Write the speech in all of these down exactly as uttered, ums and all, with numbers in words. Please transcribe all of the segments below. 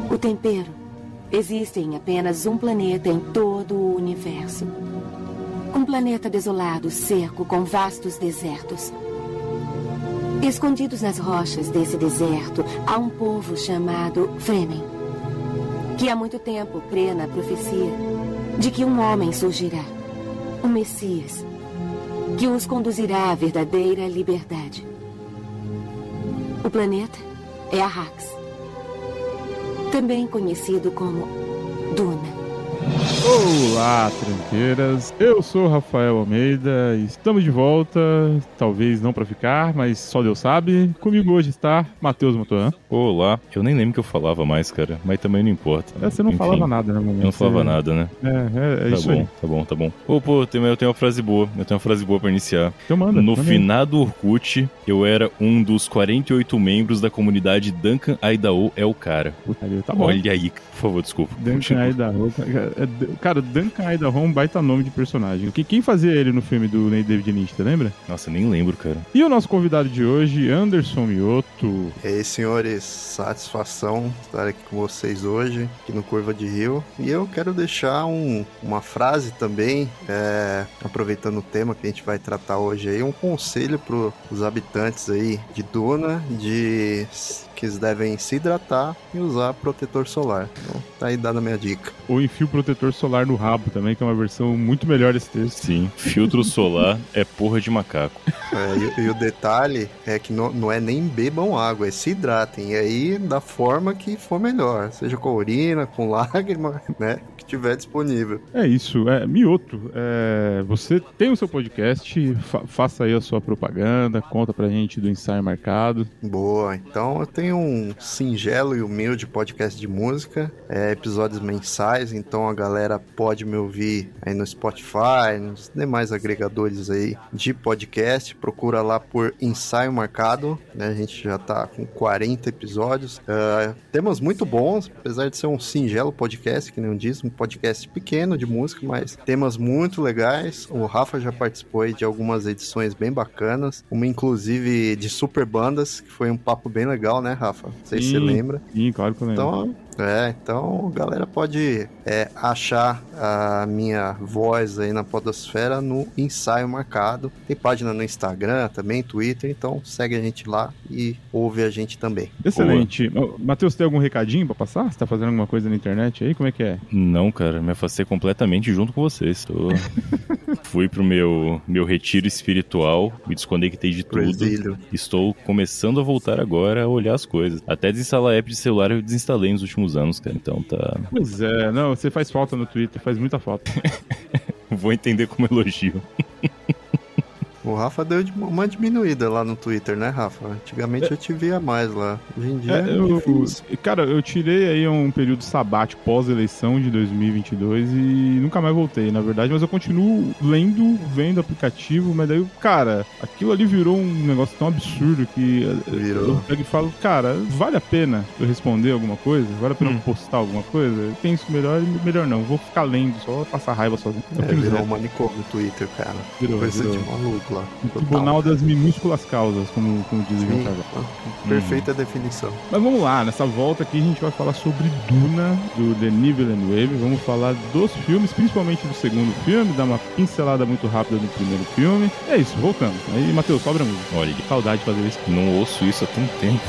O tempero. Existe em apenas um planeta em todo o universo. Um planeta desolado, seco, com vastos desertos. Escondidos nas rochas desse deserto, há um povo chamado Fremen, que há muito tempo crê na profecia de que um homem surgirá, um Messias, que os conduzirá à verdadeira liberdade. O planeta é Arrax, também conhecido como Duna. Olá, tranqueiras. Eu sou Rafael Almeida e estamos de volta, talvez não pra ficar, mas só Deus sabe. Comigo hoje está Matheus Motoan. Olá, eu nem lembro que eu falava mais, cara, mas também não importa. É, você não Enfim, falava nada, né, momento? Eu não falava você... nada, né? É, é, é tá isso bom, aí. Tá bom, tá bom. Ô, pô, eu tenho uma frase boa, eu tenho uma frase boa pra iniciar. Então manda. No manda finado Orkut, eu era um dos quarenta e oito membros da comunidade Duncan Idaho é o cara. Tá bom. Olha aí, por favor, desculpa. Duncan Idaho. Cara, Duncan Idaho é um baita nome de personagem. Quem fazia ele no filme do David Lynch, você lembra? Nossa, nem lembro, cara. E o nosso convidado de hoje, Anderson Mioto. E aí, senhores, satisfação estar aqui com vocês hoje, aqui no Curva de Rio. E eu quero deixar um, uma frase também, é, aproveitando o tema que a gente vai tratar hoje aí, um conselho para os habitantes aí de Duna, de que eles devem se hidratar e usar protetor solar. Então, tá aí dada a minha dica. Ou enfia o protetor solar no rabo também, que é uma versão muito melhor desse texto. Sim, filtro solar é porra de macaco. É, e, e o detalhe é que não, não é nem bebam água, é se hidratem. E aí, da forma que for melhor. Seja com urina, com lágrima, né? O que tiver disponível. É isso. É, Mioto, é, você tem o seu podcast, fa- faça aí a sua propaganda, conta pra gente do Ensaio Marcado. Boa, então eu tenho um singelo e humilde podcast de música, é, episódios mensais, então a galera pode me ouvir aí no Spotify, nos demais agregadores aí de podcast, procura lá por Ensaio Marcado, né? A gente já tá com quarenta episódios, uh, temas muito bons, apesar de ser um singelo podcast, que nem eu disse, um podcast pequeno de música, mas temas muito legais. O Rafa já participou aí de algumas edições bem bacanas, uma inclusive de super bandas, que foi um papo bem legal, né, Rafa? Não sei se você lembra. Sim, claro que eu lembro. Então, é, então a galera pode é, achar a minha voz aí na podosfera no Ensaio Marcado. Tem página no Instagram, também Twitter, então segue a gente lá e ouve a gente também. Excelente. Matheus, tem algum recadinho pra passar? Você tá fazendo alguma coisa na internet aí? Como é que é? Não, cara, me afastei completamente junto com vocês. Tô... Fui pro meu, meu retiro espiritual, me desconectei de tudo. Exílio. Estou começando a voltar agora a olhar as coisas. Até desinstalar app de celular eu desinstalei nos últimos anos, cara, então tá... Pois é, não, você faz falta no Twitter, faz muita falta. Vou entender como elogio. O Rafa deu uma diminuída lá no Twitter, né, Rafa? Antigamente é. eu te via mais lá. Hoje em dia é, é eu, difícil. Cara, eu tirei aí um período sabático pós-eleição de dois mil e vinte e dois e nunca mais voltei, na verdade, mas eu continuo lendo, vendo o aplicativo, mas daí, cara, aquilo ali virou um negócio tão absurdo que Virou. eu pego e falo, cara, vale a pena eu responder alguma coisa? Vale a pena hum. eu postar alguma coisa? Eu penso melhor e melhor não, vou ficar lendo, só passar raiva sozinho. É, virou um manicômio no Twitter, cara. Virou, Coisa virou. de maluco lá. O tribunal das minúsculas causas, como, como dizem Sim, no casal. perfeita hum. definição. Mas vamos lá, nessa volta aqui a gente vai falar sobre Duna, do Denis Villeneuve. Vamos falar dos filmes, principalmente do segundo filme, dar uma pincelada muito rápida do primeiro filme. É isso, voltamos. Aí, Matheus, sobra música. Olha, saudade de fazer isso. Não ouço isso há tanto tempo.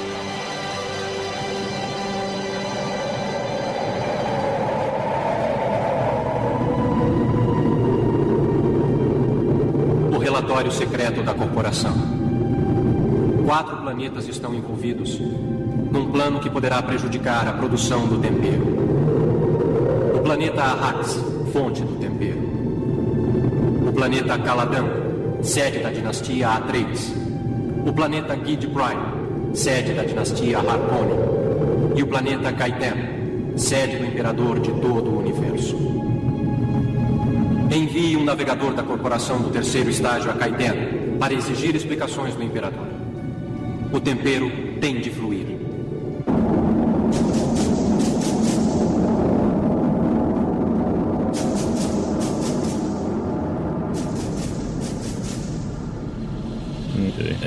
Relatório secreto da corporação. Quatro planetas estão envolvidos num plano que poderá prejudicar a produção do tempero. O planeta Arrax, fonte do tempero. O planeta Caladan, sede da dinastia Atreides. O planeta Gid Prime, sede da dinastia Harkonnen. E o planeta Kaiten, sede do imperador de todo o universo. Envie um navegador da corporação do terceiro estágio a Kaiten para exigir explicações do imperador. O tempero tem de fluir. É,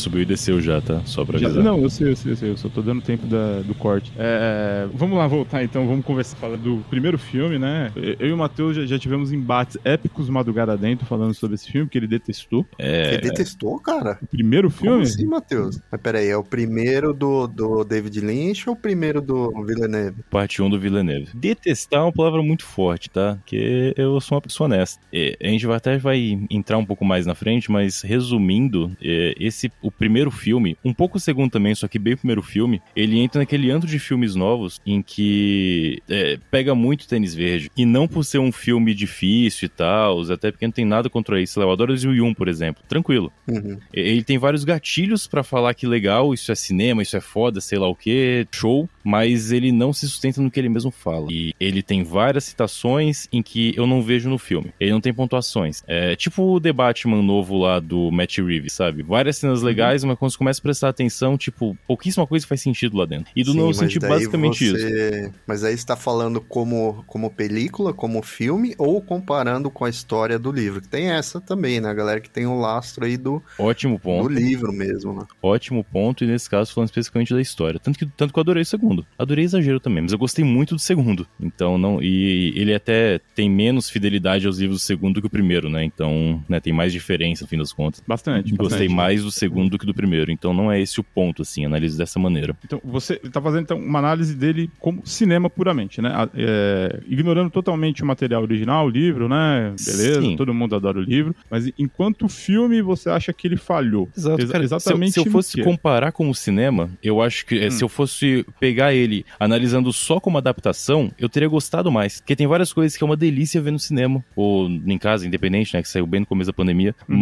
subiu e desceu já, tá? Só pra Já, avisar. não, eu sei, eu sei, eu sei, eu só tô dando tempo da, do corte. É, vamos lá voltar então, vamos conversar falar do primeiro filme, né? Eu e o Matheus já, já tivemos embates épicos madrugada dentro falando sobre esse filme, que ele detestou. É... Você detestou, cara? O primeiro filme? Como assim, Matheus? Mas peraí, é o primeiro do, do David Lynch ou o primeiro do Villeneuve? Parte um do Villeneuve. Detestar é uma palavra muito forte, tá? Porque eu sou uma pessoa honesta. É, a gente vai até vai entrar um pouco mais na frente, mas resumindo, é, esse, o primeiro filme, um pouco o segundo também, só que bem o primeiro filme, ele entra naquele antro de filmes novos em que é, pega muito Tênis Verde. E não por ser um filme difícil e tal, até porque não tem nada contra isso. Eu adoro o Zil-Yun, por exemplo. Tranquilo. Uhum. Ele tem vários gatilhos pra falar que legal, isso é cinema, isso é foda, sei lá o que, show, mas ele não se sustenta no que ele mesmo fala. E ele tem várias citações em que eu não vejo no filme. Ele não tem pontuações. É tipo o The Batman novo lá do Matt Reeves, sabe? Várias cenas legais, uhum. mas quando você começa a prestar atenção, tipo, pouquíssima coisa faz sentido lá dentro. E do novo senti basicamente você... isso. Mas aí você tá falando como, como película, como filme, ou comparando com a história do livro? Que tem essa também, né? A galera que tem o lastro aí do, Ótimo ponto. do livro mesmo, né? Ótimo ponto, e nesse caso falando especificamente da história. Tanto que, tanto que eu adorei o segundo. Adorei exagero também, mas eu gostei muito do segundo. Então, não... E ele até tem menos fidelidade aos livros do segundo do que o primeiro, né? Então, né, tem mais diferença, no fim das contas. Bastante. Gostei bastante. mais do segundo do que do primeiro. Então, não é esse o ponto, assim, análise dessa maneira. Então, você tá fazendo então, uma análise dele como cinema puramente, né? É, ignorando totalmente o material original, o livro, né? Beleza, Sim. Todo mundo adora o livro. Mas enquanto filme, você acha que ele falhou? Exato, Ex- cara, exatamente se eu, se eu fosse no quê? comparar com o cinema, eu acho que hum. se eu fosse pegar ele analisando só como adaptação, eu teria gostado mais. Porque tem várias coisas que é uma delícia ver no cinema, ou em casa, independente, né, que saiu bem no começo da pandemia, uhum.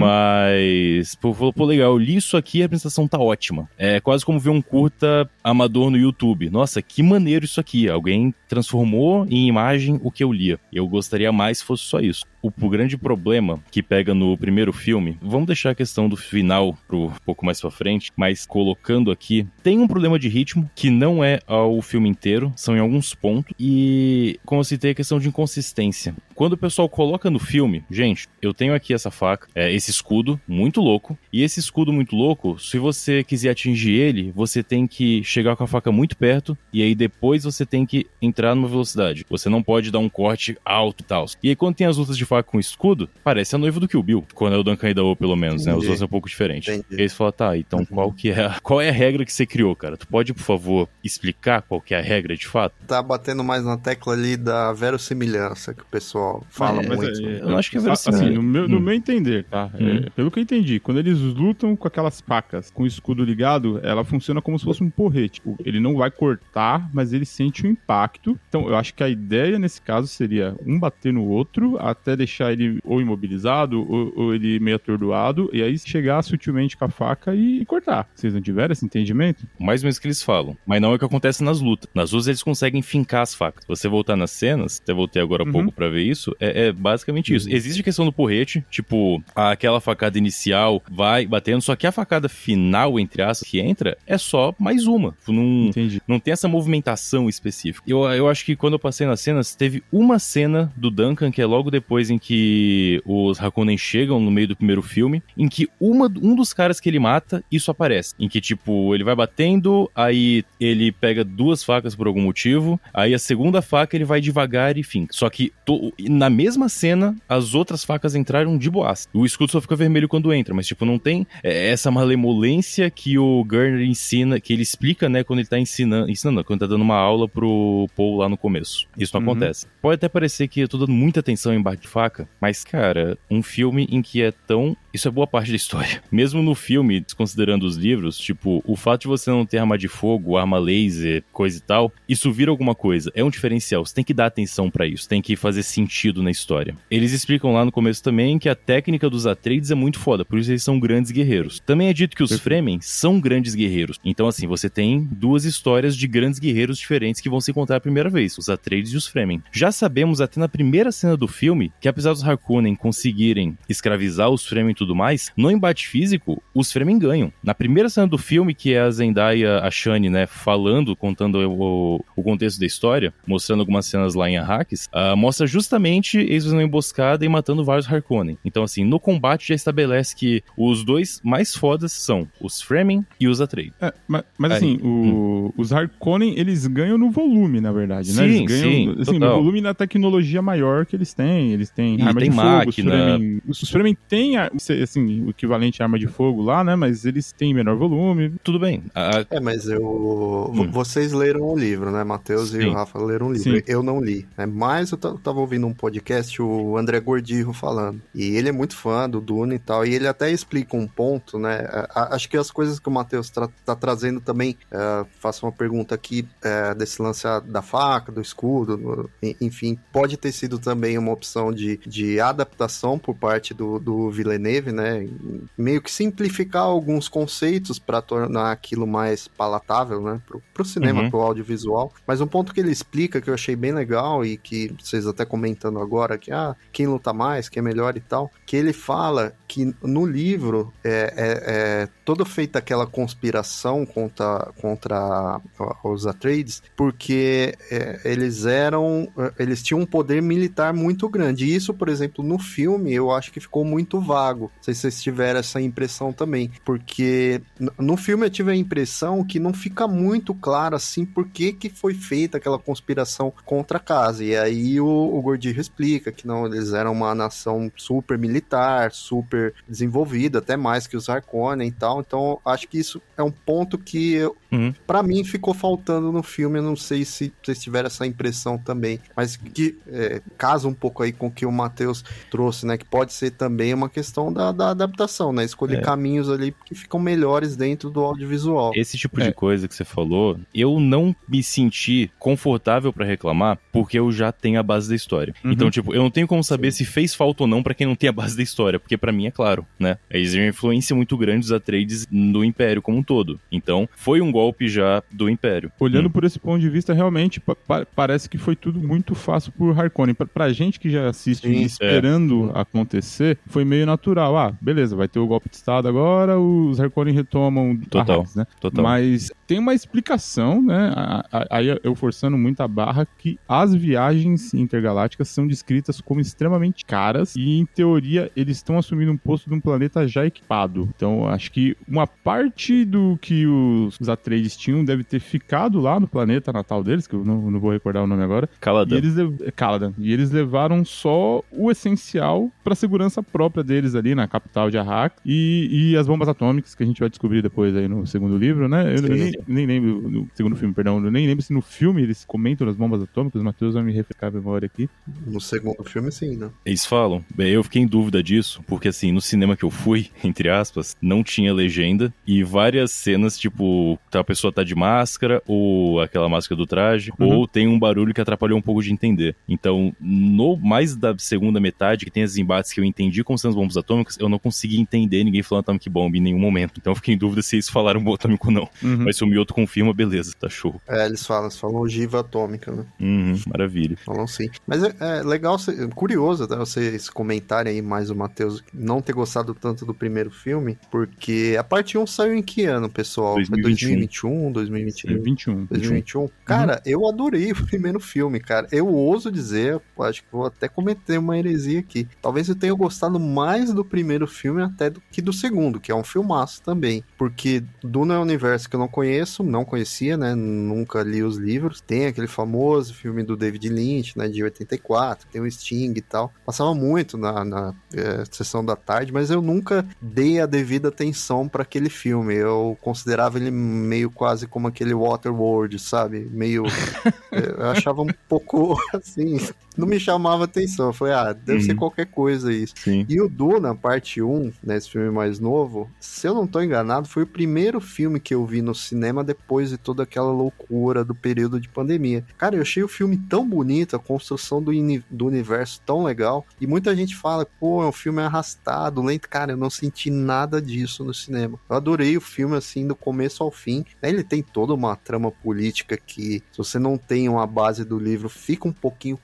mas, pô, pô, legal, eu li isso aqui e a apresentação tá ótima. É quase como ver um curta amador no YouTube. Nossa, que maneiro isso aqui, alguém transformou em imagem o que eu lia. Eu gostaria mais se fosse só isso. O, o grande problema que pega no primeiro filme, vamos deixar a questão do final pro um pouco mais pra frente, mas colocando aqui, tem um problema de ritmo que não é ao filme inteiro, são em alguns pontos, e como eu citei, a questão de inconsistência. Quando o pessoal coloca no filme, gente, eu tenho aqui essa faca, é, esse escudo muito louco, e esse escudo muito louco, se você quiser atingir ele, você tem que chegar com a faca muito perto, e aí depois você tem que entrar numa velocidade. Você não pode dar um corte alto e tal. E aí quando tem as lutas de faca com escudo, parece a noiva do Kill Bill, quando é o Duncan Idaho, pelo menos, né? Os outros é um pouco diferente. Entendi. E aí você fala, tá, então uhum. qual que é a, qual é a regra que você criou, cara? Tu pode, por favor, explicar qual que é a regra de fato? Tá batendo mais na tecla ali da verossimilhança que o pessoal fala é, muito. É, eu não acho que é verossimilhança. Assim, no meu, no hum. meu entender, tá? Hum. É, pelo que eu entendi, quando eles lutam com aquelas facas, com o escudo ligado, ela funciona como se fosse um porrete. Ele não vai cortar, mas ele sente o impacto. Então, eu acho que a ideia, nesse caso, seria um bater no outro, até deixar ele ou imobilizado, ou, ou ele meio atordoado, e aí chegar sutilmente com a faca e, e cortar. Vocês não tiveram esse entendimento? Mais ou menos que eles falam. Mas não é o que acontece nas lutas. Nas lutas eles conseguem fincar as facas. Se você voltar nas cenas, até voltei agora há uhum. pouco pra ver isso, é, é basicamente isso. Existe a questão do porrete, tipo, aquela facada inicial vai batendo, só que a facada final, entre aspas, que entra, é só mais uma. Não, Entendi. Não tem essa movimentação específica. Eu, eu acho que quando eu passei nas cenas, teve uma cena do Duncan, que é logo depois em que os Harkonnen chegam no meio do primeiro filme, em que uma, um dos caras que ele mata, isso aparece. Em que, tipo, ele vai batendo, aí ele pega duas facas por algum motivo, aí a segunda faca ele vai devagar e finca. Só que to, na mesma cena, as outras facas entraram de boas. O escudo só fica vermelho quando entra, mas, tipo, não tem é, essa malemolência que o Gurney ensina, que ele explica, né, quando ele tá ensinando, ensinando não, quando tá dando uma aula pro Paul lá no começo. Isso não uhum. acontece. Pode até parecer que eu tô dando muita atenção em bate de faca, mas, cara, um filme em que é tão... Isso é boa parte da história. Mesmo no filme, desconsiderando os livros, tipo, o fato de você não ter arma de fogo, arma laser, coisa e tal, isso vira alguma coisa. É um diferencial. Você tem que dar atenção pra isso. Tem que fazer sentido na história. Eles explicam lá no começo também que a técnica dos Atreides é muito foda, por isso eles são grandes guerreiros. Também é dito que os Fremen são grandes guerreiros. Então, assim, você tem duas histórias de grandes guerreiros diferentes que vão se encontrar a primeira vez, os Atreides e os Fremen. Já sabemos até na primeira cena do filme que apesar dos Harkonnen conseguirem escravizar os Fremen e tudo mais, no embate físico, os Fremen ganham. Na primeira cena do filme, que é a Zendaya, a Shani, né, falando, contando o, o contexto da história, mostrando algumas cenas lá em Arrakis, uh, mostra justamente eles fazendo uma emboscada e matando vários Harkonnen. Então, assim, no combate já estabelece que os dois mais fodas são os Fremen e os Atreides. É, mas, mas assim, o, hum. os Harkonnen, eles ganham no volume, na verdade, né? Sim, eles ganham, sim, assim, no volume e na tecnologia maior que eles têm. Eles têm e arma tem de máquina. fogo. Os Fremen, os Fremen têm, assim, o equivalente à arma de fogo lá, né? Mas eles têm menor volume. Tudo bem. A... É, mas eu... Hum. Vocês leram o livro, né? Matheus Sim. e o Rafa leram o livro. Sim. Eu não li. Né? Mas eu tava ouvindo um podcast, o André Gordirro falando. E ele é muito fã do Duna e tal. E ele até explica um ponto, né? Acho que as coisas que o Matheus tra- tá trazendo também, uh, faço uma pergunta aqui, uh, desse lance da faca, do escudo, no, enfim, pode ter sido também uma opção de, de adaptação por parte do, do Villeneuve, né? Meio que simplificar alguns conceitos para tornar aquilo mais palatável, né? Pro, pro cinema, uhum. pro audiovisual. Mas um ponto que ele explica que eu achei bem legal e que vocês até comentando agora, que ah, quem luta mais, quem é melhor e tal, que ele fala que no livro é, é, é toda feita aquela conspiração contra, contra os Atreides, porque é, eles eram, eles tinham um poder militar muito grande. E isso, por exemplo, no filme, eu acho que ficou muito vago. Não sei se vocês tiveram essa impressão também, porque no filme eu tive a impressão que não fica muito claro, assim, por que que foi feita aquela conspiração contra a casa. E aí o, o Gordirro explica que não, eles eram uma nação super militar, super desenvolvida, até mais que os Harkonnen e tal. Então, acho que isso é um ponto que, uhum. pra mim, ficou faltando no filme. Eu não sei se vocês tiveram essa impressão também, mas que é, casa um pouco aí com o que o Matheus trouxe, né? Que pode ser também uma questão da, da adaptação, né? Escolher é. caminhos ali que ficam melhores dentro do audiovisual. Esse tipo é. de coisa que você falou, eu não me senti confortável pra reclamar, porque eu já tenho a base da história. Uhum. Então, tipo, eu não tenho como saber Sim. se fez falta ou não pra quem não tem a base da história, porque pra mim é claro, né? Existe uma influência muito grande dos Atreides no Império como um todo. Então, foi um golpe já do Império. Olhando hum. por esse ponto de vista, realmente pa- parece que foi tudo muito fácil por Harkonnen. Pra, pra gente que já assiste Sim, esperando é. acontecer, foi meio natural. Ah, beleza, vai ter o golpe de Estado agora, os Harkonnen retomam Total, Arrakis, né? Total. Mas tem uma explicação, né? Aí eu forçando muito a barra, que as viagens intergalácticas são descritas como extremamente caras e, em teoria, eles estão assumindo um posto de um planeta já equipado. Então, acho que uma parte do que os, os Atreides tinham deve ter ficado lá no planeta natal deles, que eu não, não vou recordar o nome agora. Caladan. E eles, Caladan. E eles levaram só o essencial pra segurança própria deles ali na capital de Arrakis e, e as bombas atômicas, que a gente vai descobrir depois aí no segundo livro, né? Eu, eu nem, nem lembro, no segundo filme, perdão, eu nem lembro se no filme eles comentam as bombas atômicas. O Matheus vai me refrescar a memória aqui. No segundo filme, sim, né? Eles falam. Eu fiquei em dúvida disso, porque assim, no cinema que eu fui, entre aspas, não tinha legenda e várias cenas, tipo, a pessoa tá de máscara, ou aquela máscara do traje, uhum. ou tem um barulho que atrapalhou um pouco de entender. Então, no mais da segunda metade, que tem esses embates que eu entendi como são as bombas atômicas, eu não consegui entender ninguém falando Atomic Bomb em nenhum momento. Então eu fiquei em dúvida se eles falaram bomba atômica ou não. Uhum. Mas se o Mioto confirma, beleza, tá show. É, eles falam, eles falam ogiva atômica, né? Uhum, maravilha. Falam sim. Mas é, é legal, curioso até vocês comentarem aí mais o Matheus não ter gostado tanto do primeiro filme, porque a parte um saiu em que ano, pessoal? dois mil e vinte e um. Foi dois mil e vinte e um, dois mil e vinte e dois? dois mil e vinte e um. dois mil e vinte e um. Cara, uhum. eu adorei o primeiro filme, cara. Eu ouso dizer, acho que vou até cometer uma heresia aqui. Talvez eu tenha gostado mais do primeiro filme até do que do segundo, que é um filmaço também. Porque Duna é um universo que eu não conheço, não conhecia, né? Nunca li os livros. Tem aquele famoso filme do David Lynch, né? De oitenta e quatro, tem o Sting e tal. Passava muito na, na é, sessão da tarde, mas eu nunca dei a devida atenção para aquele filme. Eu considerava ele meio quase como aquele Waterworld, sabe? Meio... eu achava um pouco assim... Não me chamava atenção. Eu falei, ah, deve uhum. ser qualquer coisa isso. Sim. E o Duna, parte um, né, esse filme mais novo, se eu não tô enganado, foi o primeiro filme que eu vi no cinema depois de toda aquela loucura do período de pandemia. Cara, eu achei o filme tão bonito, a construção do, uni- do universo tão legal, e muita gente fala, pô, é um filme arrastado, lento. Cara, eu não senti nada disso no cinema. Eu adorei o filme, assim, do começo ao fim. Ele tem toda uma trama política que, se você não tem uma base do livro, fica um pouquinho complicado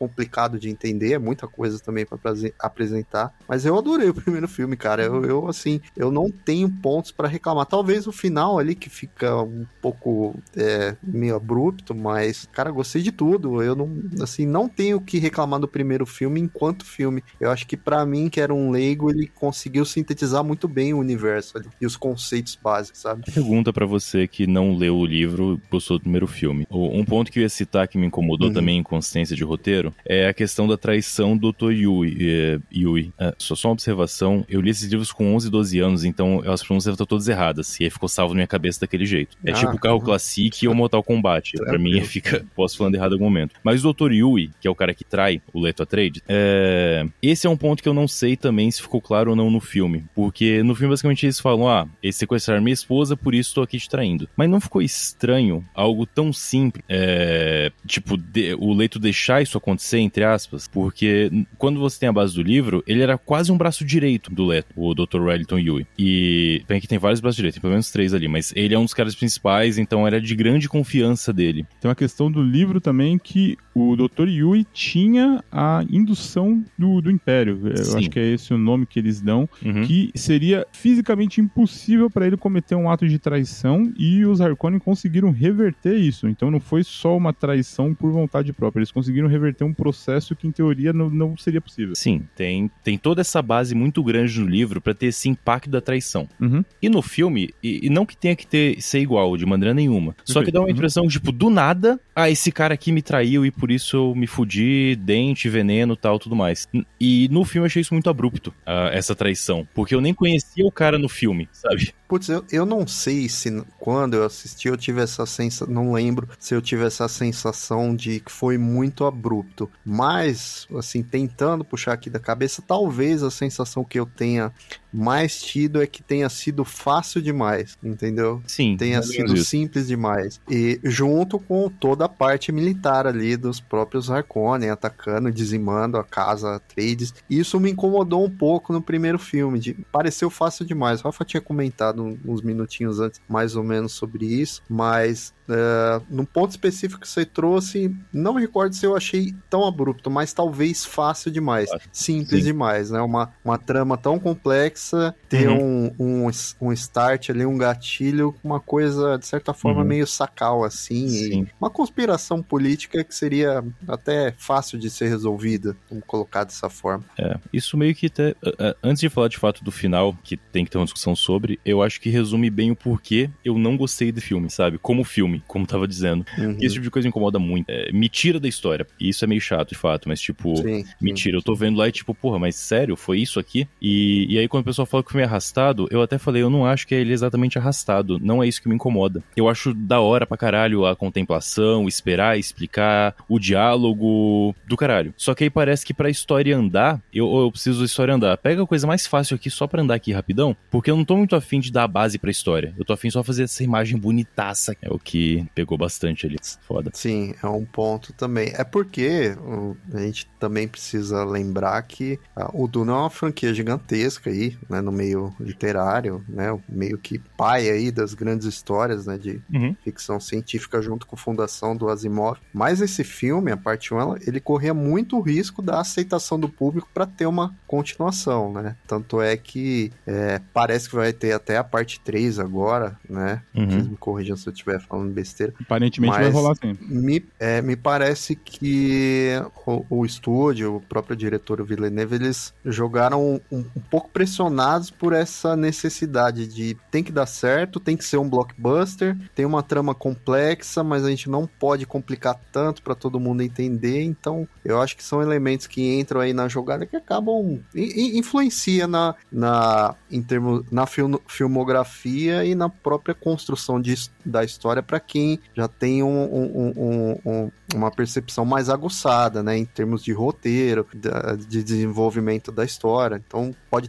complicado de entender, é muita coisa também pra apresentar, mas eu adorei o primeiro filme, cara, eu, eu assim, eu não tenho pontos pra reclamar, talvez o final ali que fica um pouco é, meio abrupto, mas, cara, gostei de tudo, eu não, assim, não tenho o que reclamar do primeiro filme enquanto filme, eu acho que pra mim, que era um leigo, ele conseguiu sintetizar muito bem o universo ali, e os conceitos básicos, sabe? Pergunta pra você que não leu o livro, gostou do primeiro filme. Um ponto que eu ia citar que me incomodou uhum. também em consistência de roteiro é a questão da traição do doutor Yui. É, Yui. É, só, só uma observação, eu li esses livros com onze, doze anos, então as pronúncias estão todas erradas, e aí ficou salvo na minha cabeça daquele jeito. É ah, tipo o Carro uhum. Classic ou Mortal Kombat. Pra mim, fica, posso falando errado em algum momento. Mas o doutor Yui, que é o cara que trai o Leto Atreides, é, esse é um ponto que eu não sei também se ficou claro ou não no filme, porque no filme basicamente eles falam, ah, eles sequestraram minha esposa, por isso tô aqui te traindo. Mas não ficou estranho algo tão simples, é, tipo, de, o Leto deixar isso acontecer, entre aspas, porque quando você tem a base do livro, ele era quase um braço direito do Leto, o doutor Wellington Yui. E bem que tem vários braços direitos, tem pelo menos três ali, mas ele é um dos caras principais, então era de grande confiança dele. Tem uma questão do livro também que o doutor Yui tinha a indução do, do Império, eu Sim. acho que é esse o nome que eles dão, uhum. que seria fisicamente impossível para ele cometer um ato de traição, e os Harkonnen conseguiram reverter isso, então não foi só uma traição por vontade própria, eles conseguiram reverter um processo que em teoria não, não seria possível. Sim, tem, tem toda essa base muito grande no livro para ter esse impacto da traição. Uhum. E no filme, e, e não que tenha que ter, ser igual de maneira nenhuma, só que dá uma impressão, uhum. tipo, do nada, ah, esse cara aqui me traiu e por isso eu me fudi, dente, veneno, tal, tudo mais. E no filme eu achei isso muito abrupto, uh, essa traição, porque eu nem conhecia o cara no filme, sabe? Putz, eu, eu não sei se quando eu assisti eu tive essa sensação, não lembro se eu tive essa sensação de que foi muito abrupto, mas, assim, tentando puxar aqui da cabeça, talvez a sensação que eu tenha mais tido é que tenha sido fácil demais, entendeu? Sim. Tenha sido isso. simples demais. E junto com toda a parte militar ali dos próprios Harkonnen atacando, dizimando a casa Atreides, isso me incomodou um pouco no primeiro filme, de, pareceu fácil demais. O Rafa tinha comentado uns minutinhos antes, mais ou menos, sobre isso, mas uh, num ponto específico que você trouxe, não me recordo se eu achei tão abrupto, mas talvez fácil demais, simples Sim. demais, né? Uma, uma trama tão complexa, ter uhum. um, um, um start ali, um gatilho, uma coisa, de certa forma, uhum. meio sacal, assim, e uma conspiração política que seria até fácil de ser resolvida, vamos colocar dessa forma. É, isso meio que até, antes de falar de fato do final, que tem que ter uma discussão sobre, eu acho que resume bem o porquê eu não gostei do filme, sabe? Como filme, como tava dizendo. Uhum. Esse tipo de coisa me incomoda muito. É, me tira da história. E isso é meio chato, de fato, mas tipo, sim, me tira. Eu tô vendo lá e tipo, porra, mas sério? Foi isso aqui? E, e aí quando o pessoal fala que o filme é arrastado, eu até falei, eu não acho que ele é exatamente arrastado. Não é isso que me incomoda. Eu acho da hora pra caralho a contemplação, esperar, explicar, o diálogo do caralho. Só que aí parece que pra história andar, eu, eu preciso da história andar. Pega a coisa mais fácil aqui só pra andar aqui rapidão, porque eu não tô muito afim de dar a base pra história. Eu tô afim só de fazer essa imagem bonitaça. É o que pegou bastante ali. Foda. Sim, é um ponto também. É porque o, a gente também precisa lembrar que a, o Duna é uma franquia gigantesca aí, né, no meio literário, né, meio que pai aí das grandes histórias, né, de uhum. ficção científica junto com a fundação do Asimov. Mas esse filme, a parte um, ele corria muito risco da aceitação do público para ter uma continuação, né? Tanto é que é, parece que vai ter até a parte três agora, né? Uhum. Vocês me corrijam se eu estiver falando besteira. Aparentemente vai rolar sim. Me, é, me parece que o, o estúdio, o próprio diretor, o Villeneuve, eles jogaram um, um, um pouco pressionados por essa necessidade de tem que dar certo, tem que ser um blockbuster, tem uma trama complexa, mas a gente não pode complicar tanto para todo mundo entender, então eu acho que são elementos que entram aí na jogada que acabam e, e influencia na, na, em termos, na film, filmografia e na própria construção de, da história para quem já tem um, um, um, um, uma percepção mais aguçada, né, em termos de roteiro, de desenvolvimento da história. Então pode ter sido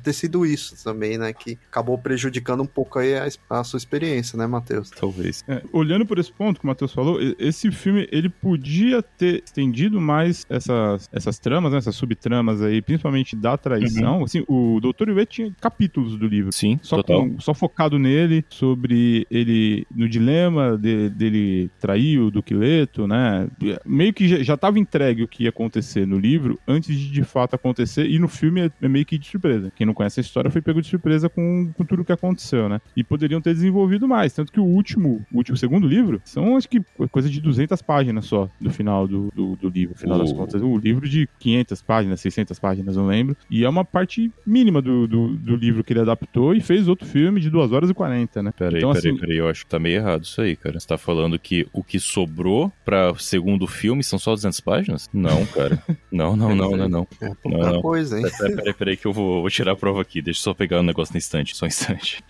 isso também, né? Que acabou prejudicando um pouco aí a, a sua experiência, né, Matheus? Talvez. É, olhando por esse ponto que o Matheus falou, esse filme, ele podia ter estendido mais essas, essas tramas, né, essas subtramas aí, principalmente da traição. Uhum. Assim, o doutor Iwê tinha capítulos do livro. Sim, só total. Com, só focado nele, sobre ele, no dilema de, dele trair o Duque Leto, né? Meio que já, já tava entregue o que ia acontecer no livro, antes de de fato acontecer, e no filme é, é meio que de surpresa. Quem não conhece a história foi pego de surpresa com, com tudo o que aconteceu, né? E poderiam ter desenvolvido mais, tanto que o último, o último segundo livro, são acho que coisa de duzentas páginas só, do final do, do, do livro, no final oh. das contas. O livro de quinhentas páginas, seiscentas páginas, não lembro, e é uma parte mínima do, do, do livro que ele adaptou e fez outro filme de duas horas e quarenta, né? Peraí, então, peraí, assim... peraí, eu acho que tá meio errado isso aí, cara. Você tá falando que o que sobrou pra segundo filme são só duzentas páginas? Não, cara. Não, não, não, não, não. É pouca não, não. coisa, hein? Peraí, peraí, peraí que eu vou, vou tirar a prova aqui. Deixa eu só pegar o um negócio no instante, só um instante.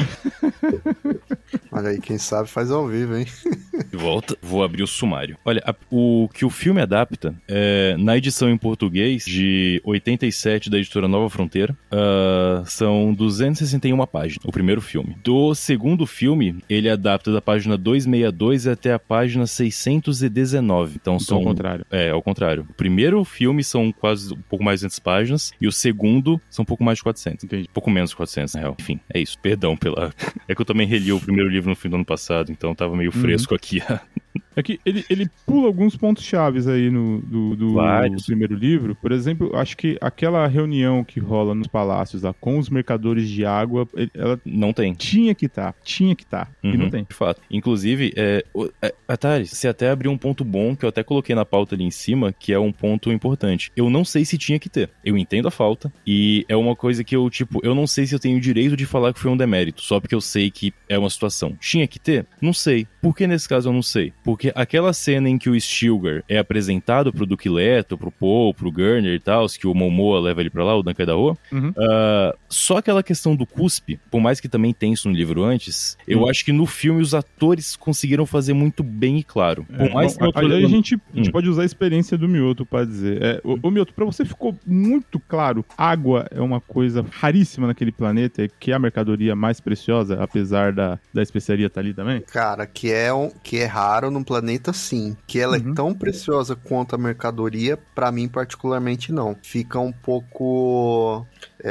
Olha aí, quem sabe faz ao vivo, hein? De volta, vou abrir o sumário. Olha, a, o que o filme adapta, é, na edição em português de oitenta e sete da editora Nova Fronteira, uh, são duzentas e sessenta e uma páginas, o primeiro filme. Do segundo filme, ele adapta da página duzentos e sessenta e dois até a página seiscentos e dezenove. Então, então são... ao contrário. É, ao contrário. O primeiro filme são quase um pouco mais de duzentas páginas, e o segundo são um pouco mais de quatrocentas. Entendi. Pouco menos de quatrocentas, na real. Enfim, é isso. Perdão pela... É que eu também reli o primeiro livro no fim do ano passado, então tava meio fresco uhum. aqui. É que ele, ele pula alguns pontos chaves aí no do, do primeiro livro. Por exemplo, acho que aquela reunião que rola nos palácios lá com os mercadores de água, ela não tem. Tinha que estar, tá, tinha que estar, tá, uhum, e não tem. De fato. Inclusive, é, é, Atari, você até abriu um ponto bom que eu até coloquei na pauta ali em cima, que é um ponto importante. Eu não sei se tinha que ter. Eu entendo a falta, e é uma coisa que eu, tipo, eu não sei se eu tenho o direito de falar que foi um demérito, só porque eu sei que é uma situação. Tinha que ter? Não sei. Por que nesse caso eu não sei? Porque aquela cena em que o Stilgar é apresentado pro Duque Leto, pro Poe, pro Gurney e tal, que o Momoa leva ele pra lá, o Duncan Idaho, uhum. uh, só aquela questão do cuspe, por mais que também tem isso no livro antes, uhum. eu acho que no filme os atores conseguiram fazer muito bem e claro. Por É, mais bom, que aí a gente, a gente hum. pode usar a experiência do Mioto pra dizer. É, o, o Mioto, pra você ficou muito claro, água é uma coisa raríssima naquele planeta, que é a mercadoria mais preciosa, apesar da, da especiaria estar ali também? Cara, que é, um, que é raro num planeta, sim. Que ela uhum. é tão preciosa quanto a mercadoria, pra mim particularmente não. Fica um pouco...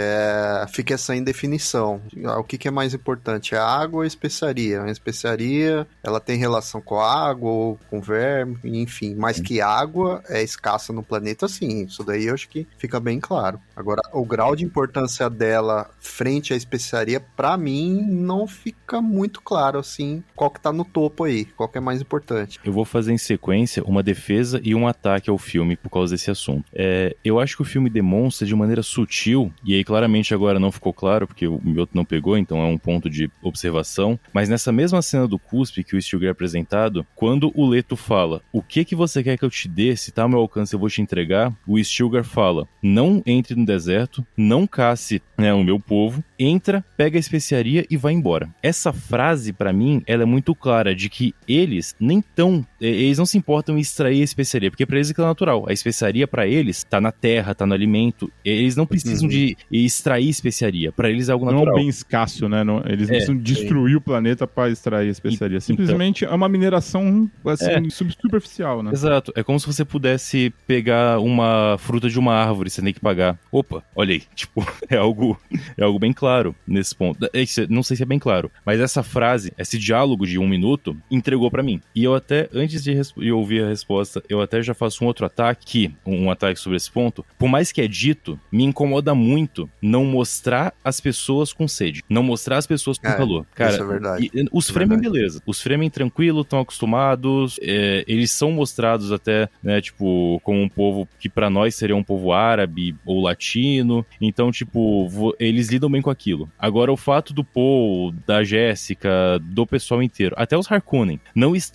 É, fica essa indefinição. O que, que é mais importante? A água ou a especiaria? A especiaria, ela tem relação com a água ou com verme, enfim. Mas que água é escassa no planeta, sim. Isso daí eu acho que fica bem claro. Agora, o grau de importância dela frente à especiaria, pra mim, não fica muito claro, assim, qual que tá no topo aí, qual que é mais importante. Eu vou fazer em sequência uma defesa e um ataque ao filme por causa desse assunto. É, eu acho que o filme demonstra de maneira sutil, e aí claramente agora não ficou claro, porque o Mioto não pegou, então é um ponto de observação, mas nessa mesma cena do cuspe que o Stilgar é apresentado, quando o Leto fala, o que que você quer que eu te dê, se tá ao meu alcance eu vou te entregar, o Stilgar fala, não entre no deserto, não casse, né, o meu povo, entra, pega a especiaria e vai embora. Essa frase, pra mim, ela é muito clara, de que eles nem tão, eles não se importam em extrair a especiaria, porque pra eles é natural, a especiaria pra eles tá na terra, tá no alimento, eles não precisam uhum. de extrair especiaria, pra eles é algo natural. Não é um bem escasso, né, não, eles não é, precisam destruir sim. o planeta pra extrair a especiaria, simplesmente então, é uma mineração assim, é. superficial, né. Exato, é como se você pudesse pegar uma fruta de uma árvore, você tem que pagar, opa, olha aí, tipo, é algo, é algo bem claro nesse ponto, não sei se é bem claro, mas essa frase, esse diálogo de um minuto, entregou pra mim, e eu até, antes de, de ouvir a resposta, eu até já faço um outro ataque, um ataque sobre esse ponto, por mais que é dito, me incomoda muito não mostrar as pessoas com sede, não mostrar as pessoas com é, calor, cara, isso é verdade. E, os é Fremen, verdade. beleza, os Fremen tranquilo, estão acostumados, é, eles são mostrados até, né, tipo, como um povo que pra nós seria um povo árabe ou latino, então, tipo, eles lidam bem com aquilo. Agora, o fato do Paul, da Jéssica, do pessoal inteiro, até os Harkonnen, não estarem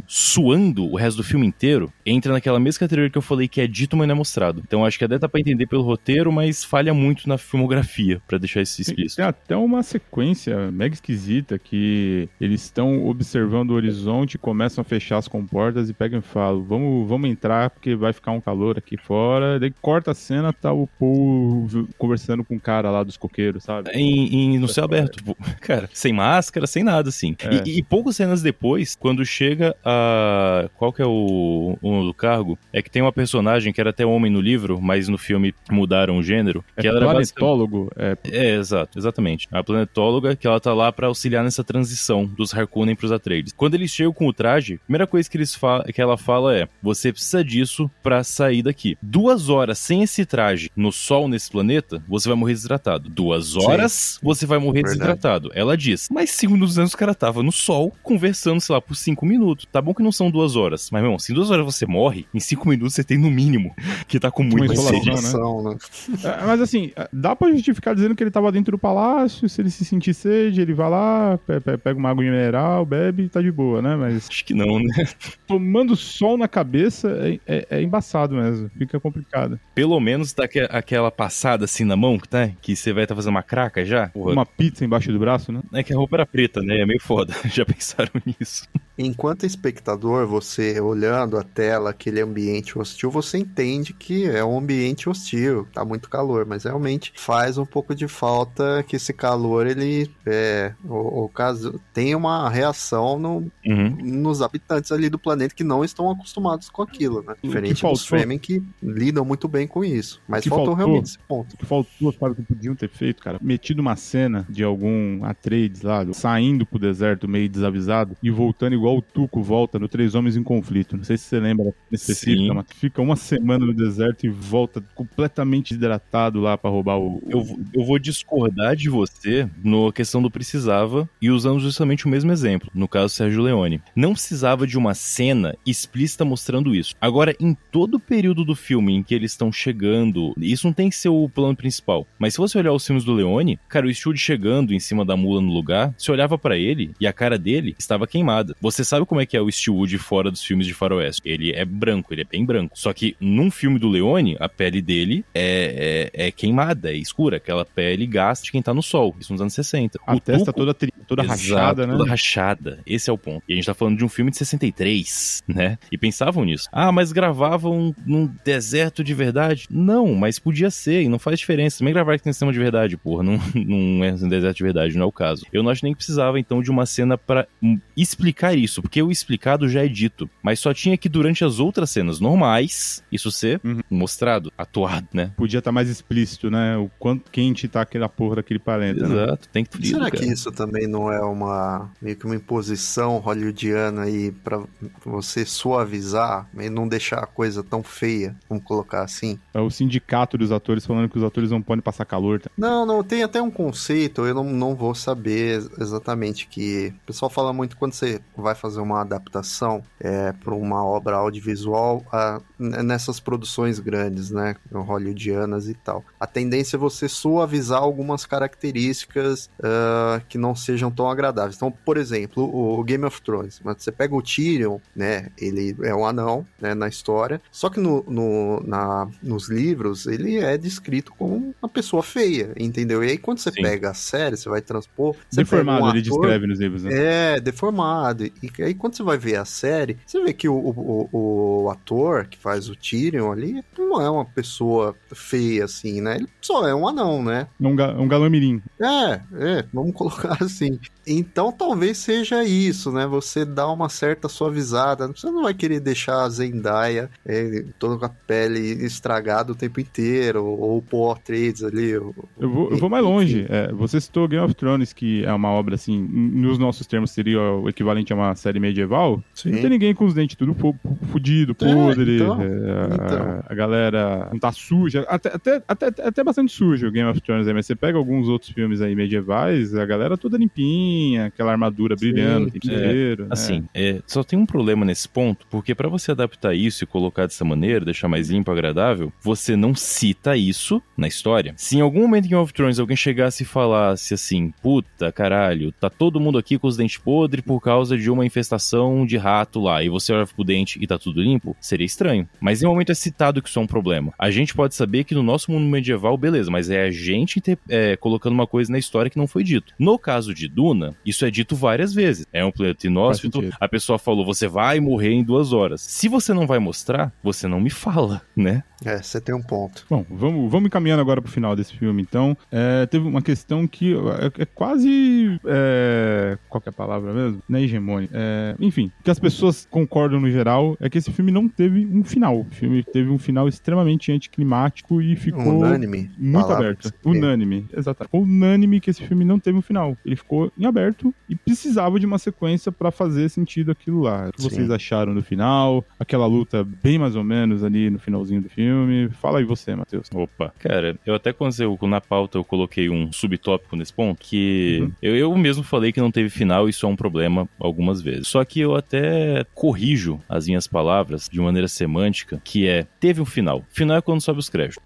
suando o resto do filme inteiro, entra naquela mesma categoria que eu falei que é dito, mas não é mostrado. Então acho que até dá pra entender pelo roteiro, mas falha muito na filmografia, pra deixar isso explícito. Tem até uma sequência mega esquisita que eles estão observando o horizonte, começam a fechar as comportas e pegam e falam, vamos, vamos entrar porque vai ficar um calor aqui fora. Daí corta a cena, tá o Paul conversando com o cara lá dos coqueiros, sabe? Em, em, no céu aberto. Cara, sem máscara, sem nada, assim. É. E, e poucas cenas depois, quando chega a... Qual que é o, o do cargo? É que tem uma personagem que era até homem no livro, mas no filme mudaram o gênero. É que ela era planetólogo. É... é, exato, exatamente. A planetóloga, que ela tá lá pra auxiliar nessa transição dos Harkonnen pros Atreides. Quando eles chegam com o traje, a primeira coisa que, eles fa... que ela fala é, você precisa disso pra sair daqui. Duas horas sem esse traje no sol nesse planeta, você vai morrer desidratado. Duas horas, Sim. você vai morrer Verdade. desidratado. Ela diz, mas cinco minutos antes o cara tava no sol, conversando, sei lá, por cinco minutos. Tá bom que não são duas horas, mas, meu irmão, se em duas horas você morre, em cinco minutos você tem no mínimo que tá com muita sede. Né? É, mas assim, dá pra justificar dizendo que ele tava dentro do palácio, se ele se sentir sede, ele vai lá, pega uma água mineral, bebe e tá de boa, né? Mas acho que não, né? Tomando sol na cabeça é, é, é embaçado mesmo, fica complicado. Pelo menos dá que, aquela passada assim na mão, tá? Que você vai estar tá fazendo uma craca já. Porra. Uma pizza embaixo do braço, né? É que a roupa era preta, né? É meio foda. Já pensaram nisso. Enquanto espectador, você olhando a tela, aquele ambiente hostil, você entende que é um ambiente hostil, tá muito calor, mas realmente faz um pouco de falta que esse calor, ele é, o, o caso, tem uma reação no, uhum. nos habitantes ali do planeta que não estão acostumados com aquilo, né? Diferente dos Fremen que lidam muito bem com isso, mas faltou, faltou realmente esse ponto. O que faltou, sabe, que podiam ter feito, cara? Metido uma cena de algum Atreides lá, saindo pro deserto meio desavisado e voltando igual o Tuco volta no Três Homens em Conflito. Não sei se você lembra específica, mas fica uma semana no deserto e volta completamente hidratado lá pra roubar o... Eu, eu vou discordar de você na questão do precisava e usando justamente o mesmo exemplo, no caso Sérgio Leone. Não precisava de uma cena explícita mostrando isso. Agora, em todo o período do filme em que eles estão chegando, isso não tem que ser o plano principal, mas se você olhar os filmes do Leone, cara, o Eastwood chegando em cima da mula no lugar, você olhava pra ele e a cara dele estava queimada. Você sabe como é que é o Eastwood fora dos filmes de faroeste? Ele é branco, ele é bem branco. Só que num filme do Leone, a pele dele é, é, é queimada, é escura, aquela pele gasta de quem tá no sol. Isso nos anos sessenta. A o testa Tuco, toda, tri... toda exato, rachada, né? Toda rachada. Esse é o ponto. E a gente tá falando de um filme de sessenta e três, né? E pensavam nisso. Ah, mas gravavam num deserto de verdade? Não, mas podia ser, e não faz diferença. Também gravar aqui no cinema de verdade, porra. Não, não é um deserto de verdade, não é o caso. Eu não acho nem que precisava, então, de uma cena pra explicar isso, porque o explicado já é dito. Mas só tinha que, durante as outras cenas normais, isso ser uhum. mostrado, atuado, né? Podia estar tá mais explícito, né? O quanto quente tá aquela porra daquele planeta, Exato, né? tem que frio, Será cara. que isso também não é uma meio que uma imposição hollywoodiana aí pra você suavizar e não deixar a coisa tão feia, vamos colocar assim? É o sindicato dos atores falando que os atores não podem passar calor. Tá? Não, não, tem até um conceito, eu não, não vou saber exatamente, que o pessoal fala muito quando você vai fazer uma adaptação é, para uma obra audiovisual, a, nessas produções grandes, né, hollywoodianas e tal. A tendência é você suavizar algumas características uh, que não sejam tão agradáveis. Então, por exemplo, o Game of Thrones, mas você pega o Tyrion, né, ele é um anão, né, na história, só que no, no, na, nos livros ele é descrito como uma pessoa feia, entendeu? E aí quando você Sim. pega a série, você vai transpor... Você deformado, um ator, ele descreve nos livros, né? É, deformado. E aí quando você vai ver a série, você vê que o, o, o ator que faz o Tyrion ali não é uma pessoa feia, assim, né? Ele só é um anão, né? É um, ga, um galã mirim. É, é, vamos colocar assim. Então talvez seja isso, né? Você dá uma certa suavizada. Você não vai querer deixar a Zendaya é, toda com a pele estragada o tempo inteiro, ou o Paul Atreides ali. Ou, eu, vou, eu vou mais longe. É, você citou Game of Thrones, que é uma obra, assim, nos nossos termos seria o equivalente a uma série medieval. Sim. Não tem ninguém com os dentes tudo fudido, podre. É, então, é, então. A, a galera não tá suja. Até, até, até, até bastante suja o Game of Thrones aí, mas você pega alguns outros filmes aí medievais, a galera toda limpinha, tinha, aquela armadura brilhando o tempo inteiro. É, assim, é, só tem um problema nesse ponto, porque pra você adaptar isso e colocar dessa maneira, deixar mais limpo e agradável, você não cita isso na história. Se em algum momento em Game of Thrones alguém chegasse e falasse assim, puta, caralho, tá todo mundo aqui com os dentes podres por causa de uma infestação de rato lá, e você olha pro dente e tá tudo limpo, seria estranho. Mas em um momento é citado que isso é um problema. A gente pode saber que no nosso mundo medieval, beleza, mas é a gente ter, é, colocando uma coisa na história que não foi dito. No caso de Duna, isso é dito várias vezes. É um planeta inóspito, a pessoa falou, você vai morrer em duas horas. Se você não vai mostrar, você não me fala, né? É, você tem um ponto. Bom, vamos, vamos encaminhando agora pro final desse filme, então. É, teve uma questão que é, é quase... É, qual que é a palavra mesmo? Não é hegemônica. É, enfim, que as pessoas concordam no geral é que esse filme não teve um final. O filme teve um final extremamente anticlimático e ficou... Unânime. Muito aberto. Unânime, exatamente. Unânime que esse filme não teve um final. Ele ficou em aberto e precisava de uma sequência pra fazer sentido aquilo lá. O que vocês acharam do final? Aquela luta bem mais ou menos ali no finalzinho do filme. Fala aí você, Matheus. Opa. Cara, eu até quando eu, na pauta eu coloquei um subtópico nesse ponto, que uhum. eu, eu mesmo falei que não teve final e isso é um problema algumas vezes. Só que eu até corrijo as minhas palavras de maneira semântica, que é, teve um final. Final é quando sobe os créditos.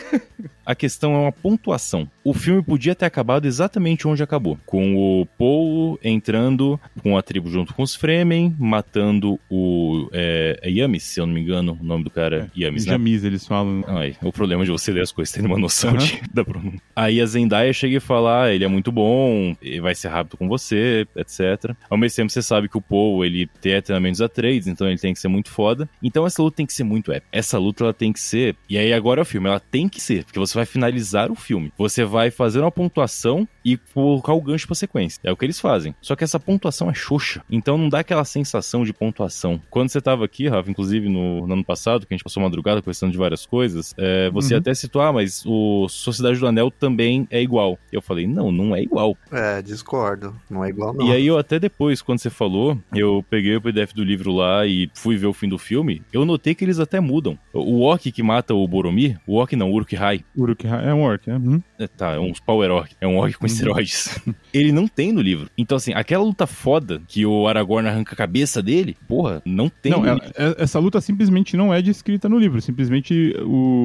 A questão é uma pontuação. O filme podia ter acabado exatamente onde acabou. Com o Paul entrando com a tribo junto com os Fremen, matando o é, é Yamis, se eu não me engano, o nome do cara é Yamis, né? Yamis, eles falam. Ai, o problema de você ler as coisas, tendo uma noção uhum. de, da pronúncia. Aí a Zendaya chega e fala, ah, ele é muito bom, ele vai ser rápido com você, etcétera. Ao mesmo tempo você sabe que o Paul, ele tem treinamentos Atreides, então ele tem que ser muito foda. Então essa luta tem que ser muito épica. Essa luta, ela tem que ser... E aí agora é o filme, ela tem que ser, porque você vai finalizar o filme. Você vai fazer uma pontuação e colocar o gancho pra sequência. É o que eles fazem. Só que essa pontuação é xoxa. Então não dá aquela sensação de pontuação. Quando você tava aqui, Rafa, inclusive no, no ano passado, que a gente passou madrugada conversando de várias coisas, é, você uhum. até citou, ah, mas o Sociedade do Anel também é igual. Eu falei, não, não é igual. É, discordo. Não é igual, não. E aí eu até depois, quando você falou, eu peguei o P D F do livro lá e fui ver o fim do filme, eu notei que eles até mudam. O orc que mata o Boromir, o orc não, o Uruk-hai. Uruk-hai é um orc, né? Uhum. É, tá, é um power orc. É um orc com esteroides. Ele não tem no livro. Então, assim, aquela luta foda que o Aragorn arranca a cabeça dele, porra, não tem não, no é, livro. É, essa luta simplesmente não é descrita no livro. Simplesmente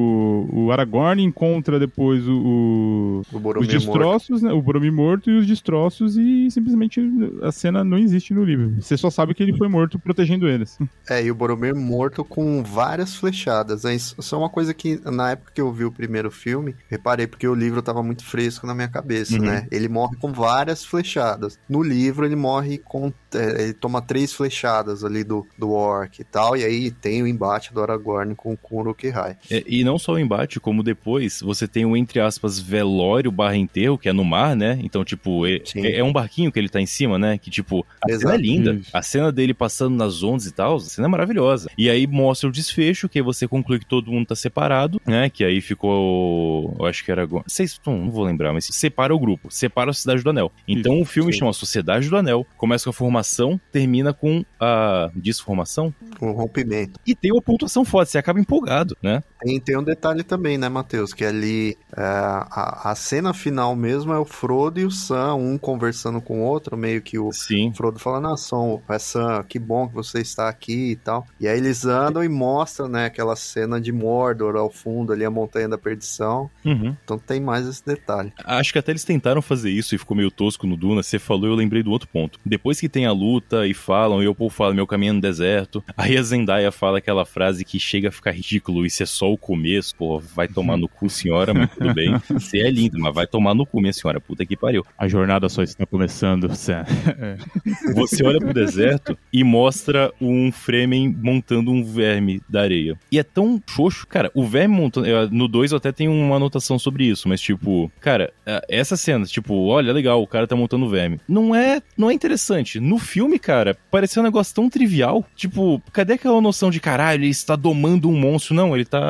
o, o Aragorn encontra depois o, o os destroços, né, o Boromir morto e os destroços, e simplesmente a cena não existe no livro. Você só sabe que ele foi morto protegendo eles. É, e o Boromir morto com várias flechadas. Isso é uma coisa que, na época que eu vi o primeiro filme, reparei, porque o livro tava muito fresco na minha cabeça, uhum. né? Ele morre com várias flechadas. No livro, ele morre com... É, ele toma três flechadas ali do, do orc e tal, e aí tem o embate do Aragorn com, com o Uruk-hai. É, e não só o embate, como depois você tem o, entre aspas, velório barra enterro, que é no mar, né? Então, tipo, é, é, é um barquinho que ele tá em cima, né? Que, tipo, a Exato. Cena é linda. Isso. A cena dele passando nas ondas e tal, a cena é maravilhosa. E aí mostra o desfecho, que aí você conclui que todo mundo tá separado, né? Que aí ficou... Eu acho que era... Vocês, não vou lembrar, mas separa o grupo. Separa a Cidade do Anel. Então Isso. o filme Sim. chama Sociedade do Anel, começa com a formação, termina com a desformação. Com o rompimento. E tem uma pontuação forte, você acaba empolgado, né? Tem, tem um detalhe também, né, Matheus? Que ali, é, a, a cena final mesmo é o Frodo e o Sam, um conversando com o outro, meio que o Sim. Frodo falando, ah, Sam, é Sam, que bom que você está aqui e tal. E aí eles andam e mostram, né, aquela cena de Mordor ao fundo, ali a Montanha da Perdição. Uhum. Então tem mais esse detalhe. Acho que até eles tentaram fazer isso e ficou meio tosco no Duna. Você falou, eu lembrei do outro ponto. Depois que tem a luta e falam, e o Paul fala, meu caminho é no deserto, aí a Zendaya fala aquela frase que chega a ficar ridículo, isso é só o começo, pô, vai tomar no cu, senhora, mas tudo bem. Você é lindo, mas vai tomar no cu, minha senhora, puta que pariu. A jornada só está começando, Sam. É. Você olha pro deserto e mostra um Fremen montando um verme da areia. E é tão xoxo, cara, o verme montando, no dois eu até tenho uma anotação sobre isso, mas tipo, cara, essa cena, tipo, olha, legal, o cara tá montando o verme. Não é, não é interessante. No filme, cara, parecia um negócio tão trivial, tipo, cadê aquela noção de caralho, ele está domando um monstro? Não, ele tá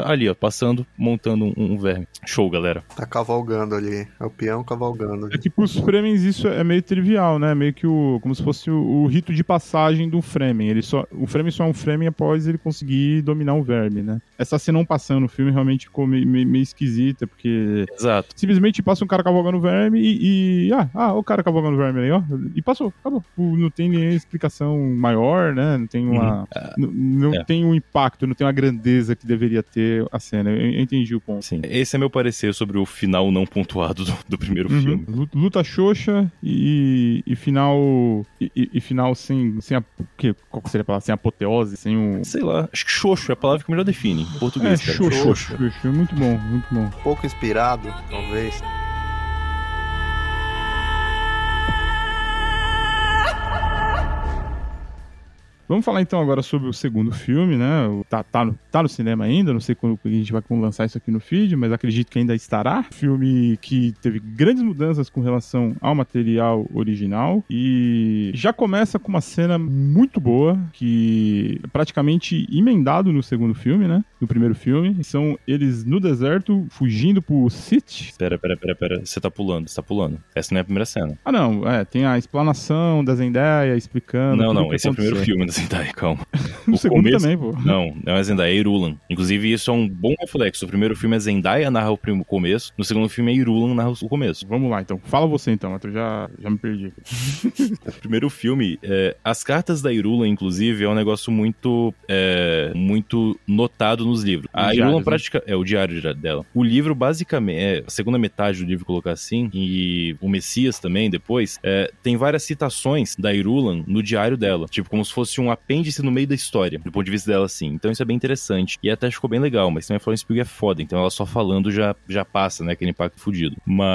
ali, ó, passando, montando um, um verme. Show, galera. Tá cavalgando ali. É o peão cavalgando ali. É que pros Fremens isso é meio trivial, né? Meio que o... como se fosse o, o rito de passagem do Fremen. Ele só, o Fremen só é um Fremen após ele conseguir dominar o verme, né? Essa cena não passando no filme realmente ficou meio, meio, meio esquisita, porque... Exato. Simplesmente passa um cara cavalgando o verme e... e ah, ah, o cara cavalgando o verme aí, ó. E passou, acabou. Não tem nenhuma explicação maior, né? Não tem uma... Uhum. Não, não é. tem um impacto, não tem uma grandeza que deveria ter a cena. Eu, eu entendi o ponto. Sim. Esse é meu parecer sobre o final não pontuado do, do primeiro uhum. filme. Luta xoxa e, e final... E, e final sem... sem a, que, qual que seria a palavra? Sem apoteose, sem o... Sei lá. Acho que xoxo é a palavra que melhor define. Em português, é, cara. Xoxo, xoxo. xoxo. Muito bom, muito bom. Um pouco inspirado, talvez. Vamos falar então agora sobre o segundo filme, né? Tá, tá, no, tá no cinema ainda, não sei quando a gente vai lançar isso aqui no feed, mas acredito que ainda estará. Filme que teve grandes mudanças com relação ao material original e já começa com uma cena muito boa, que é praticamente emendado no segundo filme, né? No primeiro filme. São eles no deserto, fugindo pro Sith. Pera, pera, pera, pera. Você tá pulando, você tá pulando. Essa não é a primeira cena. Ah, não. É, tem a explanação da Zendaya explicando. Não, não. Que esse aconteceu. é o primeiro filme da Zendaya, calma. No o segundo começo... também, pô. Não, não é a Zendaya, é a Irulan. Inclusive, isso é um bom reflexo. O primeiro filme é Zendaya narra o primeiro começo, no segundo filme é Irulan narra o começo. Vamos lá, então. Fala você, então. Eu já, já me perdi. O primeiro filme, é, as cartas da Irulan, inclusive, é um negócio muito, é, muito notado nos livros. A Irulan prática... É, o diário dela. O livro, basicamente, é, a segunda metade do livro, colocar assim, e o Messias também, depois, é, tem várias citações da Irulan no diário dela. Tipo, como se fosse um apêndice no meio da história, do ponto de vista dela, assim. Então isso é bem interessante. E até ficou bem legal, mas também a Florence Pugh é foda, então ela só falando já, já passa, né, aquele impacto fudido.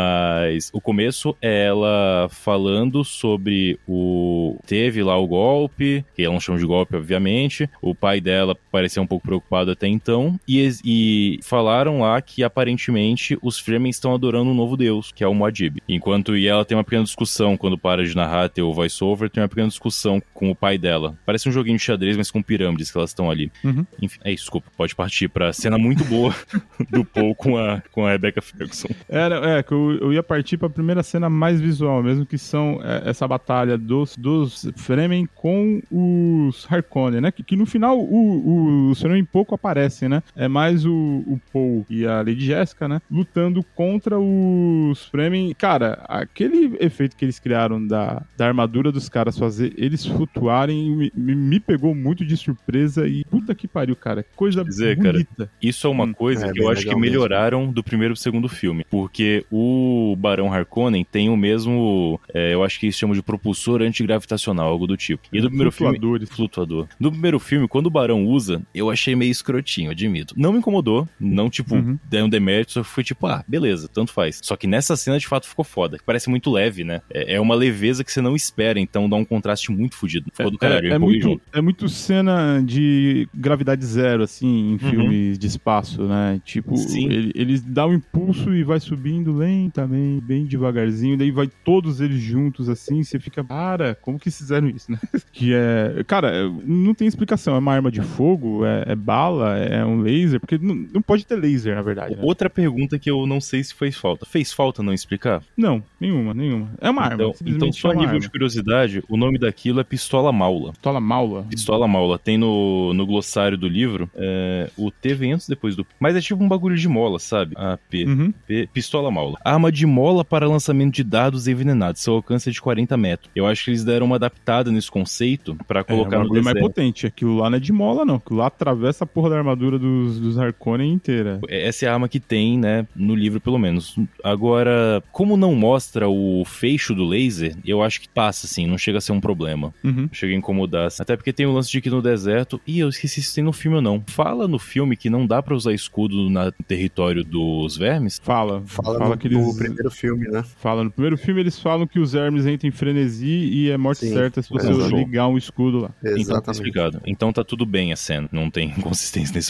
Mas o começo é ela falando sobre o... Teve lá o golpe, que ela não chama de golpe, obviamente. O pai dela parecia um pouco preocupado até então. E, e falaram lá que, aparentemente, os Fremen estão adorando um novo deus, que é o Muad'Dib. Enquanto e ela tem uma pequena discussão, quando para de narrar, ter o voice-over, tem uma pequena discussão com o pai dela. Parece um joguinho de xadrez, mas com pirâmides que elas estão ali. Uhum. Enfim, é isso, desculpa. Pode partir pra cena muito boa do Paul com a, com a Rebecca Ferguson. Era, é, que eu, eu ia partir pra primeira cena mais visual mesmo, que são é, essa batalha dos, dos Fremen com os Harkonnen, né? Que, que no final o, o, os Fremen pouco aparecem, né? É mais o, o Paul e a Lady Jessica, né? Lutando contra os Fremen. Cara, aquele efeito que eles criaram da, da armadura dos caras, fazer eles flutuarem, me, me, me pegou muito de surpresa e puta que pariu, cara. Coisa dizer, bonita. Cara, isso é uma hum, coisa é, que eu acho que melhoraram mesmo. Do primeiro pro segundo filme. Porque o Barão Harkonnen tem o mesmo, é, eu acho que eles chamam de propulsor antigravitacional, algo do tipo. E do primeiro filme... Flutuador. No primeiro filme, quando o Barão usa, eu achei meio escrotinho, admito. Não me incomodou, não, tipo, uhum. deu um demérito, só foi tipo, ah, beleza, tanto faz. Só que nessa cena, de fato, ficou foda. Parece muito leve, né? É, é uma leveza que você não espera, então dá um contraste muito fodido. Ficou do caralho. É, é, muito, é muito cena de gravidade zero, assim, em uhum. filmes de espaço, né? Tipo, ele, eles dão um impulso e vai subindo lentamente, bem devagarzinho, daí vai todos eles juntos, assim, você fica, cara, como que fizeram isso, né? Que é, cara, não tem explicação, é uma arma de fogo, é, é bala, é um laser, porque não, não pode ter laser, na verdade, né? Outra pergunta que eu não sei se fez falta. Fez falta não explicar? Não, nenhuma, nenhuma. É uma então, arma, então só a nível arma. de curiosidade, o nome daquilo é Pistola Maula. Pistola Maula? Pistola Maula. Tem no, no glossário do livro, é, o T vem antes depois do... Mas é tipo um bagulho de mola, sabe? A P. Uhum. P. Pistola Maula. Arma de mola para lançamento de dados envenenados. Seu alcance é de quarenta metros. Eu acho que eles deram uma adaptada nesse conceito pra colocar é, no deserto. É mais potente. Aquilo lá não é de mola, não. Aquilo lá atravessa a porra da armadura dos, dos Harkonnen inteira. Essa é a arma que tem, né, no livro, pelo menos. Agora, como não mostra o fecho do laser, eu acho que passa, assim, não chega a ser um problema. Uhum. Chega a incomodar. Até porque tem o lance de que no deserto... Ih, eu esqueci se tem no filme ou não. Fala no filme que não dá pra usar escudo no território dos vermes? Fala. Fala, fala no, que eles... no primeiro filme, né? Fala. No primeiro filme eles falam que os vermes entram em frenesi e é morte Sim, certa se você é, ligar um escudo lá. Exatamente. Então tá explicado. Então tá tudo bem a cena. Não tem inconsistência nesse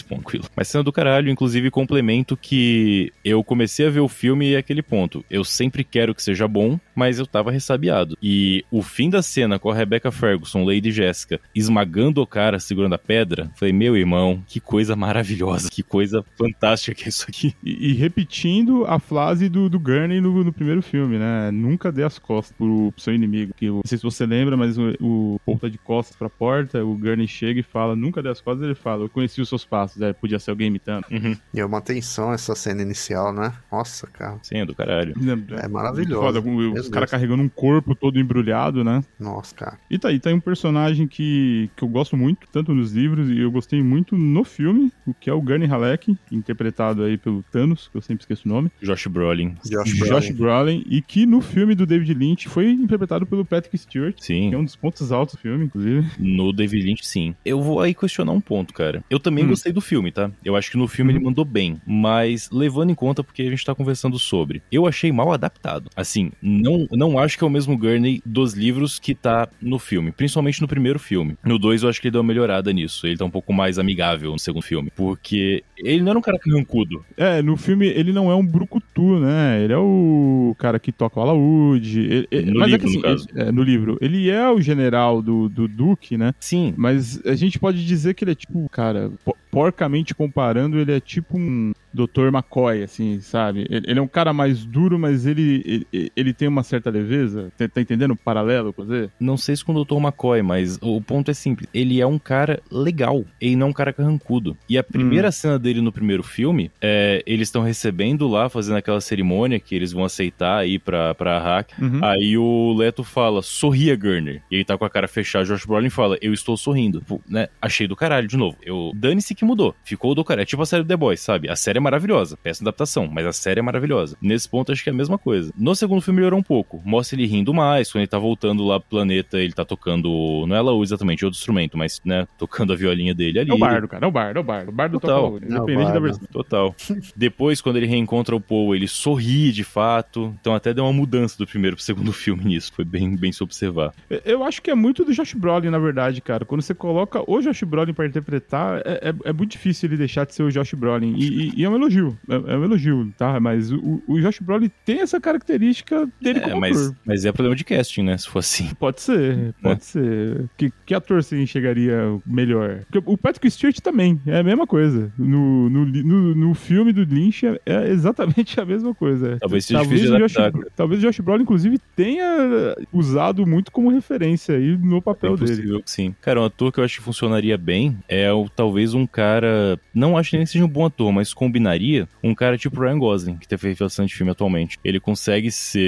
nesse ponto. Mas cena do caralho, inclusive complemento que eu comecei a ver o filme e é aquele ponto. Eu sempre quero que seja bom, mas eu tava ressabiado. E o fim da cena com a Rebecca Ferguson, Lady Jessica, esmagando o cara, segurando a pedra, falei, meu irmão, que coisa maravilhosa, que coisa fantástica que é isso aqui. E, e repetindo a frase do, do Gurney no, no primeiro filme, né? Nunca dê as costas pro, pro seu inimigo. Que, não sei se você lembra, mas o, o Paul tá de costas pra porta, o Gurney chega e fala, nunca dê as costas, ele fala, eu conheci os seus passos, é, podia ser alguém imitando. Uhum. E é uma tensão essa cena inicial, né? Nossa, cara. Sim, é do caralho. É, É maravilhoso. Foda, os caras carregando um corpo todo embrulhado, né? Nossa, cara. E tá aí, tá aí um personagem que, que eu gosto muito, tanto nos livros, e eu gostei muito no filme, o que é o Gurney Halleck, interpretado aí pelo Thanos, que eu sempre esqueço o nome. Josh Brolin. Josh Josh Brolin. Brolin, e que no filme do David Lynch foi interpretado pelo Patrick Stewart, Sim. que é um dos pontos altos do filme, inclusive. No David Lynch, sim. Eu vou aí questionar um ponto, cara. Eu também Hum. gostei do filme, tá? Eu acho que no filme Uhum. ele mandou bem, mas levando em conta porque a gente tá conversando sobre, eu achei mal adaptado. Assim, não, não acho que é o mesmo Gurney dos livros que tá no filme, principalmente no primeiro filme. No dois eu acho que ele deu uma melhorada nisso, ele tá um pouco mais amigável no segundo filme, porque ele não era um cara carrancudo. É, no filme ele não é um brucutu, né? Ele é o cara que toca o alaúde. Ele- ele- No mas livro, é que assim, no caso. ele- é, no livro. Ele é o general do, do Duke, né? Sim, Mas a gente pode dizer que ele é tipo, cara, po- porcamente comparando, ele é tipo um doutor McCoy, assim, sabe? Ele, ele é um cara mais duro, mas ele, ele, ele tem uma certa leveza. Tá, tá entendendo o paralelo, quer dizer? não sei se com o doutor McCoy, mas o ponto é simples. Ele é um cara legal, ele não é um cara carrancudo. E a primeira cena dele no primeiro filme, é, eles estão recebendo lá, fazendo aquela cerimônia que eles vão aceitar ir pra, pra Hack. Uhum. Aí o Leto fala, sorria, Gurney. E ele tá com a cara fechada, Josh Brolin fala, eu estou sorrindo. Pô, né? Achei do caralho, de novo. Eu, dane-se que mudou. Ficou do caralho. É tipo a série do The Boys, sabe? A série é maravilhosa. Péssima adaptação, mas a série é maravilhosa. Nesse ponto, acho que é a mesma coisa. No segundo filme, melhorou um pouco. Mostra ele rindo mais. Quando ele tá voltando lá pro planeta, ele tá tocando... Não é alaúde exatamente, é outro instrumento, mas, né? Tocando a violinha dele ali. É o bardo, cara. É o bardo, é o bardo. O bardo Total. toca alaúde, É o independente da bardo. versão. Total. Depois, quando ele reencontra o Paul, ele sorri de fato. Então até deu uma mudança do primeiro pro segundo filme nisso. Foi bem, bem se observar. Eu acho que é muito do Josh Brolin, na verdade, cara. Quando você coloca o Josh Brolin pra interpretar, é, é, é muito difícil ele deixar de ser o Josh Brolin. E, e- e é um elogio. É, é um elogio, tá? Mas o, o Josh Brolin tem essa característica dele É, como mas, ator. mas é problema de casting, né? Se for assim. Pode ser, pode É. ser. Que, que ator você enxergaria melhor? Porque o Patrick Stewart também é a mesma coisa. No, no, li- no, no filme do Lynch é, é exatamente a mesma coisa. Talvez seja talvez difícil o de Josh, adaptar, cara. talvez o Josh Brolin, inclusive, tenha usado muito como referência aí no É papel dele. possível que sim. Cara, um ator que eu acho que funcionaria bem é o, talvez um cara... Não acho nem que seja um bom ator, mas combinaria um cara tipo Ryan Gosling, que tem feito bastante filme atualmente. Ele consegue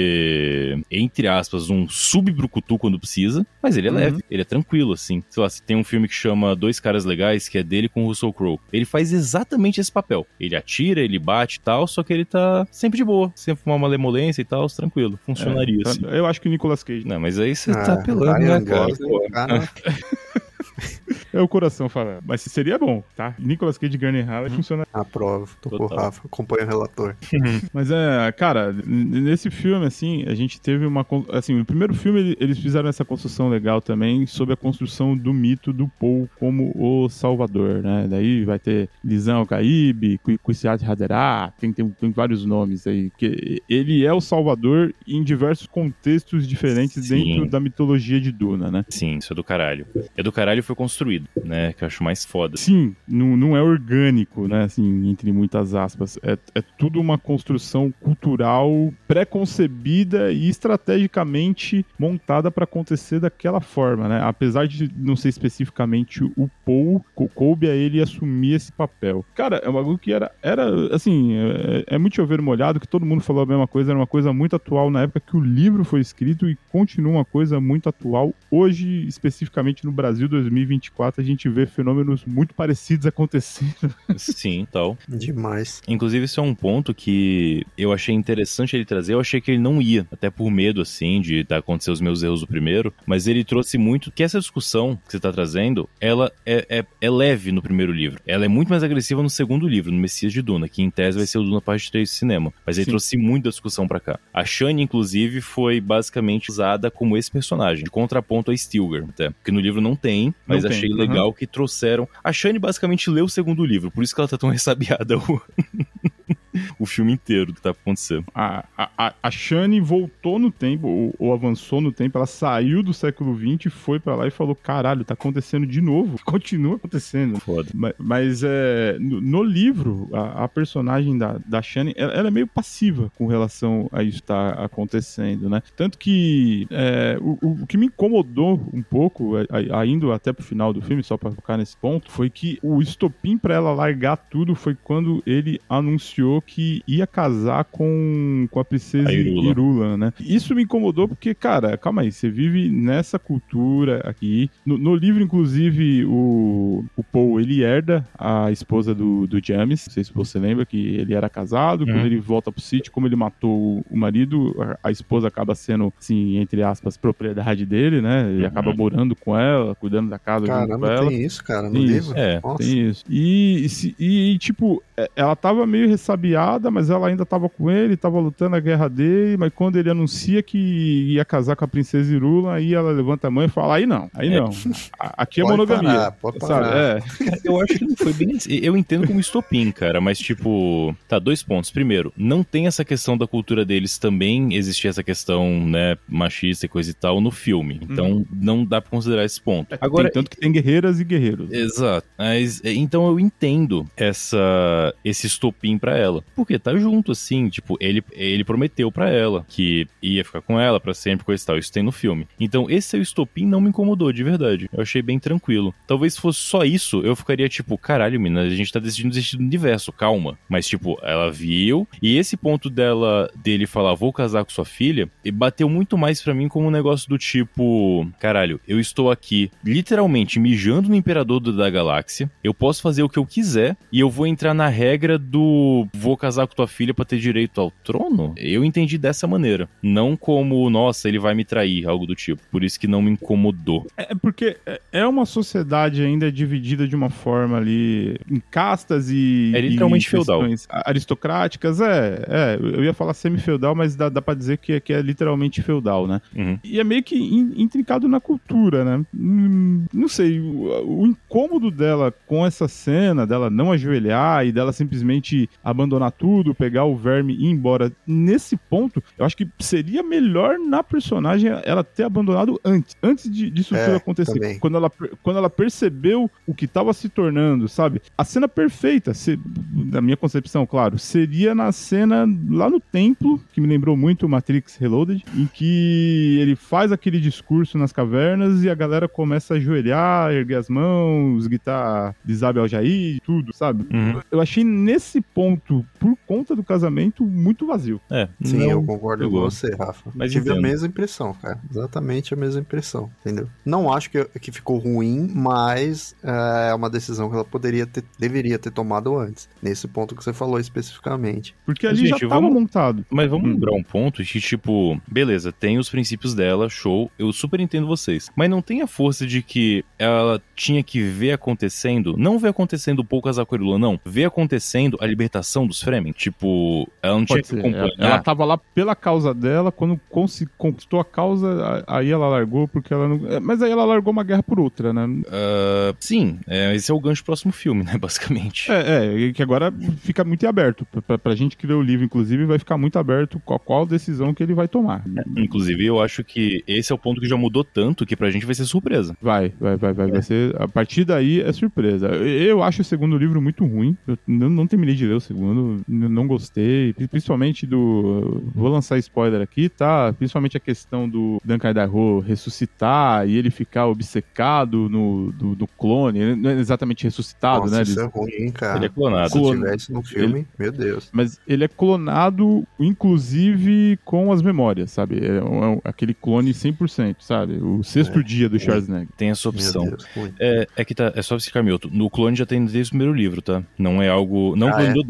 ser, entre aspas, um sub-brucutu quando precisa, mas ele é Uhum. leve, ele é tranquilo, assim. Sei lá, se tem um filme que chama Dois Caras Legais, que é dele com o Russell Crowe. Ele faz exatamente esse papel. Ele atira, ele bate e tal, só que ele tá sempre de boa, sempre com uma malemolência e tal, tranquilo. Funcionaria, Tá- assim. Eu acho que o Nicolas Cage. Não, mas aí você Ah, tá apelando, Ryan né, cara? Gosling, Pô. cara. É o coração falando. Mas seria bom, tá? Nicolas Cage e Gurney Halleck funciona. Aprovo. Tô com o Total. Rafa. Acompanha o relator. Mas é, cara, n- nesse filme, assim, a gente teve uma. con- Assim, no primeiro filme ele- eles fizeram essa construção legal também sobre a construção do mito do Paul como o Salvador, né? Daí vai ter Lisan Al-Gaib, Kwisiat Haderah, tem, tem, tem vários nomes aí. Que ele é o Salvador em diversos contextos diferentes Sim. dentro da mitologia de Duna, né? Sim, isso é do caralho. É do caralho e foi construído, né? Que eu acho mais foda. Sim, não, não é orgânico, né? Assim, entre muitas aspas. É, é tudo uma construção cultural pré-concebida e estrategicamente montada para acontecer daquela forma, né? Apesar de não ser especificamente o Paul, co- coube a ele assumir esse papel. Cara, é um bagulho que era, era assim, é, é muito chover molhado, que todo mundo falou a mesma coisa, era uma coisa muito atual na época que o livro foi escrito e continua uma coisa muito atual. Hoje, especificamente no Brasil dois mil e vinte e quatro, a gente vê fenômenos muito parecidos acontecendo. Sim, tal. Demais. Inclusive, isso é um ponto que eu achei interessante ele trazer. Eu achei que ele não ia, até por medo, assim, de tá, acontecer os meus erros do primeiro. Mas ele trouxe muito que essa discussão que você tá trazendo, ela é, é, é leve no primeiro livro. Ela é muito mais agressiva no segundo livro, no Messias de Duna, que em tese vai ser o Duna parte três do cinema. Mas ele Sim. trouxe muito da discussão pra cá. A Shani, inclusive, foi basicamente usada como esse personagem, de contraponto a Stilgar, até. Porque no livro não tem, mas Não tem. achei Uhum. legal que trouxeram. A Shani basicamente leu o segundo livro, por isso que ela tá tão ressabiada o, o filme inteiro do que tá acontecendo. A, a, a Shani voltou no tempo, ou, ou avançou no tempo, ela saiu do século vinte, foi pra lá e falou, caralho, tá acontecendo de novo, continua acontecendo. Foda. Mas, mas é, no, no livro, a, a personagem da, da Shani, ela, ela é meio passiva com relação a isso que tá acontecendo, né? Tanto que é, o, o, o que me incomodou um pouco, a, a, indo até pro final do filme, só pra focar nesse ponto, foi que o estopim pra ela largar tudo foi quando ele anunciou que ia casar com, com a princesa A Irula. Irula, né? Isso me incomodou porque, cara, calma aí, você vive nessa cultura aqui. No, no livro, inclusive, o, o Paul, ele herda a esposa do, do James. Não sei se você lembra que ele era casado. Uhum. Quando ele volta pro sítio, como ele matou o marido, a, a esposa acaba sendo, assim, entre aspas, propriedade dele, né? Ele Uhum. acaba morando com ela, cuidando da casa junto com Caramba, ela. tem isso, cara, no Tem livro? isso. É, Nossa. Tem isso. E, e, se- e, tipo, é- ela tava meio ressabiada, mas ela ainda tava com ele, tava lutando a guerra dele, mas quando ele anuncia que ia casar com a princesa Irula, aí ela levanta a mão e fala, aí não, aí É. não. A- Aqui é Pode monogamia. parar, pode sabe? parar. É. Cara, eu acho que não foi bem assim. Eu entendo como estopim, cara, mas tipo... Tá, dois pontos. Primeiro, não tem essa questão da cultura deles também existir essa questão, né, machista e coisa e tal no filme. Então, não dá pra considerar esse ponto. Agora, Tem, tanto que tem guerreiras e guerreiros. exato. Mas, é, então eu entendo essa, esse estopim pra ela. Porque tá junto, assim, tipo, ele, ele prometeu pra ela que ia ficar com ela pra sempre, coisa e tal. Isso tem no filme. Então, esse seu estopim não me incomodou, de verdade. Eu achei bem tranquilo. Talvez se fosse só isso, eu ficaria tipo, caralho, mina, a gente tá decidindo desistir do universo, calma. Mas, tipo, ela viu, e esse ponto dela, dele falar, vou casar com sua filha, e bateu muito mais pra mim como um negócio do tipo, caralho, eu estou aqui, literalmente, mijando no Imperador do- da Galáxia, eu posso fazer o que eu quiser, e eu vou entrar na regra do vou casar com tua filha pra ter direito ao trono? Eu entendi dessa maneira. Não como, nossa, ele vai me trair, algo do tipo. Por isso que não me incomodou. É porque é- é uma sociedade ainda dividida de uma forma ali em castas e. É literalmente e feudal. questões aristocráticas, é, é. Eu ia falar semi-feudal, mas dá, dá pra dizer que, é- que é literalmente feudal, né? Uhum. E é meio que in- intrincado na cultura, né? Hum, não sei, o, o incômodo dela com essa cena, dela não ajoelhar e dela simplesmente abandonar tudo, pegar o verme e ir embora, nesse ponto, eu acho que seria melhor na personagem ela ter abandonado antes, antes de, disso É, tudo acontecer. também. Quando ela, per- quando ela percebeu o que estava se tornando, sabe? A cena perfeita, se- da minha concepção, claro, seria na cena lá no templo, que me lembrou muito Matrix Reloaded, em que ele faz aquele discurso nas cavernas e a galera começa a ajoelhar, erguer as mãos, gritar Dizabe al Jair, tudo, sabe? Uhum. Eu achei nesse ponto, por conta do casamento, muito vazio. É, Sim, não eu concordo pegou. com você, Rafa. Mas Tive entendo. a mesma impressão, cara. Exatamente a mesma impressão, entendeu? Não acho que, que ficou ruim, mas é uma decisão que ela poderia ter, deveria ter tomado antes. Nesse ponto que você falou especificamente. Porque Mas, ali gente, já tava vamos- montado. Mas vamos Hum. lembrar um ponto de, tipo, beleza, tem os princípios dela, show, eu super entendo vocês. Mas não tem a força de que ela tinha que ver acontecendo, não ver acontecendo o Paul casar com a Irula, não. Ver acontecendo a libertação dos Fremen. Tipo, ela não tinha Pode que ser. acompanhar. Ela, ela tava lá pela causa dela, quando consi- conquistou a causa, a- aí ela largou, porque ela não. é, Mas aí ela largou uma guerra por outra, né? Ah, sim, é, esse é o gancho do próximo filme, né, basicamente. É, é, e que agora fica muito em aberto. Pra, pra, pra gente que lê o livro, inclusive, vai ficar muito aberto qual, qual decisão que ele vai tomar. Inclusive, eu acho que esse é o ponto que já mudou tanto que pra gente vai ser surpresa. Vai, vai, vai, vai, vai ser. A partir daí é surpresa. Eu, eu acho o segundo livro muito ruim. Eu não, não terminei de ler o segundo, n- não gostei. Pri- Principalmente do. Vou lançar spoiler aqui, tá? Principalmente a questão do Duncan Idaho ressuscitar e ele ficar obcecado no do, do clone. Ele não é exatamente ressuscitado, Nossa, né? isso Eles- é ruim, hein, cara. Ele é clonado. Se Clone- tivesse no filme, meu Deus. Mas ele é clonado, inclusive, com as memórias, sabe? É, um- é um- aquele clone cem por cento, sabe? O sexto É. dia do Schwarzenegger. Tem essa Meu opção. Deus, ruim. É, é que tá, é só explicar, Milton. No clone já tem desde o primeiro livro, tá? Não é algo. Não o Ah, clone é? do Duncan, mas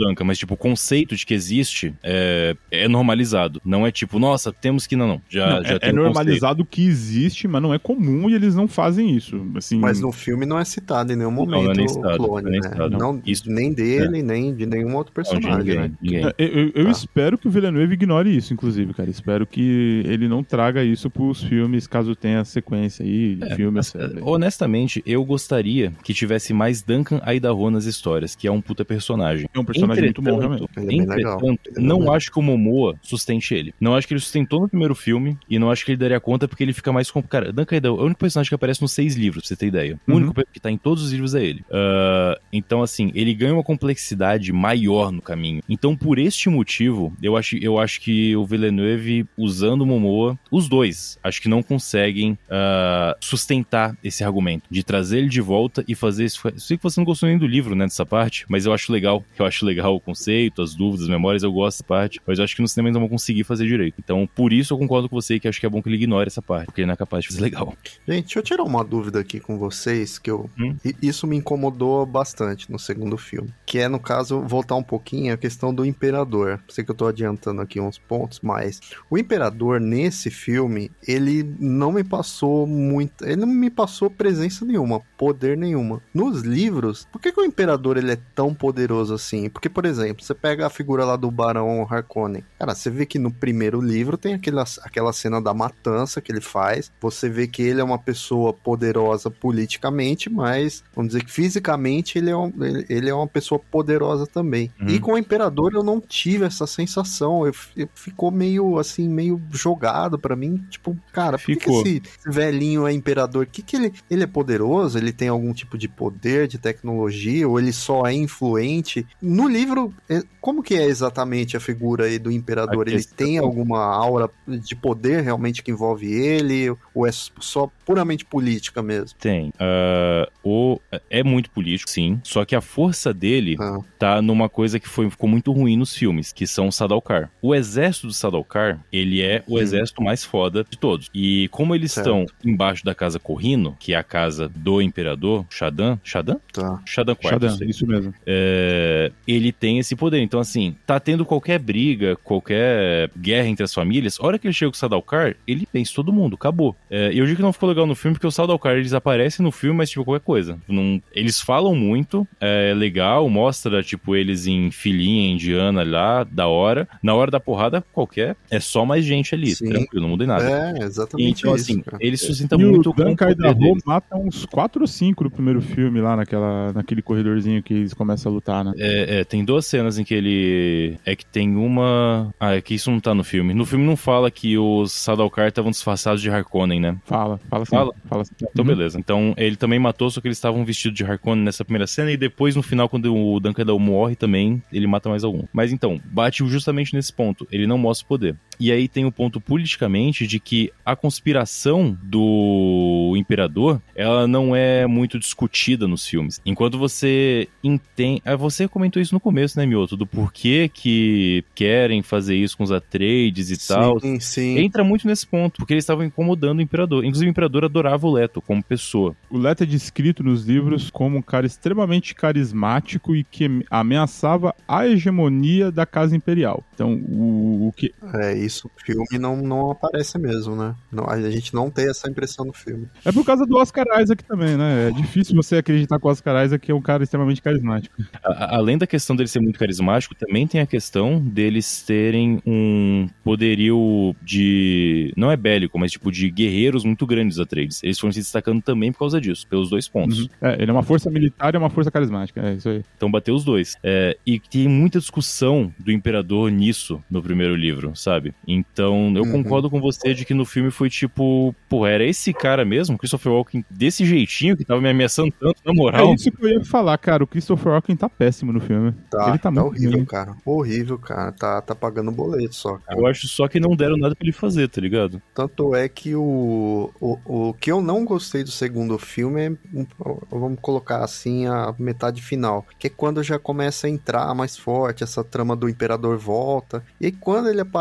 Tipo, o conceito de que existe é, é normalizado. Não é tipo, nossa, temos que... Não, não. Já, não, já é, tem é um normalizado conceito. que existe, mas não é comum e eles não fazem isso. Assim, Mas no filme não é citado em nenhum Não, momento não é nem o citado, clone, não é nem né? citado. Não, Isso- nem dele, nem de nenhum outro Não, de personagem, ninguém, né? ninguém. É, Eu, eu- eu Tá. espero que o Villeneuve ignore isso, inclusive, cara. Espero que ele não traga isso pros filmes, caso tenha sequência aí, de filme, Mas, etcétera. honestamente, eu gostaria que tivesse mais Duncan Idaho nas histórias, que é um puta personagem. É um personagem muito bom, Entretanto, realmente. Ele é bem legal. Entretanto, Ele é não bem acho que o Momoa sustente ele. Não acho que ele sustentou no primeiro filme e não acho que ele daria conta porque ele fica mais... Com... Cara, Duncan Idaho é o único personagem que aparece nos seis livros, pra você ter ideia. O Uhum. único que tá em todos os livros é ele. Ah, então, assim, ele ganha uma complexidade maior no caminho. Então, por este motivo, eu acho, eu acho que o Villeneuve, usando o Momoa, os dois, acho que não conseguem ah, sustentar esse argumento, de trazer ele de volta e fazer isso. Eu sei que você não gostou nem do livro, né, dessa parte, mas eu acho legal. Eu acho legal o conceito, as dúvidas, as memórias, eu gosto dessa parte, mas eu acho que no cinema eles não vão conseguir fazer direito. Então, por isso eu concordo com você que acho que é bom que ele ignore essa parte, porque ele não é capaz de fazer legal. Gente, deixa eu tirar uma dúvida aqui com vocês, que eu... Hum? e- isso me incomodou bastante no segundo filme, que é, no caso, voltar um pouquinho a questão do Imperador. Sei que eu tô adiantando aqui uns pontos, mas o Imperador, nesse filme, ele não me passou muito... Ele não me passou presença nenhuma, poder nenhuma. Nos livros, por que, que o Imperador ele é tão poderoso assim? Porque, por exemplo, você pega a figura lá do Barão Harkonnen. Cara, você vê que no primeiro livro tem aquela, aquela cena da matança que ele faz. Você vê que ele é uma pessoa poderosa politicamente, mas vamos dizer que fisicamente ele é, um, ele, ele é uma pessoa poderosa também. Uhum. E com o Imperador eu não tive essa sensação. Eu, eu ficou meio assim, meio jogado pra mim. Tipo, cara, por que, que Ficou. esse, esse velhinho é Imperador? Que que ele, ele é poderoso? Ele tem algum tipo de poder, de tecnologia? Ou ele só é influente? No livro, é- como que é exatamente a figura aí do Imperador? A Ele questão- tem alguma aura de poder realmente que envolve ele? Ou é só puramente política mesmo? Tem. Ah, o, é muito político, sim. Só que a força dele Ah, tá numa coisa que foi, ficou muito ruim nos filmes, que são os Sardaukar. O exército dos Sardaukar, ele é o Hum. exército mais foda de todos. E como eles Certo. estão embaixo da casa Corrino, que é a casa do imperador, Shadan, Shadan? tá. Shadan quarto, Shadan, não sei. isso mesmo. É, ele tem esse poder. Então, assim, tá tendo qualquer briga, qualquer guerra entre as famílias, a hora que ele chega com o Sardaukar, ele pensa todo mundo, acabou. É, e eu digo que não ficou legal no filme, porque os Sardaukar, eles aparecem no filme, mas, tipo, qualquer coisa. Não, eles falam muito, é legal, mostra, tipo, eles em filinha indiana lá, da hora. Na hora da porrada, qualquer, é só mais gente ali, Sim. tranquilo, não muda em nada. É, exatamente Então, isso. assim, cara. ele sustenta E muito o com o Duncan poder Idaho deles. mata uns quatro ou cinco no primeiro filme lá naquela, naquele corredorzinho que eles começam a lutar, né? É, é, tem duas cenas em que ele... É que tem uma... Ah, é que isso não tá no filme. No filme não fala que os Sardaukar estavam disfarçados de Harkonnen, né? Fala, fala assim. Fala? Fala assim. Então, Uhum. beleza. Então, ele também matou, só que eles estavam vestidos de Harkonnen nessa primeira cena, e depois, no final, quando o Duncan Idaho morre também, ele mata mais algum. Mas então, bate justamente nesse ponto. Ele não mostra o poder. E aí tem o ponto politicamente de que a conspiração do imperador, ela não é muito discutida nos filmes. Enquanto você entende... Ah, você comentou isso no começo, né, Mioto? Do porquê que querem fazer isso com os Atreides e tal. Sim, sim. Entra muito nesse ponto, porque eles estavam incomodando o imperador. Inclusive, o imperador adorava o Leto como pessoa. O Leto é descrito nos livros como um cara extremamente carismático e que ameaçava a hegemonia da Casa Imperial. Então, o, o que... É, isso no filme não, não aparece mesmo, né? Não, a gente não tem essa impressão no filme. É por causa do Oscar Isaac também, né? É difícil você acreditar que o Oscar Isaac é um cara extremamente carismático. A- a- além da questão dele ser muito carismático, também tem a questão deles terem um poderio de... Não é bélico, mas tipo de guerreiros muito grandes, os Atreides. Eles foram se destacando também por causa disso, pelos dois pontos. Uhum. É, ele é uma força militar e uma força carismática. É isso aí. Então bateu os dois. É, e tem muita discussão do imperador nisso no primeiro livro, sabe? Então eu Uhum. concordo com você de que no filme foi tipo, pô, era esse cara mesmo, Christopher Walken, desse jeitinho que tava me ameaçando tanto, na moral. É isso que eu ia falar, cara. O Christopher Walken tá péssimo no filme. Tá, Ele tá tá, muito horrível, ruim. cara. Horrível, cara. Tá, tá pagando boleto só, cara. Eu acho só que não deram nada pra ele fazer, tá ligado? Tanto é que o, o, o que eu não gostei do segundo filme é, um- vamos colocar assim, a metade final. Que é quando já começa a entrar mais forte, essa trama do Imperador volta. E aí quando ele aparece,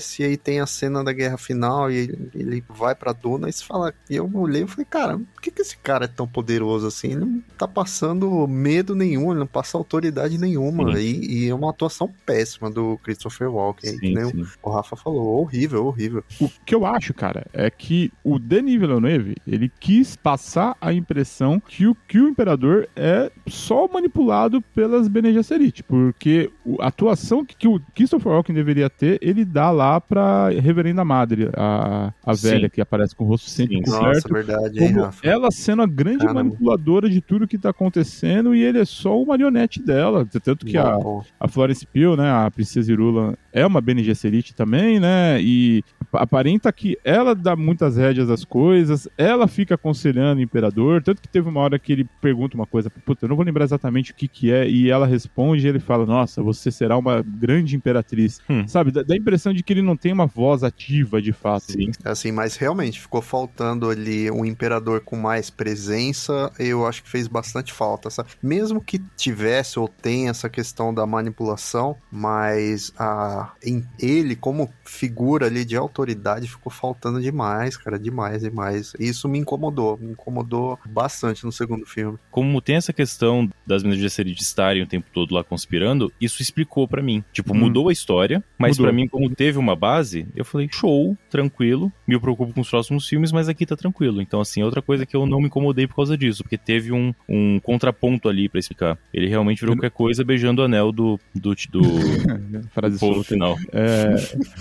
desce e aí tem a cena da guerra final e ele, ele vai pra Duna e se fala, e eu olhei e falei, cara, por que, que esse cara é tão poderoso assim? Ele não tá passando medo nenhum, ele não passa autoridade nenhuma, e, e é uma atuação péssima do Christopher Walken, sim, que nem sim. o Rafa falou, horrível, horrível. O que eu acho, cara, é que o Denis Villeneuve, ele quis passar a impressão que o, que o Imperador é só manipulado pelas Bene Gesserit, porque a atuação que, que o Christopher Walken deveria ter, ele dá lá pra Reverenda Madre, a, a velha que aparece com o rosto sempre coberto. Nossa, verdade, hein, como Rafa? ela sendo a grande Caramba. manipuladora de tudo que tá acontecendo e ele é só o marionete dela. Tanto que a, a Florence Pugh, né, a Princesa Irulan, é uma Bene Gesserit também, né, e aparenta que ela dá muitas rédeas às coisas, ela fica aconselhando o Imperador, tanto que teve uma hora que ele pergunta uma coisa, puta, eu não vou lembrar exatamente o que que é, e ela responde e ele fala, nossa, você será uma grande imperatriz, hum. sabe, dá, dá a impressão de que ele não tem uma voz ativa de fato. Sim, assim, mas realmente ficou faltando ali um Imperador com mais presença, eu acho que fez bastante falta, sabe? Mesmo que tivesse ou tenha essa questão da manipulação, mas a, em, ele como figura ali de autoridade ficou faltando demais, cara, demais, demais. Isso me incomodou, me incomodou bastante no segundo filme. Como tem essa questão das Bene Gesserit estarem o tempo todo lá conspirando, isso explicou pra mim. Tipo, hum. mudou a história, mas mudou. Pra mim, como teve uma base, eu falei, show, tranquilo, me preocupo com os próximos filmes, mas aqui tá tranquilo. Então, assim, outra coisa que eu não me incomodei por causa disso, porque teve um, um contraponto ali pra explicar. Ele realmente virou eu... qualquer coisa beijando o anel do, do, do, Frase do povo final. É...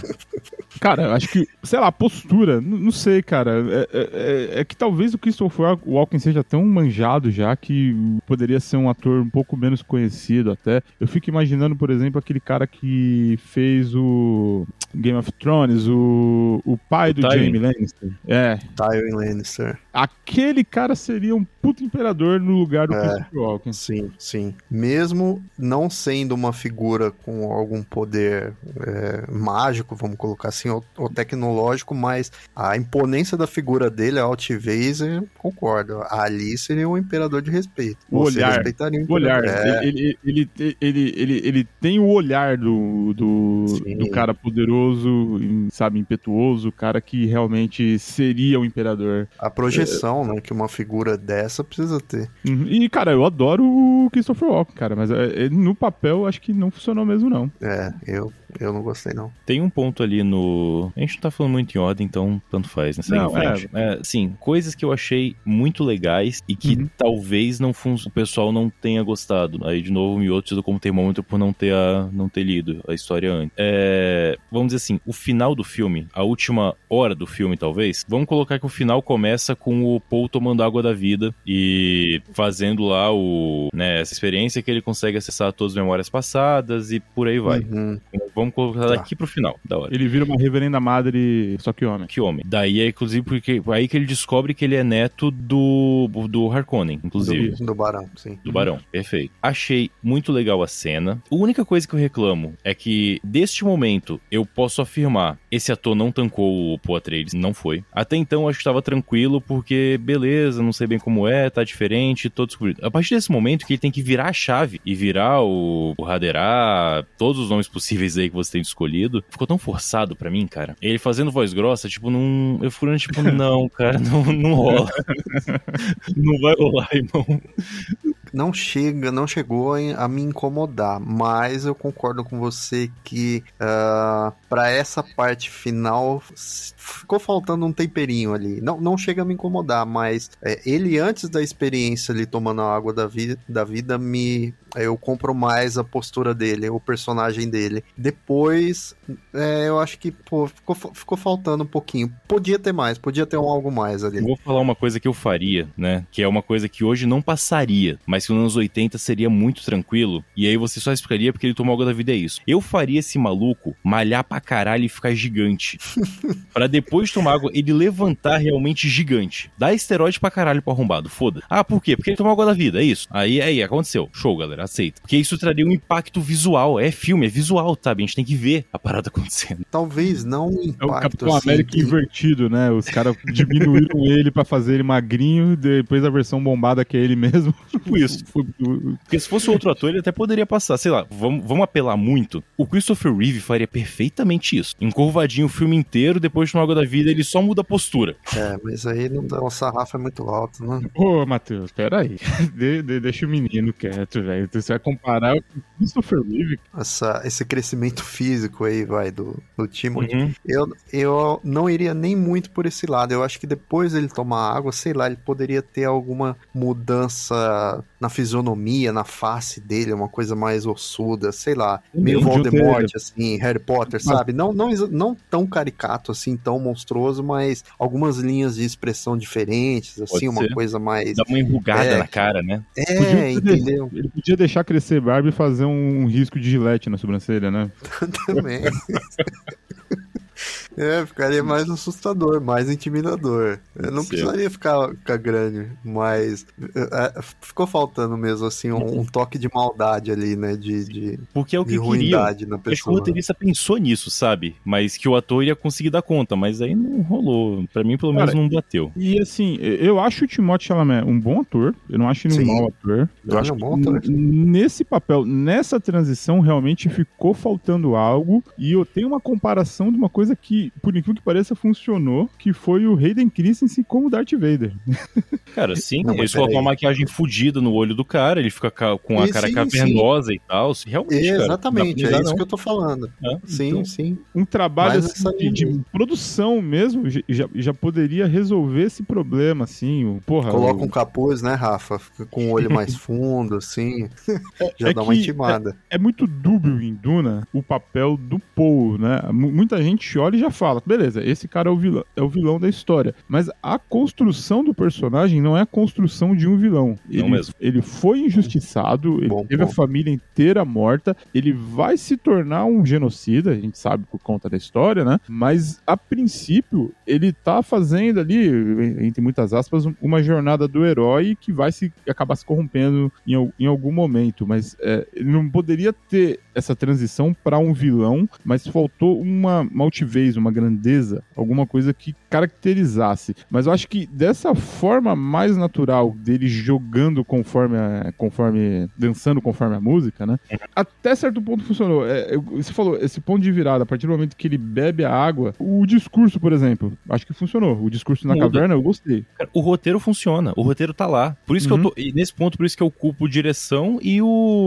Cara, acho que, sei lá, a postura, n- não sei, cara, é, é, é que talvez o Christopher Walken seja tão manjado já que poderia ser um ator um pouco menos conhecido até. Eu fico imaginando, por exemplo, aquele cara que fez o Game of Thrones, o, o pai do Jaime Lannister. É. Tywin Lannister. Aquele cara seria um puto imperador no lugar do é, Christopher Walken. Sim, sim. Mesmo não sendo uma figura com algum poder é, mágico, vamos colocar assim, ou, ou tecnológico, mas a imponência da figura dele, a altivez, eu concordo. Ali seria um imperador de respeito. O Você olhar. respeitaria O olhar. É. Ele, ele, ele, ele, ele, ele tem o olhar do, do, do cara poderoso, sabe, impetuoso, o cara que realmente seria o imperador. A projeção, é... né, que uma figura dessa precisa ter. Uhum. E, cara, eu adoro o Christopher Walken, cara, mas é, no papel acho que não funcionou mesmo, não. É, eu, eu não gostei, não. Tem um ponto ali no... A gente não tá falando muito em ordem, então tanto faz, né? Segue não, em frente. É... É, sim, coisas que eu achei muito legais e que uhum. talvez não fun... o pessoal não tenha gostado. Aí, de novo, me outro como termômetro por não ter, a... não ter lido a história antes. É... Vamos dizer assim, o final do filme, a última hora do filme, talvez, vamos colocar que o final começa com o Paul tomando água da vida e fazendo lá o, né, essa experiência que ele consegue acessar todas as memórias passadas e por aí vai. Uhum. Vamos colocar tá. daqui pro final da hora. Ele vira uma reverenda madre, só que homem. Que homem. Daí é, inclusive, porque aí que ele descobre que ele é neto do, do Harkonnen, inclusive. Do, do Barão, sim. Do Barão, perfeito. Achei muito legal a cena. A única coisa que eu reclamo é que, deste momento, eu posso afirmar, esse ator não tancou o Paul Atreides, não foi. Até então, eu acho que tava tranquilo, porque, beleza, não sei bem como é, tá diferente, tô descobrindo. A partir desse momento que ele tem que virar a chave e virar o, o Haderá, todos os nomes possíveis aí que você tem escolhido, ficou tão forçado pra mim, cara. Ele fazendo voz grossa, tipo, não... Eu fui tipo, não, cara, não, não rola. Não vai rolar, irmão. Não chega, não chegou a me incomodar, mas eu concordo com você que uh, para essa parte final ficou faltando um temperinho ali. Não, não chega a me incomodar, mas é, ele antes da experiência ali tomando a água da vida, da vida me, eu compro mais a postura dele, o personagem dele. Depois, é, eu acho que pô, ficou, ficou faltando um pouquinho. Podia ter mais, podia ter um algo mais ali. Eu vou falar uma coisa que eu faria, né? Que é uma coisa que hoje não passaria, mas que nos anos oitenta seria muito tranquilo, e aí você só explicaria porque ele tomou água da vida, é isso. Eu faria esse maluco malhar pra caralho e ficar gigante. Pra depois de tomar água, ele levantar realmente gigante. Dá esteroide pra caralho pro arrombado, foda. Ah, por quê? Porque ele tomou água da vida, é isso. Aí, aí, aconteceu. Show, galera. aceito. Porque isso traria um impacto visual. É filme, é visual, sabe? A gente tem que ver a parada acontecendo. Talvez não um impacto. É o Capitão assim, América que... invertido, né? Os caras diminuíram ele pra fazer ele magrinho, depois a versão bombada que é ele mesmo. Tipo isso. Porque se fosse outro ator, ele até poderia passar. Sei lá, vamos, vamos apelar muito. O Christopher Reeve faria perfeitamente isso. Encurvadinho o filme inteiro, depois no Água da Vida ele só muda a postura. É, mas aí não dá, o sarrafo é muito alto, né? Ô, Matheus, peraí. De, de, deixa o menino quieto, velho. Você vai comparar com o Christopher Reeve? Essa, esse crescimento físico aí, vai, do, do Timothy. Uhum. Eu, eu não iria nem muito por esse lado. Eu acho que depois ele tomar água, sei lá, ele poderia ter alguma mudança na fisionomia, na face dele, uma coisa mais ossuda, sei lá, meio Podia Voldemort, ter- assim, Harry Potter, sabe? Não, não, exa- não tão caricato, assim, tão monstruoso, mas algumas linhas de expressão diferentes, assim, Pode uma ser. coisa mais... Dá uma enrugada É. na cara, né? É, Podia ter- entendeu? Ele podia deixar crescer barba e fazer um risco de gilete na sobrancelha, né? Também. É, ficaria mais assustador, mais intimidador. Eu não Sim. precisaria ficar, ficar grande, mas é, ficou faltando mesmo, assim, um, um toque de maldade ali, né? De, de, Porque é o de que queriam. ruindade na Acho que o pessoa. roteirista pensou nisso, sabe? Mas que o ator ia conseguir dar conta, mas aí não rolou. Pra mim, pelo menos, Cara, não bateu. E assim, eu acho o Timothée Chalamet um bom ator. Eu não acho ele um Sim. mau ator. Eu Não, acho ele é um que bom ator. n- nesse papel, nessa transição, realmente ficou faltando algo. E eu tenho uma comparação de uma coisa que, por incrível que pareça, funcionou, que foi o Hayden Christensen como Darth Vader. Cara, sim, Não, mas eles colocam peraí. uma maquiagem fudida no olho do cara, ele fica ca- com a E cara sim, cavernosa e tal. Realmente, cara, Exatamente, não dá pra é negar, isso não. que eu tô falando. É, Sim, então- sim. Um trabalho Mas assim, essa de, de linha- produção mesmo já, já, já poderia resolver esse problema, assim. O, porra, Coloca o- um capuz, né, Rafa? Fica com o olho mais fundo, assim. Já é dá uma que- intimada. É muito dúbio em Duna o papel do Paul, né? M- Muita gente olha e já fala, beleza, esse cara é o vilão, é o vilão da história. Mas a construção do personagem não é a construção de um vilão. Ele, mesmo. ele foi injustiçado, ele Bom teve a ponto. família inteira morta, ele vai se tornar um genocida, a gente sabe por conta da história, né? Mas a princípio, ele tá fazendo ali, entre muitas aspas, uma jornada do herói que vai se acabar se corrompendo em, al- em algum momento. Mas é, ele não poderia ter essa transição para um vilão, mas faltou uma, uma altivez, uma grandeza, alguma coisa que caracterizasse. Mas eu acho que dessa forma mais natural dele jogando conforme, a- conforme dançando conforme a música, né? Até certo ponto funcionou. É, eu- você falou, esse ponto de virada, a partir do momento que ele bebe a água, o discurso, por exemplo, acho que funcionou. O discurso na Muda. caverna, eu gostei. Cara, o roteiro funciona, o roteiro tá lá. Por isso Uhum. que eu tô. E nesse ponto, por isso que eu culpo direção e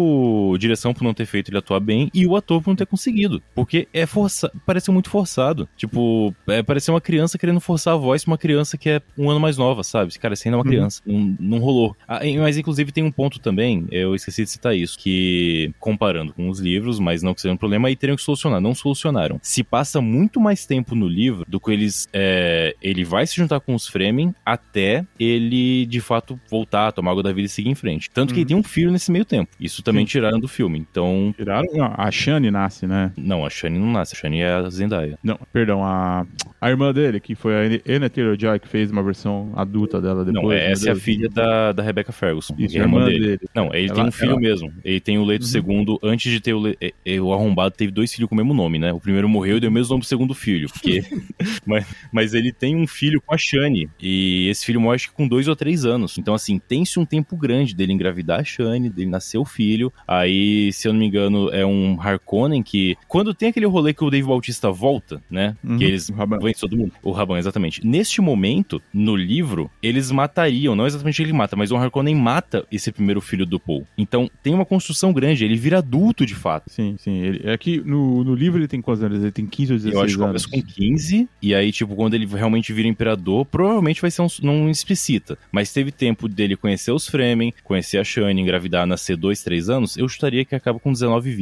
o. Direção por não ter feito ele atuar bem e o ator por não ter conseguido. Porque é força. Pareceu muito forçado. Tipo, é, pareceu uma criança querendo forçar a voz pra uma criança que é um ano mais nova, sabe? Esse cara assim ainda é uma Uhum. criança. Não, não rolou. Ah, e- mas inclusive tem um ponto também, eu esqueci de citar isso, que comparando com os livros, mas não que seja um problema, aí teriam que solucionar. Não solucionaram. Se passa muito mais tempo no livro do que eles. É, ele vai se juntar com os Fremen até ele, de fato, voltar, tomar água da vida e seguir em frente. Tanto que Uhum. ele tem um filho nesse meio tempo. Isso também Sim. tiraram do filme. Então, Tiraram. Não, a Shani nasce, né? não, a Shani não nasce. A Shani é a Zendaya. Não, perdão, a, a irmã dele, que foi a Anya Taylor-Joy, que fez uma versão adulta dela depois. não, meu essa é a Deus. filha da, da Rebecca Ferguson. Isso, que é a a irmã irmã dele. dele. Não, ele Ela- tem um filho ela- mesmo. Ele tem o leito Uhum. segundo. Antes de ter o, le... é, é, o arrombado, teve dois filhos com o mesmo nome, né? O primeiro morreu e deu o mesmo nome pro segundo filho. Porque... mas, mas ele tem um filho com a Shani. E esse filho morre acho que com dois ou três anos. Então, assim, tem-se um tempo grande dele engravidar a Shani, dele nascer o filho. Aí, se eu não me engano, é um Harkonnen que... Quando tem aquele rolê que o Dave Bautista volta, né? Uhum, Que eles o Raban. vêm todo mundo. O Raban, exatamente. Neste momento, no livro, eles matariam, não exatamente ele mata, mas o Harkonnen mata esse primeiro filho do Paul. Então, tem uma construção grande, ele vira adulto de fato. Sim, sim. Ele, é que no, no livro ele tem quantos anos? Ele tem quinze ou Eu acho dezesseis que anos. começa com quinze, e aí, tipo, quando ele realmente vira imperador, provavelmente vai ser um, não explicita. Mas teve tempo dele conhecer os Fremen, conhecer a Shani, engravidar, nascer dois, três anos, eu chutaria que acaba com dezenove, vinte.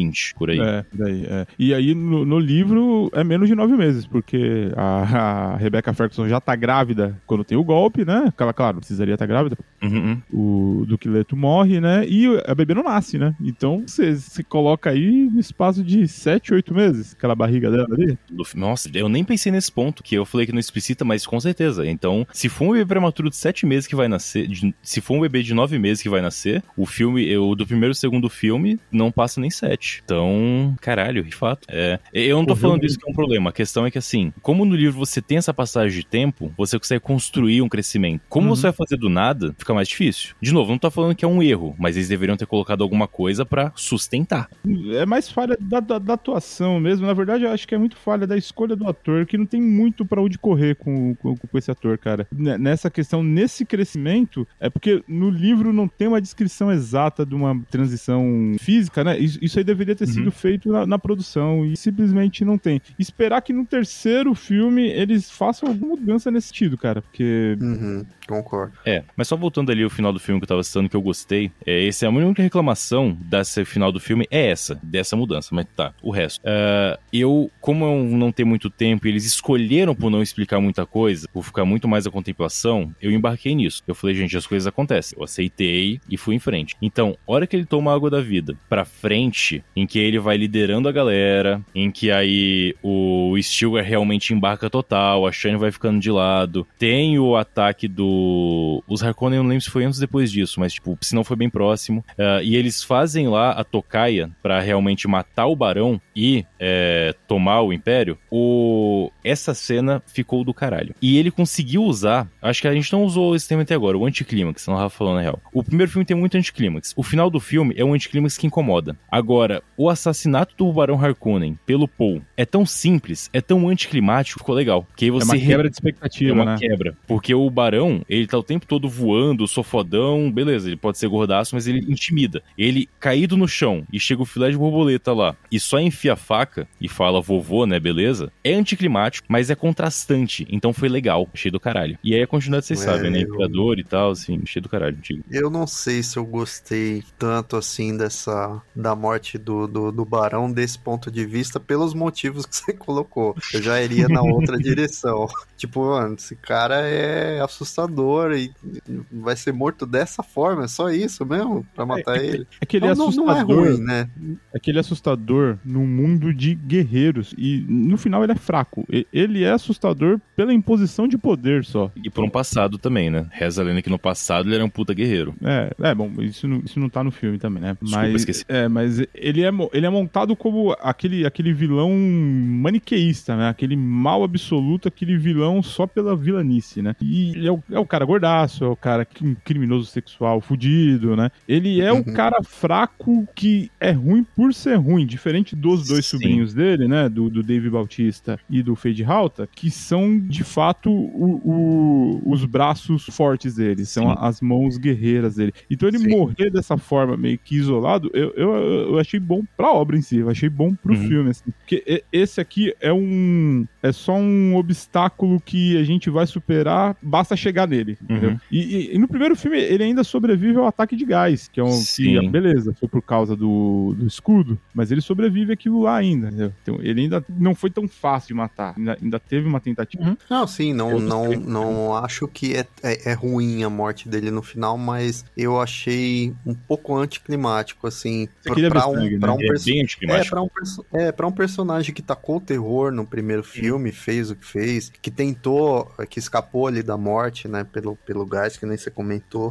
vinte, por aí. É, daí, é. E aí no, no livro é menos de nove meses, porque a, a Rebecca Ferguson já tá grávida quando tem o golpe, né? Ela, claro, precisaria estar grávida. Uhum. O Duque Leto morre, né? E a bebê não nasce, né? Então você se coloca aí no espaço de sete, oito meses, aquela barriga dela ali. Nossa, eu nem pensei nesse ponto, que eu falei que não explicita, mas com certeza. Então, se for um bebê prematuro de sete meses que vai nascer, de, se for um bebê de nove meses que vai nascer, o filme, o do primeiro e segundo filme, não passa nem sete. Então, caralho, de fato. É, eu não tô falando isso que é um problema. A questão é que, assim, como no livro você tem essa passagem de tempo, você consegue construir um crescimento. Como uhum. você vai fazer do nada, fica mais difícil. De novo, não tô falando que é um erro, mas eles deveriam ter colocado alguma coisa pra sustentar. É mais falha da, da, da atuação mesmo. Na verdade, eu acho que é muito falha da escolha do ator, que não tem muito pra onde correr com, com, com esse ator, cara. Nessa questão, nesse crescimento, é porque no livro não tem uma descrição exata de uma transição física, né? Isso, isso aí deveria ter uhum. sido feito na, na produção e simplesmente não tem. Esperar que no terceiro filme eles façam alguma mudança nesse sentido, cara, porque... Uhum. Concordo. É, mas só voltando ali ao final do filme que eu tava citando, que eu gostei, é, essa é a única reclamação desse final do filme, é essa, dessa mudança, mas tá, o resto. Uh, eu, como eu não tenho muito tempo e eles escolheram por não explicar muita coisa, por ficar muito mais a contemplação, eu embarquei nisso. Eu falei, gente, as coisas acontecem. Eu aceitei e fui em frente. Então, a hora que ele toma a água da vida pra frente, em que ele vai liderando a galera, em que aí o Stilgar realmente embarca total, a Shane vai ficando de lado, tem o ataque do os Harkonnen, eu não lembro se foi antes ou depois disso, mas tipo, se não foi bem próximo, uh, e eles fazem lá a tocaia pra realmente matar o Barão e é, tomar o Império, o... essa cena ficou do caralho. E ele conseguiu usar, acho que a gente não usou esse termo até agora, o anticlímax, não tava falando na real. O primeiro filme tem muito anticlímax, o final do filme é um anticlímax que incomoda. Agora, o assassinato do Barão Harkonnen pelo Paul é tão simples, é tão anticlimático, ficou legal. Que aí você é uma quebra de expectativa, É uma né? quebra, porque o Barão, ele tá o tempo todo voando, sofodão, beleza, ele pode ser gordaço, mas ele intimida. Ele caído no chão e chega o filé de borboleta lá e só enfia a faca e fala vovô, né, beleza? É anticlimático, mas é contrastante, então foi legal, cheio do caralho. E aí a continuidade, vocês é, sabem, né, Imperador eu... e tal, assim, cheio do caralho, digo. Eu não sei se eu gostei tanto, assim, dessa, da morte do, do, do Barão desse ponto de vista, pelos motivos que você colocou. Eu já iria na outra direção. Tipo, mano, esse cara é assustador e vai ser morto dessa forma, é só isso mesmo, pra matar é, ele. É que ele é não, assustador, não é ruim, né? É que ele é assustador num mundo de guerreiros e no final ele é fraco. Ele é assustador pela imposição de poder só. E por um passado também, né? Reza a lenda que no passado ele era um puta guerreiro. É, é bom, isso não, isso não tá no filme também, né? Desculpa, mas, esqueci. É, mas ele é, ele é montado como aquele, aquele vilão maniqueísta, né? Aquele mal absoluto, aquele vilão só pela vilanice, né? E ele é o, é o cara gordaço, é o cara um criminoso sexual fudido, né? Ele é uhum. o cara fraco que é ruim por ser ruim, diferente dos dois Sim. sobrinhos dele, né? Do, do Dave Bautista e do Fade Rauta, que são, de fato, o, o, os braços fortes dele, são Sim. as mãos guerreiras dele. Então ele Sim. morrer dessa forma, meio que isolado, eu, eu, eu achei bom pra obra em si, eu achei bom pro uhum. filme, assim. Porque esse aqui é um... é só um obstáculo que a gente vai superar, basta chegar nele, uhum. entendeu? E, e, e no primeiro filme ele ainda sobrevive ao ataque de gás, que é um... Que, beleza, foi por causa do, do escudo, mas ele sobrevive aquilo lá ainda, entendeu? Então ele ainda não foi tão fácil de matar, ainda, ainda teve uma tentativa. Uhum. Não, sim, não, não, não acho que é, é, é ruim a morte dele no final, mas eu achei um pouco anticlimático, assim, pra, pra, um, sangue, pra, né? um perso- é, pra, um perso- é, pra um personagem que tacou o terror no primeiro filme, sim. fez o que fez, que tentou, que escapou ali da morte, né, pelo, pelo gás, que nem você comentou,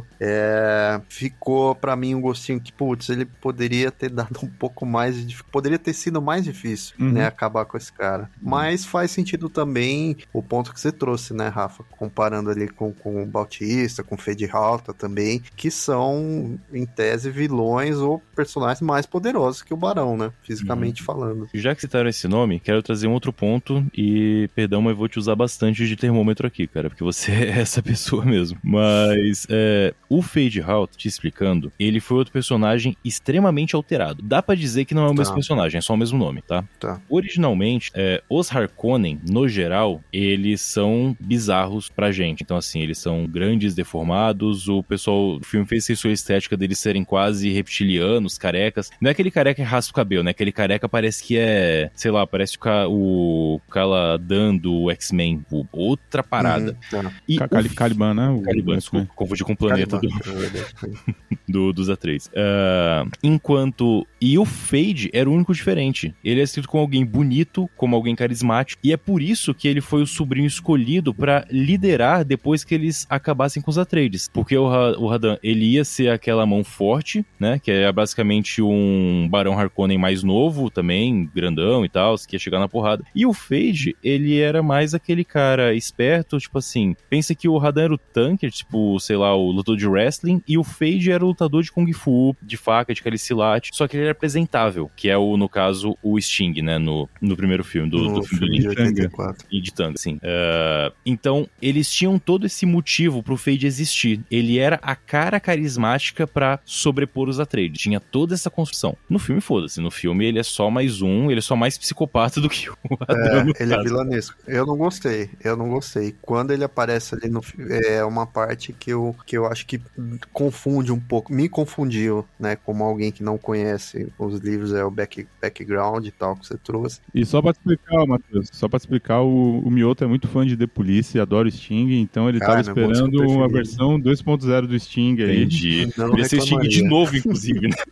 é, ficou pra mim um gostinho que, putz, ele poderia ter dado um pouco mais, de, poderia ter sido mais difícil, uhum. né, acabar com esse cara. Mas faz sentido também o ponto que você trouxe, né, Rafa, comparando ali com, com o Bautista, com o Fade Rauta também, que são, em tese, vilões ou personagens mais poderosos que o Barão, né, fisicamente uhum. falando. Já que citaram esse nome, quero trazer um outro ponto e, perdão, mas eu vou te usar bastante de termômetro aqui, cara, porque você é essa pessoa mesmo. Mas, é, o Fade Rauta, te explicando, ele foi outro personagem extremamente alterado. Dá pra dizer que não é o tá. mesmo personagem, é só o mesmo nome, tá? Tá. Originalmente, é, os Harkonnen, no geral, eles são bizarros pra gente. Então, assim, eles são grandes, deformados, o pessoal, o filme fez sua estética deles serem quase reptilianos, carecas. Não é aquele careca careca que raspa o cabelo, né? Aquele careca parece que é, sei lá, parece o, Ca, o Caladan do X-Men, outra parada. Hum, tá. E Cal o... Caliban, né? O Caliban, desculpa, confundi com o planeta do, do, dos Atreides. Uh, enquanto... E o Feyd era o único diferente. Ele é escrito como alguém bonito, como alguém carismático, e é por isso que ele foi o sobrinho escolhido pra liderar depois que eles acabassem com os Atreides. Porque o, ha o Radan, ele ia ser aquela mão forte, né? Que é basicamente um Barão Harkonnen mais novo também, grandão e tal, que ia chegar na porrada. E o Feyd, ele era mais aquele cara esperto, tipo assim, pensa que o Radan era o tanker, tipo, sei lá, o lutador de wrestling, e o Feyd era o lutador de Kung Fu, de faca, de calicilate, só que ele era apresentável, que é, o, no caso, o Sting, né, no, no primeiro filme, do, no do filme filme do de oitenta e quatro. E de Tanga, sim. Uh, então, eles tinham todo esse motivo pro Feyd existir. Ele era a cara carismática pra sobrepor os Atreides. Tinha toda essa construção. No filme, foda-se. No filme, ele é só mais um, ele é só mais psicopata do que o Radan. É, ele é vilanesco. Eu não gostei, eu não gostei. Quando ele aparece ali no filme, é uma parte que eu, que eu acho que confunde um pouco, me confundiu, né, como alguém que não conhece os livros, é o back, background e tal que você trouxe. E só pra te explicar, Matheus, só pra te explicar, o, o Mioto é muito fã de The Police, adora o Sting, então ele tava ah, esperando uma versão dois ponto zero do Sting aí. Entendi. Ele ia ser Sting de novo, inclusive, né?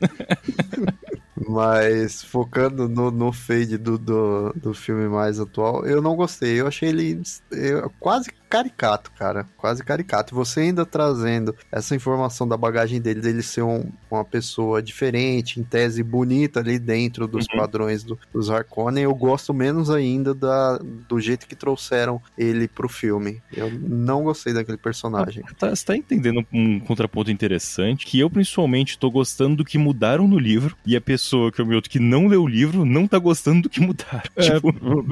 Mas focando no, no fade do, do, do filme mais atual, eu não gostei. Eu achei ele eu, quase caricato, cara. Quase caricato. E você ainda trazendo essa informação da bagagem dele, dele ser um, uma pessoa diferente, em tese bonita ali dentro dos uhum. padrões do, dos Harkonnen, eu gosto menos ainda da, do jeito que trouxeram ele pro filme. Eu não gostei daquele personagem. Ah, tá, você tá entendendo um contraponto interessante, que eu principalmente tô gostando do que mudaram no livro, e a pessoa que é o meu outro que não leu o livro não tá gostando do que mudaram. É, tipo...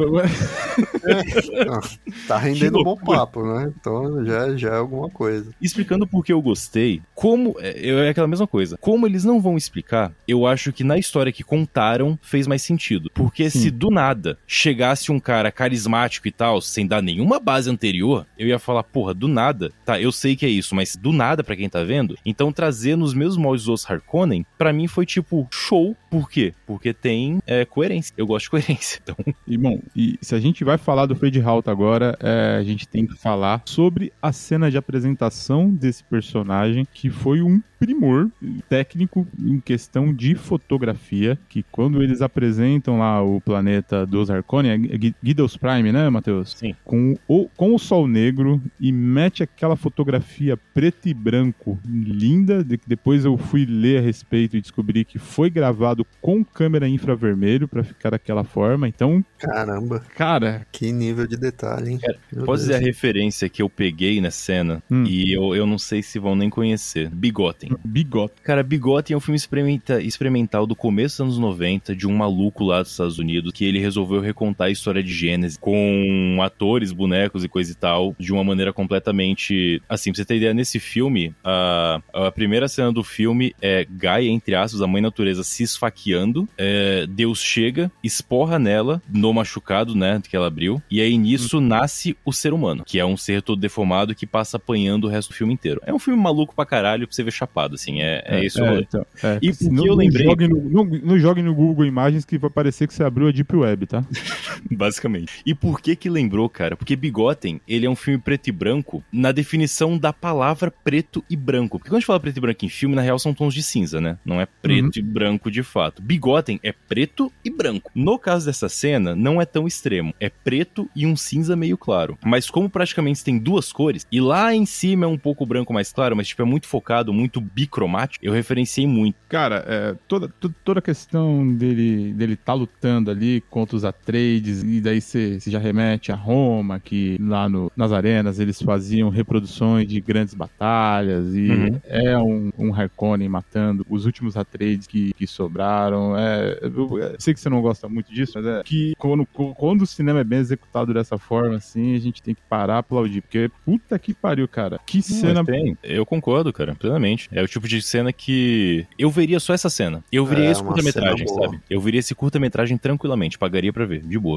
é. Tá rendendo um bom papo, né? Então já, já é alguma coisa. Explicando por que eu gostei, como é, é aquela mesma coisa. Como eles não vão explicar, eu acho que na história que contaram fez mais sentido. Porque Sim. se do nada chegasse um cara carismático e tal, sem dar nenhuma base anterior, eu ia falar, porra, do nada, tá, eu sei que é isso, mas do nada pra quem tá vendo, então trazer nos mesmos moldes dos Harkonnen, pra mim foi tipo, show. Por quê? Porque tem é, coerência. Eu gosto de coerência, então... E bom, e se a gente vai falar do Feyd Rautha agora, é, a gente tem que falar sobre a cena de apresentação desse personagem, que foi um primor técnico em questão de fotografia, que quando eles apresentam lá o planeta dos Harkonnen, é Gideos Prime, né, Matheus? Sim. Com o, com o sol negro, e mete aquela fotografia preto e branco linda, de que depois eu fui ler a respeito e descobri que foi gravado com câmera infravermelho pra ficar daquela forma, então... Caramba. Cara... Que nível de detalhe, hein? É, pode dizer a referência que eu peguei nessa cena, hum. e eu, eu não sei se vão nem conhecer. Bigotten. Bigotten. Cara, Bigotten é um filme experimenta, experimental do começo dos anos noventa, de um maluco lá dos Estados Unidos, que ele resolveu recontar a história de Gênesis com atores, bonecos e coisa e tal, de uma maneira completamente... Assim, pra você ter ideia, nesse filme, a, a primeira cena do filme é Gaia, entre aspas, a mãe natureza, se esfaqueando, é, Deus chega, esporra nela, no machucado, né, que ela abriu, e aí nisso hum. nasce o ser humano, que é um ser todo deformado que passa apanhando o resto do filme inteiro. É um filme maluco pra caralho, pra você ver chapado, assim, é, é, é isso. É, então, é. E porque não, eu lembrei... Não jogue, no, não, não jogue no Google Imagens que vai parecer que você abriu a Deep Web, tá? Basicamente. E por que que lembrou, cara? Porque Bigotten, ele é um filme preto e branco na definição da palavra preto e branco. Porque quando a gente fala preto e branco em filme, na real são tons de cinza, né? Não é preto uhum. e branco de fato. Bigotten é preto e branco. No caso dessa cena, não é tão extremo. É preto e um cinza meio claro. Mas como praticamente tem duas cores, e lá em cima é um pouco branco mais claro, mas tipo é muito focado, muito bicromático, eu referenciei muito. Cara, é, toda, toda, toda a questão dele dele tá lutando ali contra os Atreides, e daí você já remete a Roma, que lá no, nas arenas eles faziam reproduções de grandes batalhas, e uhum. é um, um Harkonnen matando os últimos Atreides que, que sobraram. É, eu, eu sei que você não gosta muito disso, mas é que quando, quando o cinema é bem executado dessa forma, assim, a gente tem que parar e aplaudir, porque puta que pariu, cara. Que não, cena... Tem. Eu concordo, cara, plenamente. É o tipo de cena que eu veria só essa cena. Eu veria é, esse curta-metragem, sabe? Eu veria esse curta-metragem tranquilamente, pagaria pra ver, de boa.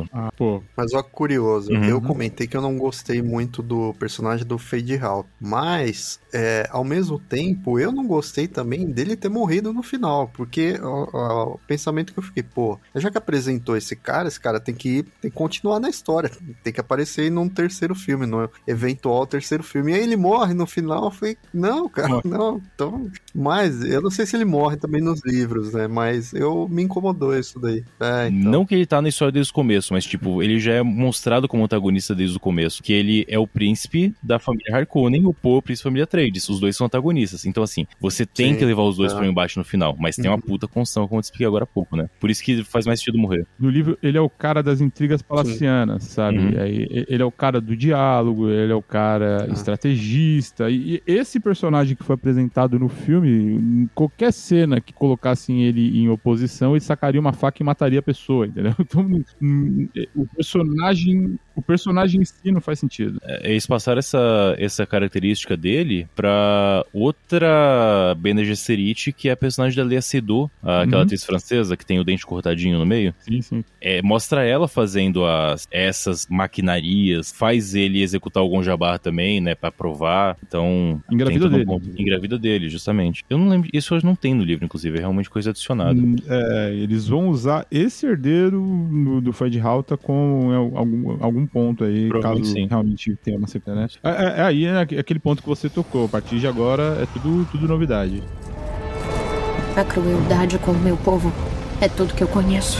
Fala. Ah, pô. Mas ó, curioso, Uhum. eu comentei que eu não gostei muito do personagem do Fade Hall, mas é, ao mesmo tempo eu não gostei também dele ter morrido no final, porque ó, ó, o pensamento que eu fiquei, pô, já que apresentou esse cara, esse cara tem que ir, tem que continuar na história, tem que aparecer num terceiro filme, no eventual terceiro filme, e aí ele morre no final, eu falei, não, cara, não, então, mas eu não sei se ele morre também nos livros, né, mas eu me incomodou isso daí. É, então. Não que ele tá na história desde o começo, mas, tipo, ele já é mostrado como antagonista desde o começo. Que ele é o príncipe da família Harkonnen, o Poe, o príncipe da família Atreides. Os dois são antagonistas. Então, assim, você tem Sim, que levar os dois é. pro embate no final. Mas tem uma puta construção, como eu te expliquei agora há pouco, né? Por isso que faz mais sentido morrer. No livro, ele é o cara das intrigas palacianas, sabe? Uhum. Aí, ele é o cara do diálogo, ele é o cara Ah. estrategista. E esse personagem que foi apresentado no filme, em qualquer cena que colocassem ele em oposição, ele sacaria uma faca e mataria a pessoa, entendeu? Então, hum, o personagem, o personagem em si não faz sentido. É, eles passaram essa, essa característica dele pra outra Bene Gesserit, que é a personagem da Léa Seydoux, aquela Uhum. atriz francesa que tem o dente cortadinho no meio. Sim, sim. É, mostra ela fazendo as, essas maquinarias, faz ele executar o Gonjabar também, né, pra provar. Então, Engravida tem todo um dele. ponto. Engravida dele, justamente. Eu não lembro, isso hoje não tem no livro, inclusive, é realmente coisa adicionada. Hum, É, eles vão usar esse herdeiro no, do Fade Halta com é, algum, algum ponto aí, Provavelmente caso sim. realmente tenha uma sequência, né? É, é, é aí é aquele ponto que você tocou. A partir de agora é tudo, tudo novidade. A crueldade com o meu povo é tudo que eu conheço.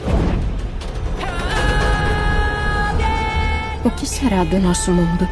O que será do nosso mundo?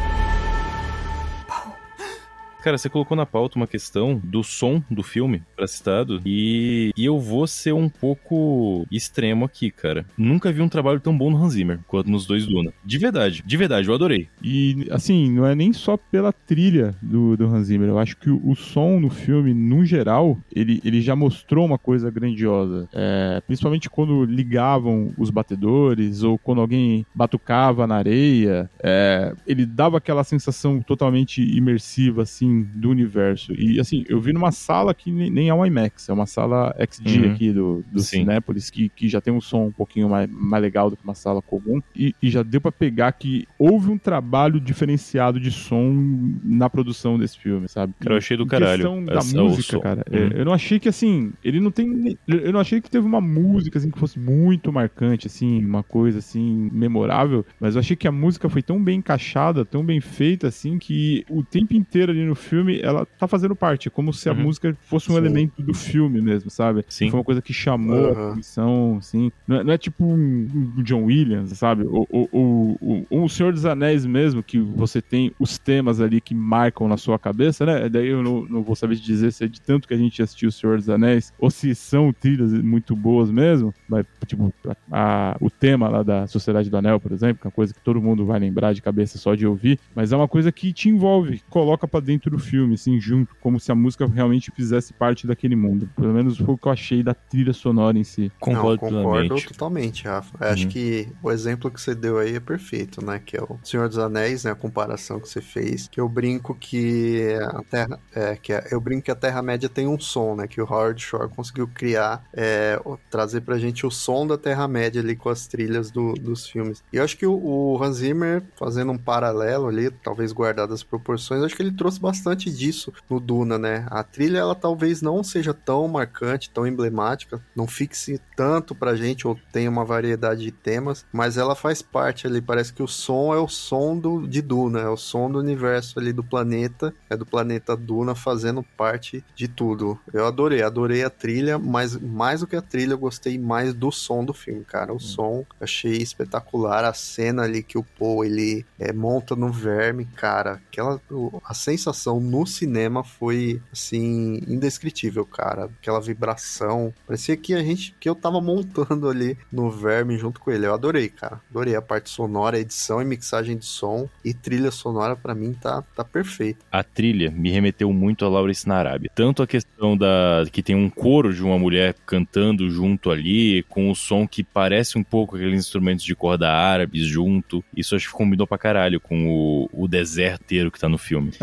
Cara, você colocou na pauta uma questão do som do filme, pra citado, e, e eu vou ser um pouco extremo aqui, cara. Nunca vi um trabalho tão bom no Hans Zimmer quanto nos dois Duna. De verdade, de verdade, eu adorei. E, assim, não é nem só pela trilha do, do Hans Zimmer. Eu acho que o, o som no filme, no geral, ele, ele já mostrou uma coisa grandiosa. É, principalmente quando ligavam os batedores ou quando alguém batucava na areia. É, ele dava aquela sensação totalmente imersiva, assim, do universo. E, assim, eu vi numa sala que nem, nem é um IMAX. É uma sala X D Uhum. aqui do, do Sim. Cinépolis, que, que já tem um som um pouquinho mais, mais legal do que uma sala comum. E, e já deu pra pegar que houve um trabalho diferenciado de som na produção desse filme, sabe? Cara, eu achei do Em caralho. questão da Essa- o música, som. cara, Uhum. é, eu não achei que, assim, ele não tem... Eu não achei que teve uma música, assim, que fosse muito marcante, assim, uma coisa, assim, memorável, mas eu achei que a música foi tão bem encaixada, tão bem feita, assim, que o tempo inteiro ali no filme, ela tá fazendo parte, é como se a Uhum. música fosse um Sim. elemento do filme mesmo, sabe? Sim. Foi uma coisa que chamou a Uhum. atenção, assim. Não é, não é tipo um, um John Williams, sabe? Ou, ou, ou, ou- ou o Senhor dos Anéis mesmo, que você tem os temas ali que marcam na sua cabeça, né? Daí eu não, não vou saber te dizer se é de tanto que a gente assistiu o Senhor dos Anéis, ou se são trilhas muito boas mesmo, mas, tipo, a- a- o tema lá da Sociedade do Anel, por exemplo, que é uma coisa que todo mundo vai lembrar de cabeça só de ouvir, mas é uma coisa que te envolve, coloca pra dentro do filme, assim, junto, como se a música realmente fizesse parte daquele mundo. Pelo menos foi o que eu achei da trilha sonora em si. Concordo Não, concordo plenamente. totalmente, Rafa. Uhum. Acho que o exemplo que você deu aí é perfeito, né? Que é o Senhor dos Anéis, né? A comparação que você fez. Que eu brinco que a Terra... É, que a- eu brinco que a Terra-média tem um som, né? Que o Howard Shore conseguiu criar, é, o- trazer pra gente o som da Terra-média ali com as trilhas do- dos filmes. E eu acho que o, o Hans Zimmer, fazendo um paralelo ali, talvez guardado as proporções, acho que ele trouxe bastante disso no Duna, né? A trilha, ela talvez não seja tão marcante, tão emblemática, não fixe tanto pra gente, ou tenha uma variedade de temas, mas ela faz parte ali, parece que o som é o som do, de Duna, é o som do universo ali do planeta, é do planeta Duna fazendo parte de tudo. Eu adorei, adorei a trilha, mas mais do que a trilha, eu gostei mais do som do filme, cara. O som, achei espetacular, a cena ali que o Poe, ele é, monta no verme, cara, aquela, o- a sensação no cinema foi, assim, indescritível, cara. Aquela vibração, parecia que a gente, que eu tava montando ali no verme junto com ele. Eu adorei, cara. Adorei a parte sonora, edição e mixagem de som e trilha sonora, pra mim tá, tá perfeito. A trilha me remeteu muito a Lawrence na Arábia. Tanto a questão da que tem um coro de uma mulher cantando junto ali, com o som que parece um pouco aqueles instrumentos de corda árabes junto. Isso acho que combinou pra caralho com o, o deserto inteiro que tá no filme. É, mas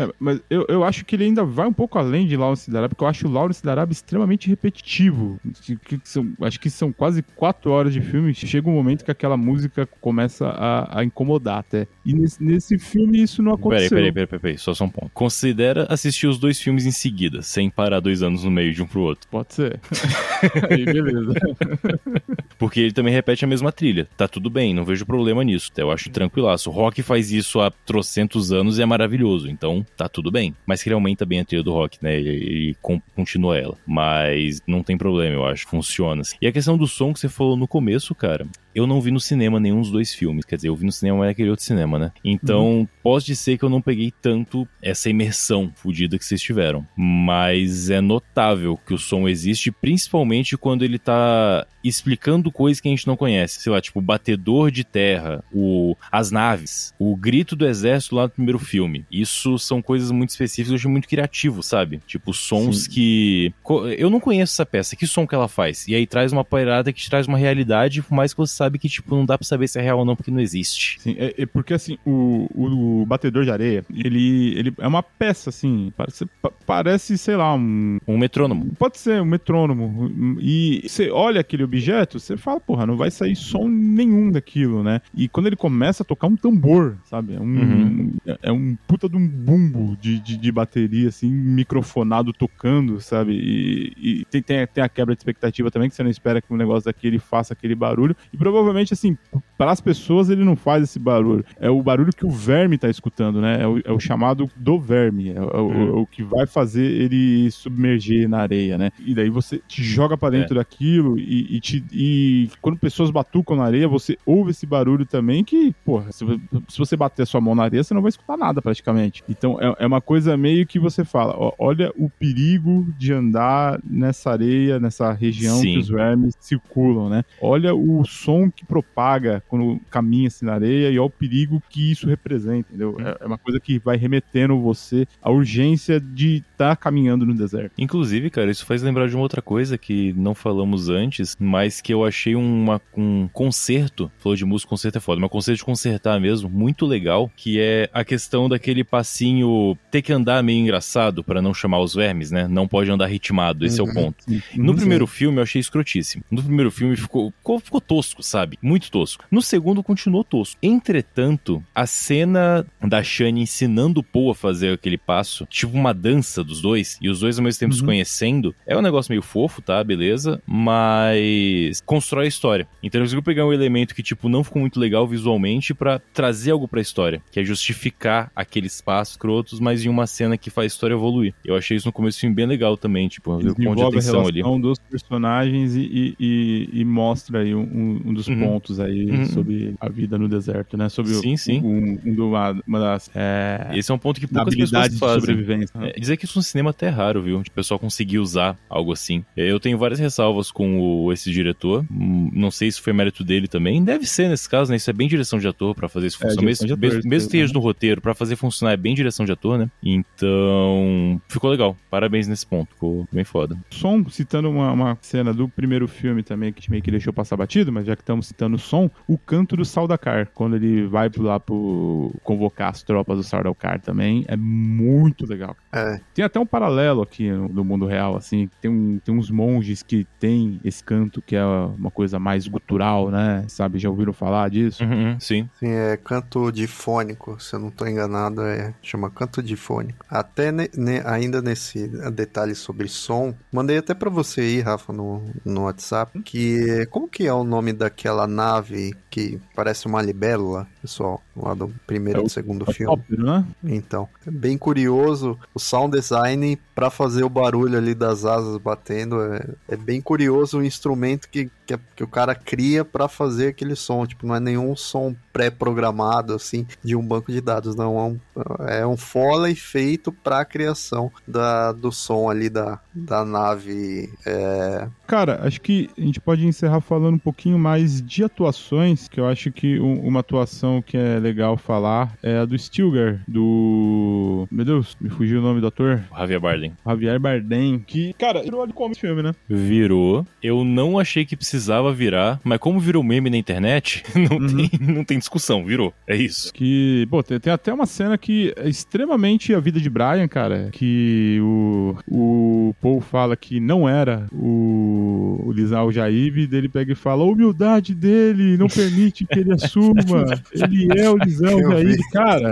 eu, eu acho que ele ainda vai um pouco além de Lawrence da Arábia, porque eu acho o Lawrence da Arábia extremamente repetitivo. Que, que são, acho que são quase quatro horas de filme, chega um momento que aquela música começa a, a incomodar até. E nesse, nesse filme isso não aconteceu. Peraí, peraí, peraí, peraí, só só um ponto. Considera assistir os dois filmes em seguida, sem parar dois anos no meio de um pro outro. Pode ser. Aí, beleza. Porque ele também repete a mesma trilha. Tá tudo bem, não vejo problema nisso. Eu acho tranquilaço. O Rock faz isso há trocentos anos e é maravilhoso. Então, tá tudo bem. Mas que ele aumenta bem a trilha do Rock, né? Ele, ele continua ela. Mas não tem problema, eu acho. Funciona. E a questão do som que você falou no começo, cara... Eu não vi no cinema nenhum dos dois filmes. Quer dizer, eu vi no cinema, mas é aquele outro cinema, né? Então, uhum. pode ser que eu não peguei tanto essa imersão fodida que vocês tiveram. Mas é notável que o som existe, principalmente quando ele tá explicando coisas que a gente não conhece. Sei lá, tipo, o batedor de terra, o, as naves, o grito do exército lá no primeiro filme. Isso são coisas muito específicas, eu acho muito criativo, sabe? Tipo, sons Sim. que... Eu não conheço essa peça, que som que ela faz? E aí traz uma pairada que te traz uma realidade, por mais que você sabe que, tipo, não dá pra saber se é real ou não, porque não existe. Sim, é, é porque, assim, o, o, o batedor de areia, ele, ele é uma peça, assim, parece, parece, sei lá, um... Um metrônomo. Pode ser, um metrônomo. E você olha aquele objeto, você fala, porra, não vai sair som nenhum daquilo, né? E quando ele começa a tocar um tambor, sabe? É um, uhum. é, é um puta de um bumbo de, de, de bateria, assim, microfonado tocando, sabe? E, e tem, tem, tem a quebra de expectativa também, que você não espera que um negócio daquele faça aquele barulho. E provavelmente, assim, para as pessoas ele não faz esse barulho. É o barulho que o verme tá escutando, né? É o, é o chamado do verme. É, é, o, é o que vai fazer ele submergir na areia, né? E daí você te joga para dentro é. daquilo e, e, te, e quando pessoas batucam na areia, você ouve esse barulho também que, porra, se, se você bater a sua mão na areia, você não vai escutar nada praticamente. Então é, é uma coisa meio que você fala, ó, olha o perigo de andar nessa areia, nessa região Sim. que os vermes circulam, né? Olha o som que propaga quando caminha-se na areia e olha o perigo que isso representa, entendeu? É, é uma coisa que vai remetendo você à urgência de estar tá caminhando no deserto. Inclusive, cara, isso faz lembrar de uma outra coisa que não falamos antes, mas que eu achei uma, um concerto, falou de música, concerto é foda, mas concerto de concertar mesmo, muito legal, que é a questão daquele passinho ter que andar meio engraçado pra não chamar os vermes, né? Não pode andar ritmado, esse uhum. é o ponto. Uhum. No primeiro filme eu achei escrotíssimo. No primeiro filme ficou, ficou, ficou tosco, sabe? Muito tosco. No segundo continuou tosco. Entretanto, a cena da Shani ensinando o Poe a fazer aquele passo, tipo uma dança dos dois, e os dois ao mesmo tempo uhum. se conhecendo, é um negócio meio fofo, tá? Beleza? Mas constrói a história. Então eu consigo pegar um elemento que, tipo, não ficou muito legal visualmente pra trazer algo pra história, que é justificar aqueles passos crotos, mas em uma cena que faz a história evoluir. Eu achei isso no começo do filme bem legal também, tipo, um ponto de atenção ali. A relação dos personagens e, e, e, e mostra aí um, um dos uhum. pontos aí uhum. sobre a vida no deserto, né? Sobre sim, o, sim. Um, um, uma, uma das... É, esse é um ponto que poucas pessoas fazem. De sobrevivência, né? É, dizer que isso no cinema até é raro, viu? De o pessoal conseguir usar algo assim. Eu tenho várias ressalvas com o, esse diretor. Não sei se foi mérito dele também. Deve ser nesse caso, né? Isso é bem direção de ator pra fazer isso funcionar. É, mesmo ator, mesmo, mesmo que esteja no roteiro, pra fazer funcionar é bem direção de ator, né? Então, ficou legal. Parabéns nesse ponto. Ficou bem foda. Som, citando uma, uma cena do primeiro filme também, que meio que deixou passar batido, mas já que estamos citando o som, o canto do Sardaukar, quando ele vai lá pro convocar as tropas do Sardaukar também, é muito legal. É. Tem até um paralelo aqui no, no mundo real, assim, tem, um, tem uns monges que tem esse canto que é uma coisa mais gutural, né? Sabe, já ouviram falar disso? Uhum, sim. Sim, é canto difônico, se eu não tô enganado, é, chama canto difônico. Até ne, ne, ainda nesse detalhe sobre som, mandei até pra você aí, Rafa, no, no WhatsApp, que como que é o nome daquela nave que parece uma libélula, pessoal, lá do primeiro é e do segundo é filme? Óbvio, né? Então, é bem curioso o sound design pra fazer o barulho ali das asas batendo, é, é bem curioso o instrumento que, que, que o cara cria pra fazer aquele som, tipo, não é nenhum som pré-programado, assim, de um banco de dados, não, é um, é um Foley feito pra criação da, do som ali da, da nave. É... Cara, acho que a gente pode encerrar falando um pouquinho mais de atuações, que eu acho que um, uma atuação que é legal falar é a do Stilgar, do... Meu Deus, me fugiu o nome do ator. Javier Bardem. Javier Bardem, que, cara, virou de como esse filme, né? Virou. Eu não achei que precisava precisava virar, mas como virou meme na internet, não, uhum. tem, não tem discussão, virou. É isso. Que, pô, tem, tem até uma cena que é extremamente a vida de Brian, cara, que o, o Paul fala que não era o, o Lizal Jaib, dele pega e fala, a humildade dele não permite que ele assuma, ele é o Lizal Jaib, cara.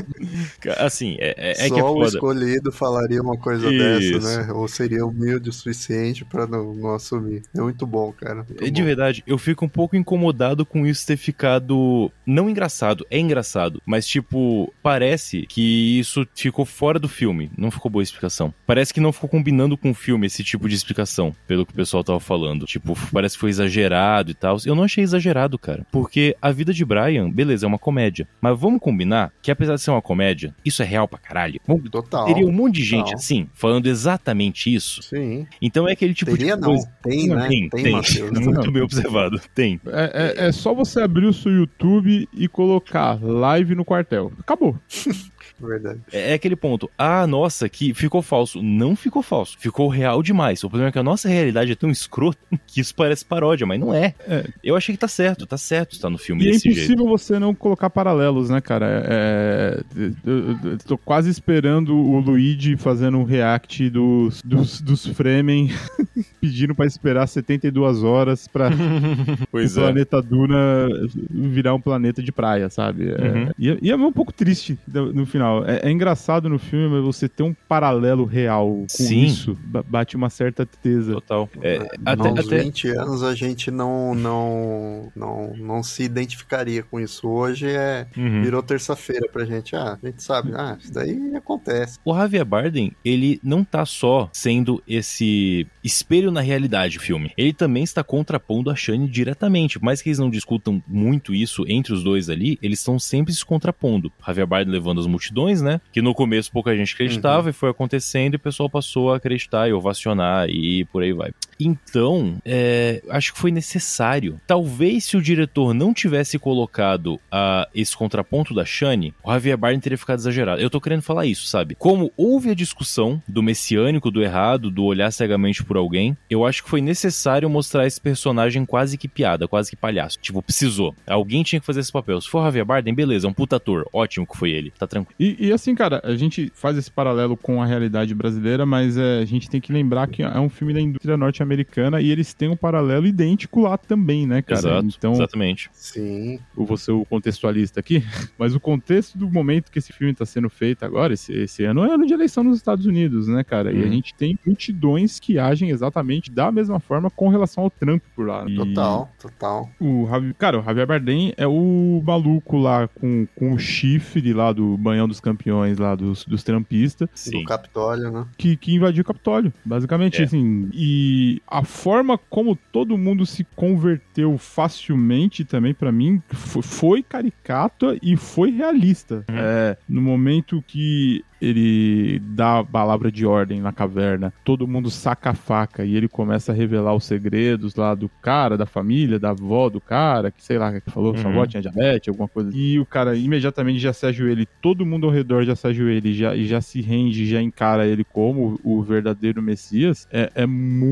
Assim, é, é, é Só que é o foda. escolhido falaria uma coisa Isso. dessa, né? Ou seria humilde o suficiente pra não, não assumir. É muito bom, cara. Muito de bom. verdade, eu fico um pouco incomodado com isso ter ficado, não engraçado, é engraçado, mas tipo, parece que isso ficou fora do filme, não ficou boa a explicação. Parece que não ficou combinando com o filme esse tipo de explicação, pelo que o pessoal tava falando. Tipo, parece que foi exagerado e tal. Eu não achei exagerado, cara, porque a vida de Brian, beleza, é uma comédia, mas vamos combinar que apesar de ser uma comédia, isso é real pra caralho. Total. Teria um monte de gente Total. assim, falando exatamente isso. Sim. Então é aquele tipo Teria de não. coisa. Tem, né? Tem, Tem, tem. Matheus. Muito bem observado. Tem. É, é, é só você abrir o seu YouTube e colocar live no quartel. Acabou. Verdade. É aquele ponto. Ah, nossa, que ficou falso. Não ficou falso. Ficou real demais. O problema é que a nossa realidade é tão escrota que isso parece paródia, mas não é. é. Eu achei que tá certo. Tá certo estar no filme e desse jeito. É impossível jeito. Você não colocar paralelos, né, cara? É, eu, eu tô quase esperando o Luigi fazendo um react dos, dos, dos Fremen pedindo pra esperar setenta e duas horas pra pois o é. planeta Duna virar um planeta de praia, sabe? É, uhum. e, e é um pouco triste no final. É, é engraçado no filme, mas você ter um paralelo real com Sim. isso bate uma certa tristeza. Total. É, É, até, aos até... vinte anos a gente não, não, não, não se identificaria com isso. Hoje é, uhum. virou terça-feira pra gente. Ah, a gente sabe, ah, isso daí acontece. O Javier Bardem, ele não tá só sendo esse espelho na realidade, o filme. Ele também está contrapondo a Shani diretamente. Por mais que eles não discutam muito isso entre os dois ali, eles estão sempre se contrapondo. Javier Bardem levando as multidões, né? Que no começo pouca gente acreditava uhum. e foi acontecendo e o pessoal passou a acreditar e ovacionar e por aí vai. Então, é, acho que foi necessário. Talvez se o diretor não tivesse colocado uh, esse contraponto da Shani, o Javier Bardem teria ficado exagerado. Eu tô querendo falar isso, sabe? Como houve a discussão do messiânico, do errado, do olhar cegamente por alguém, eu acho que foi necessário mostrar esse personagem quase que piada, quase que palhaço. Tipo, precisou. Alguém tinha que fazer esse papel. Se for o Javier Bardem, beleza, é um puta ator. Ótimo que foi ele. Tá tranquilo. E, e assim, cara, a gente faz esse paralelo com a realidade brasileira, mas é, a gente tem que lembrar que é um filme da indústria norte-americana e eles têm um paralelo idêntico lá também, né, cara? Exato, então, exatamente. Sim. Eu vou ser o contextualista aqui, mas o contexto do momento que esse filme tá sendo feito agora, esse, esse ano, é ano de eleição nos Estados Unidos, né, cara? Hum. E a gente tem multidões que agem exatamente da mesma forma com relação ao Trump por lá. E total, total. O, cara, o Javier Bardem é o maluco lá com, com o chifre lá do Banhão dos Campeões, lá dos, dos trampistas. Sim. Do Capitólio, né? Que, que invadiu o Capitólio, basicamente, é. assim. E a forma como todo mundo se converteu facilmente também, pra mim, foi, foi caricata e foi realista. Uhum. É, no momento que ele dá a palavra de ordem na caverna, todo mundo saca a faca e ele começa a revelar os segredos lá do cara, da família, da avó do cara, que sei lá, que falou que uhum. sua avó tinha diabetes, alguma coisa. E o cara imediatamente já se ajoelha, todo mundo ao redor já se ajoelha e já, e já se rende, já encara ele como o verdadeiro Messias. É, é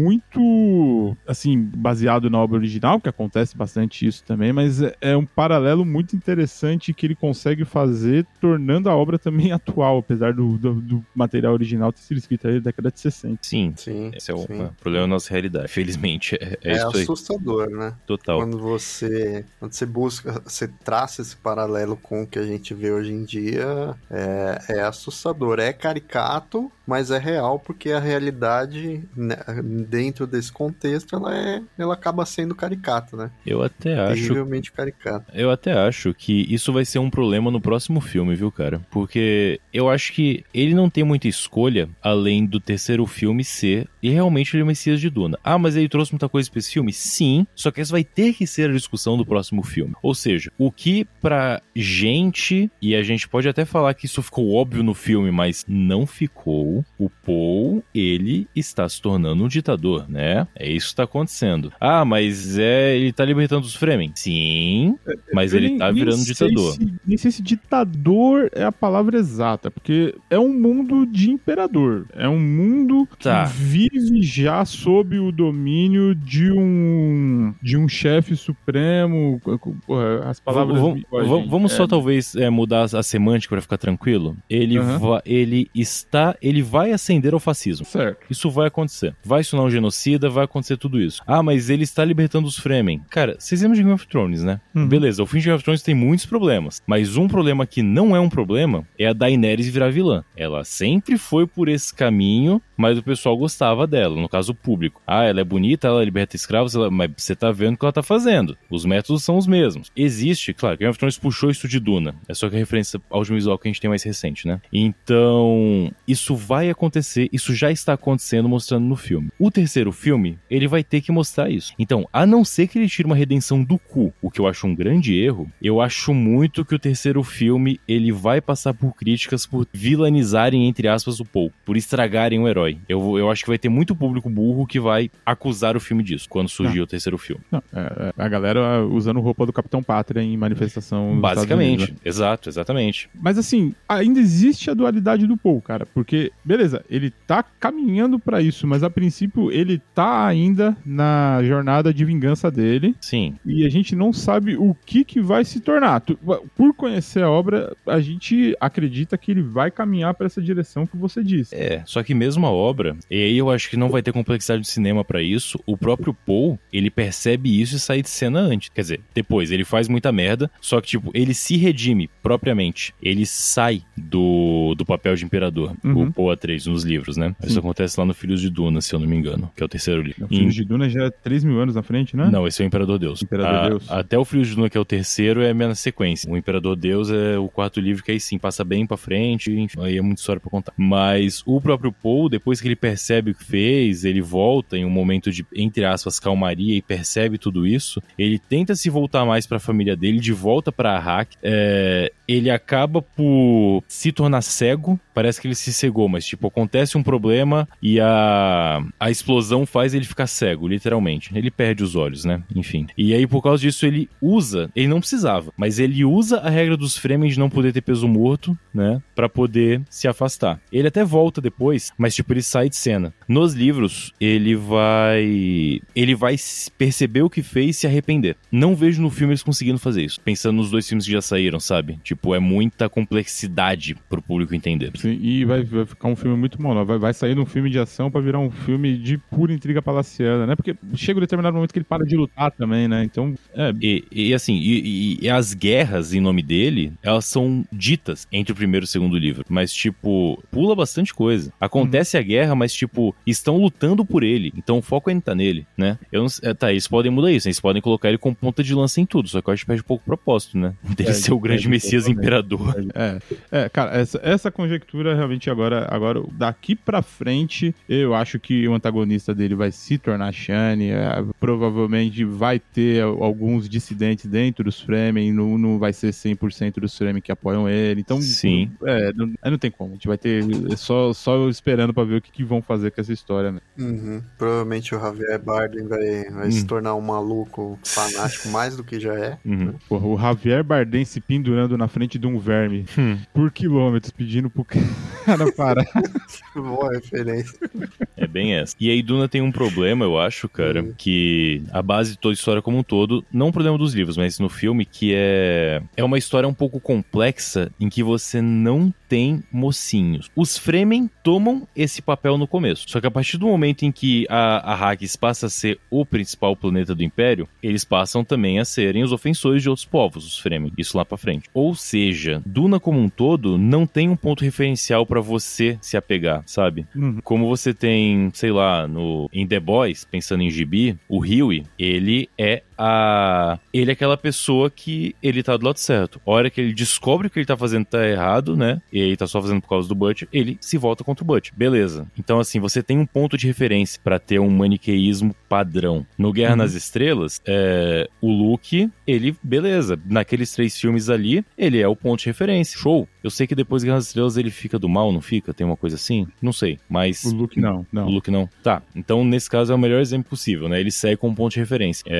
muito, assim, baseado na obra original, que acontece bastante isso também, mas é, é um paralelo muito interessante que ele consegue fazer, tornando a obra também atual, apesar do, do, do material original ter sido escrito aí na década de sessenta. Sim, sim esse é o sim. problema da nossa realidade. Felizmente, é, é, é isso aí. assustador, né? Total. Quando você, quando você busca, você traça esse paralelo com o que a gente vê hoje em dia, é, é assustador. É caricato, mas é real, porque a realidade, né, dentro desse contexto, ela, é, ela acaba sendo caricata, né? Eu até acho... Terrivelmente caricata. Eu até acho que isso vai ser um problema no próximo filme, viu, cara? Porque eu acho que ele não tem muita escolha, além do terceiro filme ser, e realmente ele é o Messias de Duna. Ah, mas ele trouxe muita coisa pra esse filme? Sim, só que essa vai ter que ser a discussão do próximo filme. Ou seja, o que pra gente, e a gente pode até falar que isso ficou óbvio no filme, mas não ficou, o Paul, ele está se tornando um ditador, né? É isso que tá acontecendo. Ah, mas é, ele tá libertando os Fremen? Sim, mas eu ele nem, tá virando nem ditador. Se, nem sei se ditador é a palavra exata, porque é um mundo de imperador. É um mundo Tá. que vive já sob o domínio de um de um chefe supremo. Porra, as palavras... Vamos, me fogem. vamos, vamos É, só talvez é, mudar a semântica pra ficar tranquilo. Ele, Aham. va- ele está, ele vai ascender ao fascismo. Certo. Isso vai acontecer. Vai se tornar um genocida, vai acontecer tudo isso. Ah, mas ele está libertando os Fremen. Cara, vocês lembram de Game of Thrones, né? Uhum. Beleza, o fim de Game of Thrones tem muitos problemas. Mas um problema que não é um problema é a Daenerys virar vilã. Ela sempre foi por esse caminho, mas o pessoal gostava dela, no caso o público. Ah, ela é bonita, ela liberta escravos, ela... mas você tá vendo o que ela tá fazendo. Os métodos são os mesmos. Existe, claro, Game of Thrones puxou isso de Duna. É só que a referência audiovisual que a gente tem mais recente, né? Então, isso vai acontecer, isso já está acontecendo, mostrando no filme. O terceiro filme, ele vai ter que mostrar isso. Então, a não ser que ele tire uma redenção do cu, o que eu acho um grande erro, eu acho muito que o terceiro filme, ele vai passar por críticas por vilanizarem, entre aspas, o Paul, por estragarem o herói. Eu, eu acho que vai ter muito público burro que vai acusar o filme disso, quando surgir Ah. o terceiro filme. Não, é, é, a galera usando roupa do Capitão Pátria em manifestação nos Estados Basicamente, Unidos, né? exato, exatamente. Mas assim, ainda existe a dualidade do Paul, cara, porque, beleza, ele tá caminhando pra isso, mas a princípio ele tá ainda na jornada de vingança dele, Sim. e a gente não sabe o que que vai se tornar. Tu- Por conhecer a obra, a gente acredita que ele vai caminhar pra essa direção que você disse. É, só que mesmo a obra, e aí eu acho que não vai ter complexidade de cinema pra isso, o próprio Paul, ele percebe isso e sai de cena antes. Quer dizer, depois, ele faz muita merda, só que, tipo, ele se redime propriamente. Ele sai do, do papel de imperador, Uhum. o Paul Atreides, nos livros, né? Isso Sim. acontece lá no Filhos de Duna, se eu não me engano, que é o terceiro livro. O filho de Duna já é três mil anos na frente, né? Não, esse é o Imperador Deus. Imperador A- Deus. Até o Filhos de Duna, que é o terceiro, é a minha sequência. O Imperador Deus é o quarto livro, que aí sim, passa bem pra frente, enfim, aí é muita história pra contar. Mas o próprio Paul, depois que ele percebe o que fez, ele volta em um momento de, entre aspas, calmaria e percebe tudo isso, ele tenta se voltar mais pra família dele, de volta pra Arrak. É, ele acaba por se tornar cego, parece que ele se cegou, mas tipo, acontece um problema e a, a explosão faz ele ficar cego, literalmente. Ele perde os olhos, né? Enfim. E aí, por causa disso, ele usa, ele não precisava, mas ele usa a regra dos Fremen de não poder ter peso morto, né? Pra poder se afastar. Ele até volta depois, mas tipo, ele sai de cena. Nos livros, ele vai... Ele vai perceber o que fez e se arrepender. Não vejo no filme eles conseguindo fazer isso. Pensando nos dois filmes que já saíram, sabe? Tipo, é muita complexidade pro público entender. Sim, e vai, vai ficar um filme muito monótono. Vai, vai sair de um filme de ação pra virar um filme de pura intriga palaciana, né? Porque chega um determinado momento que ele para de lutar também, né? Então, é... E, e assim, e, e- e as guerras em nome dele, elas são ditas entre o primeiro e o segundo livro. Mas, tipo, pula bastante coisa. Acontece a guerra, mas, tipo, estão lutando por ele. Então o foco ainda tá nele, né? Eu não, é, tá, eles podem mudar isso, né? Eles podem colocar ele como ponta de lança em tudo. Só que eu acho que perde um pouco o propósito, né? Dele É, ser o grande perde Messias totalmente. Imperador. É, é, cara, essa, essa conjectura realmente agora, agora, daqui pra frente, eu acho que o antagonista dele vai se tornar Shani, é, provavelmente vai ter alguns dissidentes dentro dos Fremen, não, não vai ser cem por cento dos Fremen que apoiam ele, então, Sim. é, não, aí não tem como, a gente vai ter só, só esperando pra ver o que, que vão fazer com essa história, né? Uhum. Provavelmente o Javier Bardem vai, vai Hum. se tornar um maluco fanático mais do que já é. Uhum. Porra, o Javier Bardem se pendurando na frente de um verme Hum. por quilômetros, pedindo pro cara parar. Boa referência. É bem essa. E aí Duna tem um problema, eu acho, cara, Uhum. que a base de toda a história como um todo, não um problema dos livros, mas no filme, que é é uma história um pouco complexa em que você não tem mocinhos. Os Fremen tomam esse papel no começo. Só que a partir do momento em que a Arrakis passa a ser o principal planeta do Império, eles passam também a serem os ofensores de outros povos, os Fremen. Isso lá pra frente. Ou seja, Duna como um todo não tem um ponto referencial pra você se apegar, sabe? Uhum. Como você tem, sei lá, no em The Boys, pensando em Gibi, o Huey, ele é a... Ele é aquela pessoa que ele tá do lado certo. A hora que ele descobre que ele tá fazendo tá errado, né? E aí tá só fazendo por causa do Butch, ele se volta contra o Butch. Beleza. Então, assim, você tem um ponto de referência pra ter um maniqueísmo padrão. No Guerra Uhum. nas Estrelas, é... o Luke, ele, beleza. Naqueles três filmes ali, ele é o ponto de referência. Show. Eu sei que depois de Guerra nas Estrelas ele fica do mal, não fica? Tem uma coisa assim? Não sei. Mas... O Luke não, não. O Luke não. Tá, então nesse caso é o melhor exemplo possível, né? Ele segue como ponto de referência. É...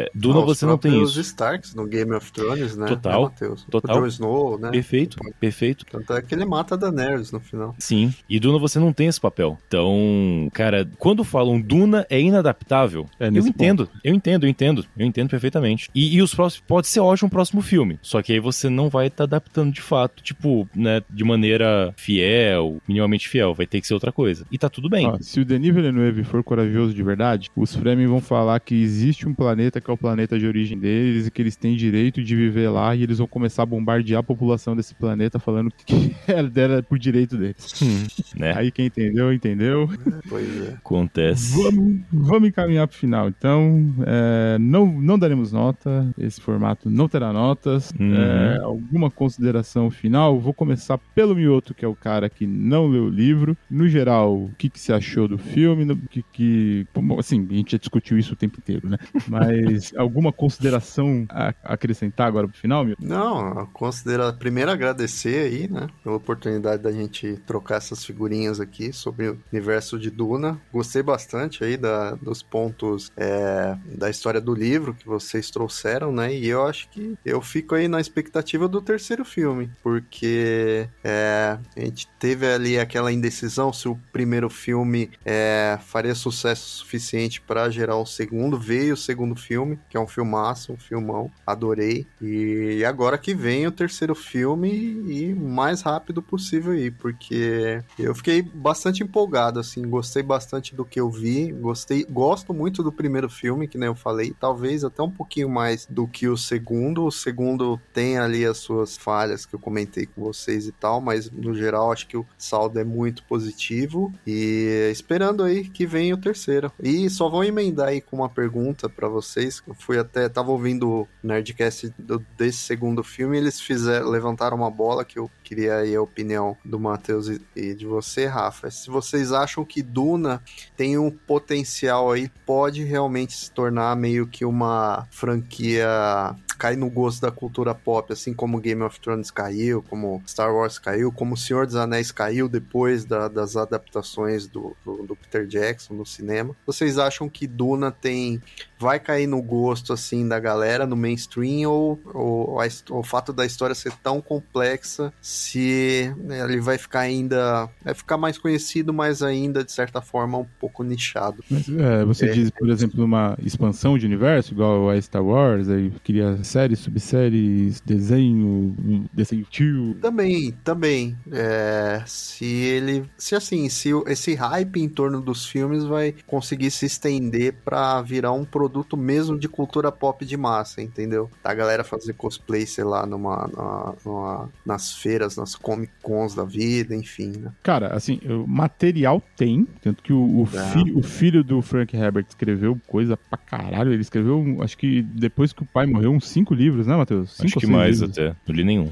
É, Duna ah, você não tem isso. Os Starks no Game of Thrones, né? Total, né, total. O Jon Snow, né? Perfeito, perfeito. Tanto é que ele mata a Daenerys no final. Sim, e Duna você não tem esse papel. Então, cara, quando falam Duna é inadaptável, É, eu nesse entendo, ponto. eu entendo, eu entendo, eu entendo perfeitamente. E, e os próximos, pode ser ótimo um próximo filme, só que aí você não vai estar tá adaptando de fato, tipo, né, de maneira fiel, minimamente fiel, vai ter que ser outra coisa. E tá tudo bem. Ó, se o Denis Villeneuve for corajoso de verdade, os Fremen vão falar que existe um planeta que é o planeta de origem deles e que eles têm direito de viver lá, e eles vão começar a bombardear a população desse planeta falando que era por direito deles. Hum, né? Aí quem entendeu, entendeu. Pois é. Acontece. Vamos, vamos encaminhar pro final. Então, é, não, não daremos nota, esse formato não terá notas. Uhum. É, alguma consideração final? Vou começar pelo Mioto, que é o cara que não leu o livro. No geral, o que, que você achou do filme? O que, que... Assim, a gente já discutiu isso o tempo inteiro, né? Mas alguma consideração a acrescentar agora pro final, Mioto? Não, considera primeiro agradecer aí, né, pela oportunidade da gente trocar essas figurinhas aqui sobre o universo de Duna. Gostei bastante aí da, dos pontos é, da história do livro que vocês trouxeram, né, e eu acho que eu fico aí na expectativa do terceiro filme, porque é, a gente teve ali aquela indecisão se o primeiro filme é, faria sucesso suficiente para gerar o segundo. Veio o segundo filme, que é um filmaço, um filmão, adorei, e agora que vem o terceiro filme e o mais rápido possível aí, porque eu fiquei bastante empolgado, assim, gostei bastante do que eu vi, gostei, gosto muito do primeiro filme, que nem eu falei, talvez até um pouquinho mais do que o segundo. O segundo tem ali as suas falhas que eu comentei com vocês e tal, mas no geral acho que o saldo é muito positivo, e esperando aí que venha o terceiro. E só vou emendar aí com uma pergunta pra vocês, eu fui até, tava ouvindo o Nerdcast do, desse segundo filme, eles fizeram, levantaram uma bola que eu queria aí a opinião do Matheus e, e de você, Rafa. Se vocês acham que Duna tem um potencial aí, pode realmente se tornar meio que uma franquia, cair no gosto da cultura pop, assim como Game of Thrones caiu, como Star Wars caiu, como O Senhor dos Anéis caiu depois da, das adaptações do, do, do Peter Jackson no cinema. Vocês acham que Duna tem, vai cair no gosto, assim, da galera, no mainstream, ou, ou a, o fato da história ser tão complexa, se ele vai ficar ainda, vai ficar mais conhecido, mas ainda, de certa forma, um pouco nichado? Mas, é, você É. diz, por exemplo, uma expansão de universo, igual a Star Wars, aí queria séries, subséries, desenho, desenho tio. Também, também. É, se ele, se assim, se o- esse hype em torno dos filmes vai conseguir se estender pra virar um produto mesmo de cultura pop de massa, entendeu? A galera fazer cosplay, sei lá, numa, numa- numa- nas feiras, nas Comic Cons da vida, enfim, né? Cara, assim, o material tem, tanto que o, o, É. fi- o filho do Frank Herbert escreveu coisa pra caralho, ele escreveu, um- acho que depois que o pai morreu, uns cinco livros, né, Matheus? Cinco Acho ou que seis mais livros. até. Não li nenhum.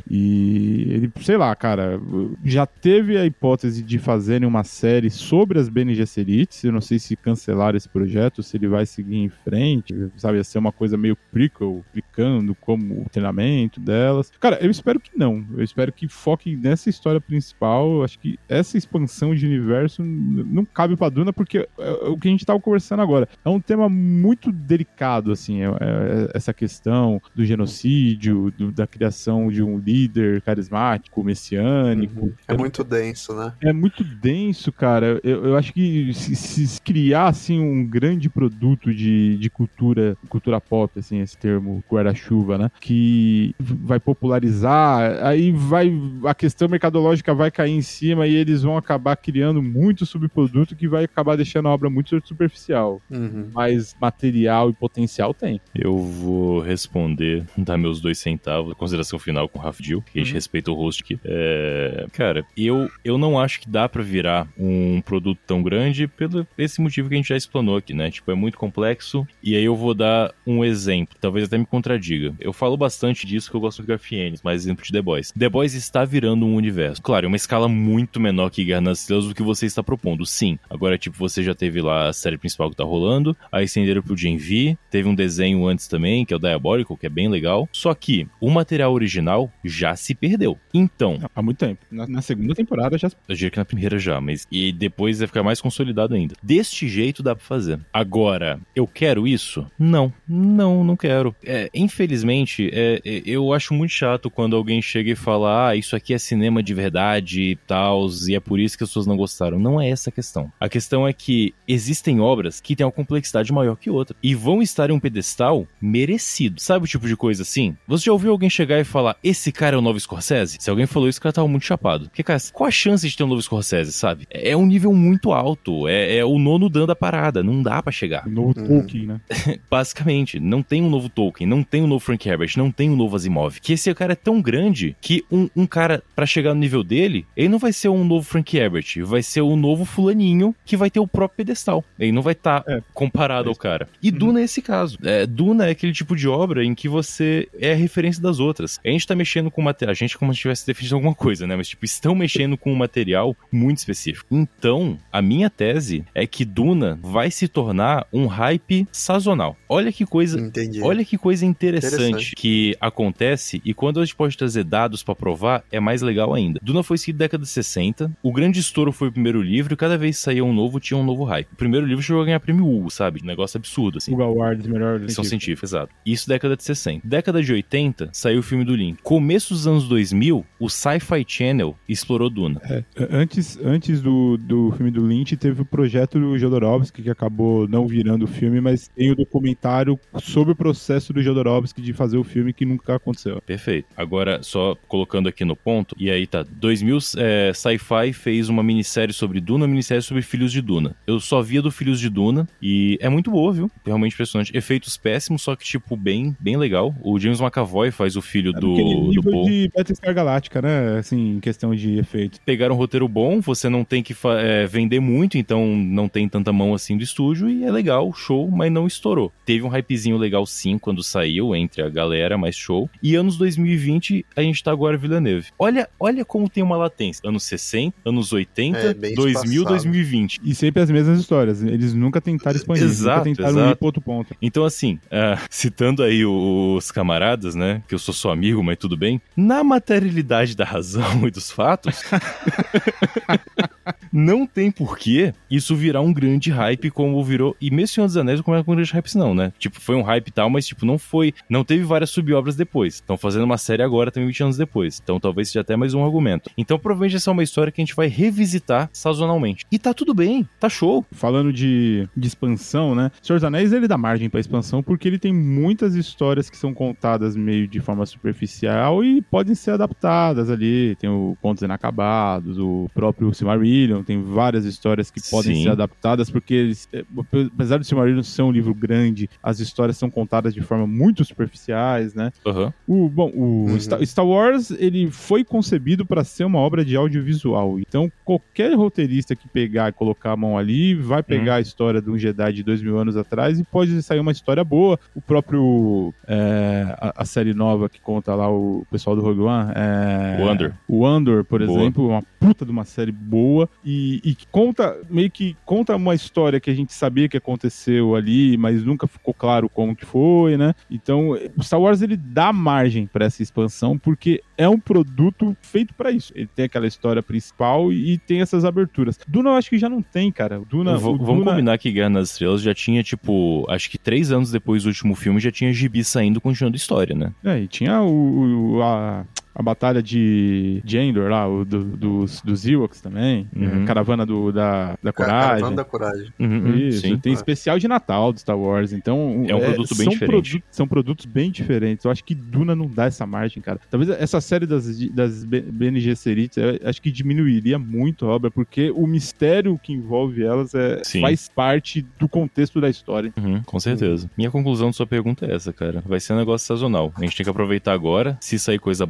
E ele, sei lá, cara, já teve a hipótese de fazerem uma série sobre as Bene Gesserits. Eu não sei se cancelaram esse projeto, se ele vai seguir em frente, sabe, ia ser uma coisa meio prequel, explicando como o treinamento delas. Cara, eu espero que não. Eu espero que foque nessa história principal. Eu acho que essa expansão de universo n- não cabe pra Duna, porque é o que a gente tava conversando agora. É um tema muito delicado, assim, é- é- essa questão do genocídio, do- da criação de um líder carismático, messiânico. É muito denso, né? É muito denso, cara. Eu, eu acho que se, se criar, assim, um grande produto de, de cultura, cultura pop, assim, esse termo guarda-chuva, né? Que vai popularizar, aí vai, a questão mercadológica vai cair em cima e eles vão acabar criando muito subproduto que vai acabar deixando a obra muito superficial. Uhum. Mas material e potencial tem. Eu vou responder, dar meus dois centavos, consideração final com o Rafa Gil, que a gente respeita o host aqui. É, cara, eu, eu não acho que dá pra virar um produto tão grande pelo esse motivo que a gente já explanou aqui, né? Tipo, é muito complexo, e aí eu vou dar um exemplo, talvez até me contradiga. Eu falo bastante disso que eu gosto de Garfienes, mas exemplo de The Boys. The Boys está virando um universo. Claro, é uma escala muito menor que Guerra nas Estrelas do que você está propondo, sim. Agora, tipo, você já teve lá a série principal que tá rolando, aí estenderam pro Gen V, teve um desenho antes também, que é o Diabolical, que é bem legal. Só que o material original já se perdeu. Então... Há muito tempo. Na, na segunda temporada já... Eu diria que na primeira já, mas... E depois vai ficar mais consolidado ainda. Deste jeito dá pra fazer. Agora, eu quero isso? Não. Não, não quero. É, infelizmente, é, é, eu acho muito chato quando alguém chega e fala, ah, isso aqui é cinema de verdade e tal, e é por isso que as pessoas não gostaram. Não é essa a questão. A questão é que existem obras que têm uma complexidade maior que outra e vão estar em um pedestal merecido. Sabe o tipo de coisa assim? Você já ouviu alguém chegar e falar, esse cara é o novo Scorsese? Se alguém falou isso, o cara tava muito chapado. Porque, cara, qual a chance de ter um novo Scorsese, sabe? É um nível muito alto. É, é o nono dando a parada. Não dá pra chegar. O novo hum. Tolkien, né? Basicamente, não tem um novo Tolkien, não tem um novo Frank Herbert, não tem um novo Asimov. Que esse cara é tão grande que um, um cara, pra chegar no nível dele, ele não vai ser um novo Frank Herbert, vai ser um novo fulaninho que vai ter o próprio pedestal. Ele não vai estar tá é. comparado é ao cara. E uhum. Duna é esse caso. É, Duna é aquele tipo de obra em que você é a referência das outras. A gente tá mexendo com material, a gente como se tivesse definido alguma coisa, né? Mas tipo, estão mexendo com um material muito específico. Então, a minha tese é que Duna vai se tornar um hype sazonal. Olha que coisa, Entendi. olha que coisa interessante, interessante que acontece, e quando a gente pode trazer dados pra provar, é mais legal ainda. Duna foi escrito na década de sessenta, o grande estouro foi o primeiro livro, e cada vez que saía um novo, tinha um novo hype. O primeiro livro chegou a ganhar prêmio Hugo, sabe? Um negócio absurdo, assim. Hugo Award, melhor ficção científica, exato. Isso década de sessenta. Década de oitenta, saiu o filme do Lynch. Começo dos anos dois mil, o Sci-Fi Channel explorou Duna. É, antes antes do, do filme do Lynch, teve o projeto do Jodorowsky, que acabou não virando o filme, mas tem o documentário sobre o processo do Jodorowsky de fazer o filme que nunca aconteceu. Perfeito. Agora, só colocando aqui no ponto, e aí tá, dois mil, é, Sci-Fi fez uma minissérie sobre Duna, uma minissérie sobre Filhos de Duna. Eu só via do Filhos de Duna, e é muito boa, viu? Realmente impressionante. Efeitos péssimos, só que, tipo, bem, bem legal. O James McAvoy faz o filho é do, do Paul. De Battlestar Galáctica, né? Assim, em questão de efeitos. Pegaram um roteiro bom, você não tem que é, vender muito, então não tem tanta mão assim do estúdio, e é legal, show, mas não estourou. Teve um hypezinho legal sim quando saiu, entre a galera, mas show. E anos dois mil e vinte, a gente tá agora Villeneuve. Olha, olha como tem uma latência. Anos sessenta, anos oitenta, é, dois mil, dois mil e vinte. E sempre as mesmas histórias. Eles nunca tentaram expandir, exato, nunca tentaram exato. ir pro outro ponto. Então assim, uh, citando aí os camaradas, né, que eu sou só amigo, mas tudo bem, na materialidade da razão e dos fatos, não tem porquê isso virar um grande hype como virou, e mesmo Senhor dos Anéis não começa com um grande hype não, né? Tipo, foi um hype e tal, mas tipo, não foi, não teve várias subobras depois. Estão fazendo uma série agora também vinte anos depois. Então talvez seja até mais um argumento. Então provavelmente essa é uma história que a gente vai revisitar sazonalmente. E tá tudo bem, tá show. Falando de, de expansão, né? Senhor dos Anéis, ele dá margem pra expansão porque ele tem muitas histórias que são contadas meio de forma superficial e podem ser adaptadas ali. Tem o Contos Inacabados, o próprio Silmarillion, tem várias histórias que podem Sim. ser adaptadas, porque eles, apesar do Silmarillion ser um livro grande, as histórias são contadas de forma muito superficiais, né? Uhum. O, bom, o uhum. Star, Star Wars, ele foi concebido para ser uma obra de audiovisual, então qualquer roteirista que pegar e colocar a mão ali, vai pegar uhum. a história de um Jedi de dois mil anos atrás e pode sair uma história boa. O próprio é, a, a série nova que conta lá o pessoal do Rogue One, é, o Andor. O Andor, por boa. exemplo, uma puta de uma série boa e, e conta, meio que conta uma história que a gente sabia que aconteceu ali, mas nunca ficou claro como que foi, né? Então, o Star Wars, ele dá margem para essa expansão, porque é um produto feito para isso. Ele tem aquela história principal e, e tem essas aberturas. Duna, eu acho que já não tem, cara. Duna, v- Duna... Vamos combinar que Guerra nas Estrelas já tinha, tipo, acho que três anos depois do último filme, já tinha gibi saindo continuando a história, né? É, e tinha o... o a... a batalha de, de Endor lá, o do, dos, dos Ewoks também, uhum. Caravana do, da, da Coragem. Caravana da Coragem. Uhum, Isso, sim. Tem especial de Natal do Star Wars, então... É um é, produto bem diferente. Produ- são produtos bem diferentes. Eu acho que Duna não dá essa margem, cara. Talvez essa série das, das B N Gesserit, acho que diminuiria muito a obra, porque o mistério que envolve elas é, faz parte do contexto da história. Uhum, com certeza. Uhum. Minha conclusão da sua pergunta é essa, cara. Vai ser um negócio sazonal. A gente tem que aproveitar agora, se sair coisa boa pra frente,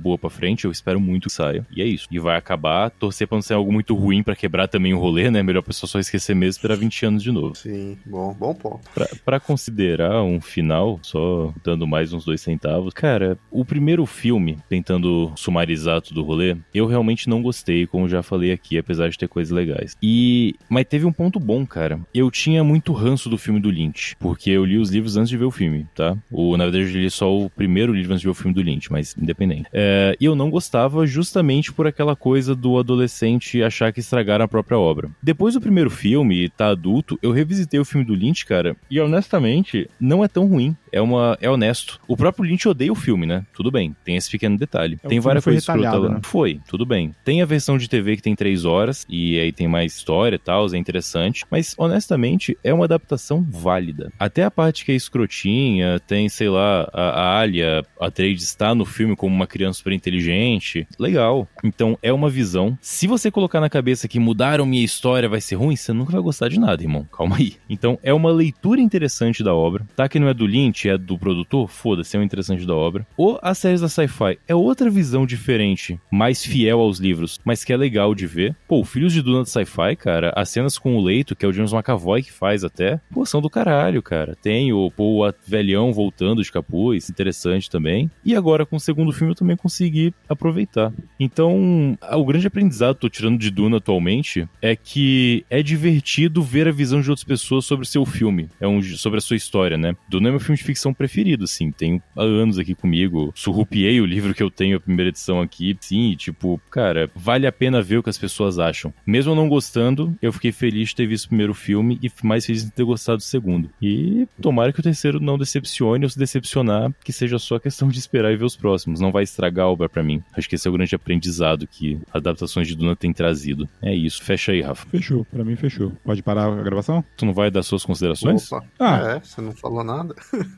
frente, eu espero muito que saia. E é isso. E vai acabar, torcer pra não ser algo muito ruim pra quebrar também o rolê, né? Melhor a pessoa só esquecer mesmo e esperar vinte anos de novo. Sim, bom, bom ponto. Pra, pra considerar um final, só dando mais uns dois centavos, cara, o primeiro filme, tentando sumarizar todo o rolê, eu realmente não gostei, como já falei aqui, apesar de ter coisas legais. E... Mas teve um ponto bom, cara. Eu tinha muito ranço do filme do Lynch, porque eu li os livros antes de ver o filme, tá? O, na verdade, eu li só o primeiro livro antes de ver o filme do Lynch, mas independente. É, e eu não gostava justamente por aquela coisa do adolescente achar que estragaram a própria obra. Depois do primeiro filme, tá adulto, eu revisitei o filme do Lynch, cara, e honestamente, não é tão ruim. É, uma, é honesto. O próprio Lynch odeia o filme, né? Tudo bem. Tem esse pequeno detalhe. É, tem várias coisas escrotas lá. Né? Foi, tudo bem. Tem a versão de T V que tem três horas, e aí tem mais história e tal, é interessante. Mas, honestamente, é uma adaptação válida. Até a parte que é escrotinha, tem, sei lá, a, a Alia, a Atreides está no filme como uma criança super inteligente. Legal. Então, é uma visão. Se você colocar na cabeça que mudaram minha história vai ser ruim, você nunca vai gostar de nada, irmão. Calma aí. Então, é uma leitura interessante da obra. Tá que não é do Lynch, é do produtor, foda-se, é um interessante da obra. Ou as séries da Sci-Fi é outra visão diferente, mais fiel aos livros, mas que é legal de ver. Pô, Filhos de Duna da Sci-Fi, cara, as cenas com o Leito, que é o James McAvoy que faz até, pô, são do caralho, cara. Tem o, pô, o velhão voltando de capuz, interessante também. E agora, com o segundo filme, eu também consegui aproveitar. Então, o grande aprendizado que eu tô tirando de Duna atualmente é que é divertido ver a visão de outras pessoas sobre o seu filme, é um, sobre a sua história, né? Duna é meu filme de ficção preferido, assim, tenho há anos aqui comigo, surrupiei o livro que eu tenho, a primeira edição aqui, sim, e, tipo, cara, vale a pena ver o que as pessoas acham. Mesmo eu não gostando, eu fiquei feliz de ter visto o primeiro filme e mais feliz de ter gostado do segundo. E tomara que o terceiro não decepcione, ou se decepcionar, que seja só questão de esperar e ver os próximos, não vai estragar a obra pra mim. Acho que esse é o grande aprendizado que adaptações de Duna têm trazido. É isso, fecha aí, Rafa. Fechou, pra mim fechou. Pode parar a gravação? Tu não vai dar suas considerações? Opa. Ah. É, você não falou nada.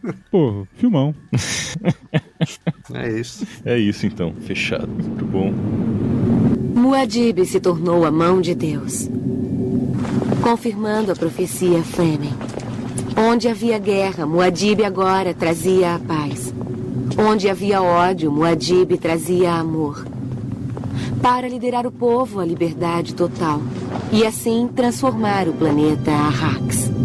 Pô, filmão. É isso. É isso então, fechado. Muito bom. Muad'Dib se tornou a mão de Deus, confirmando a profecia Fremen. Onde havia guerra, Muad'Dib agora trazia a paz. Onde havia ódio, Muad'Dib trazia amor. Para liderar o povo à liberdade total e assim transformar o planeta Arrax.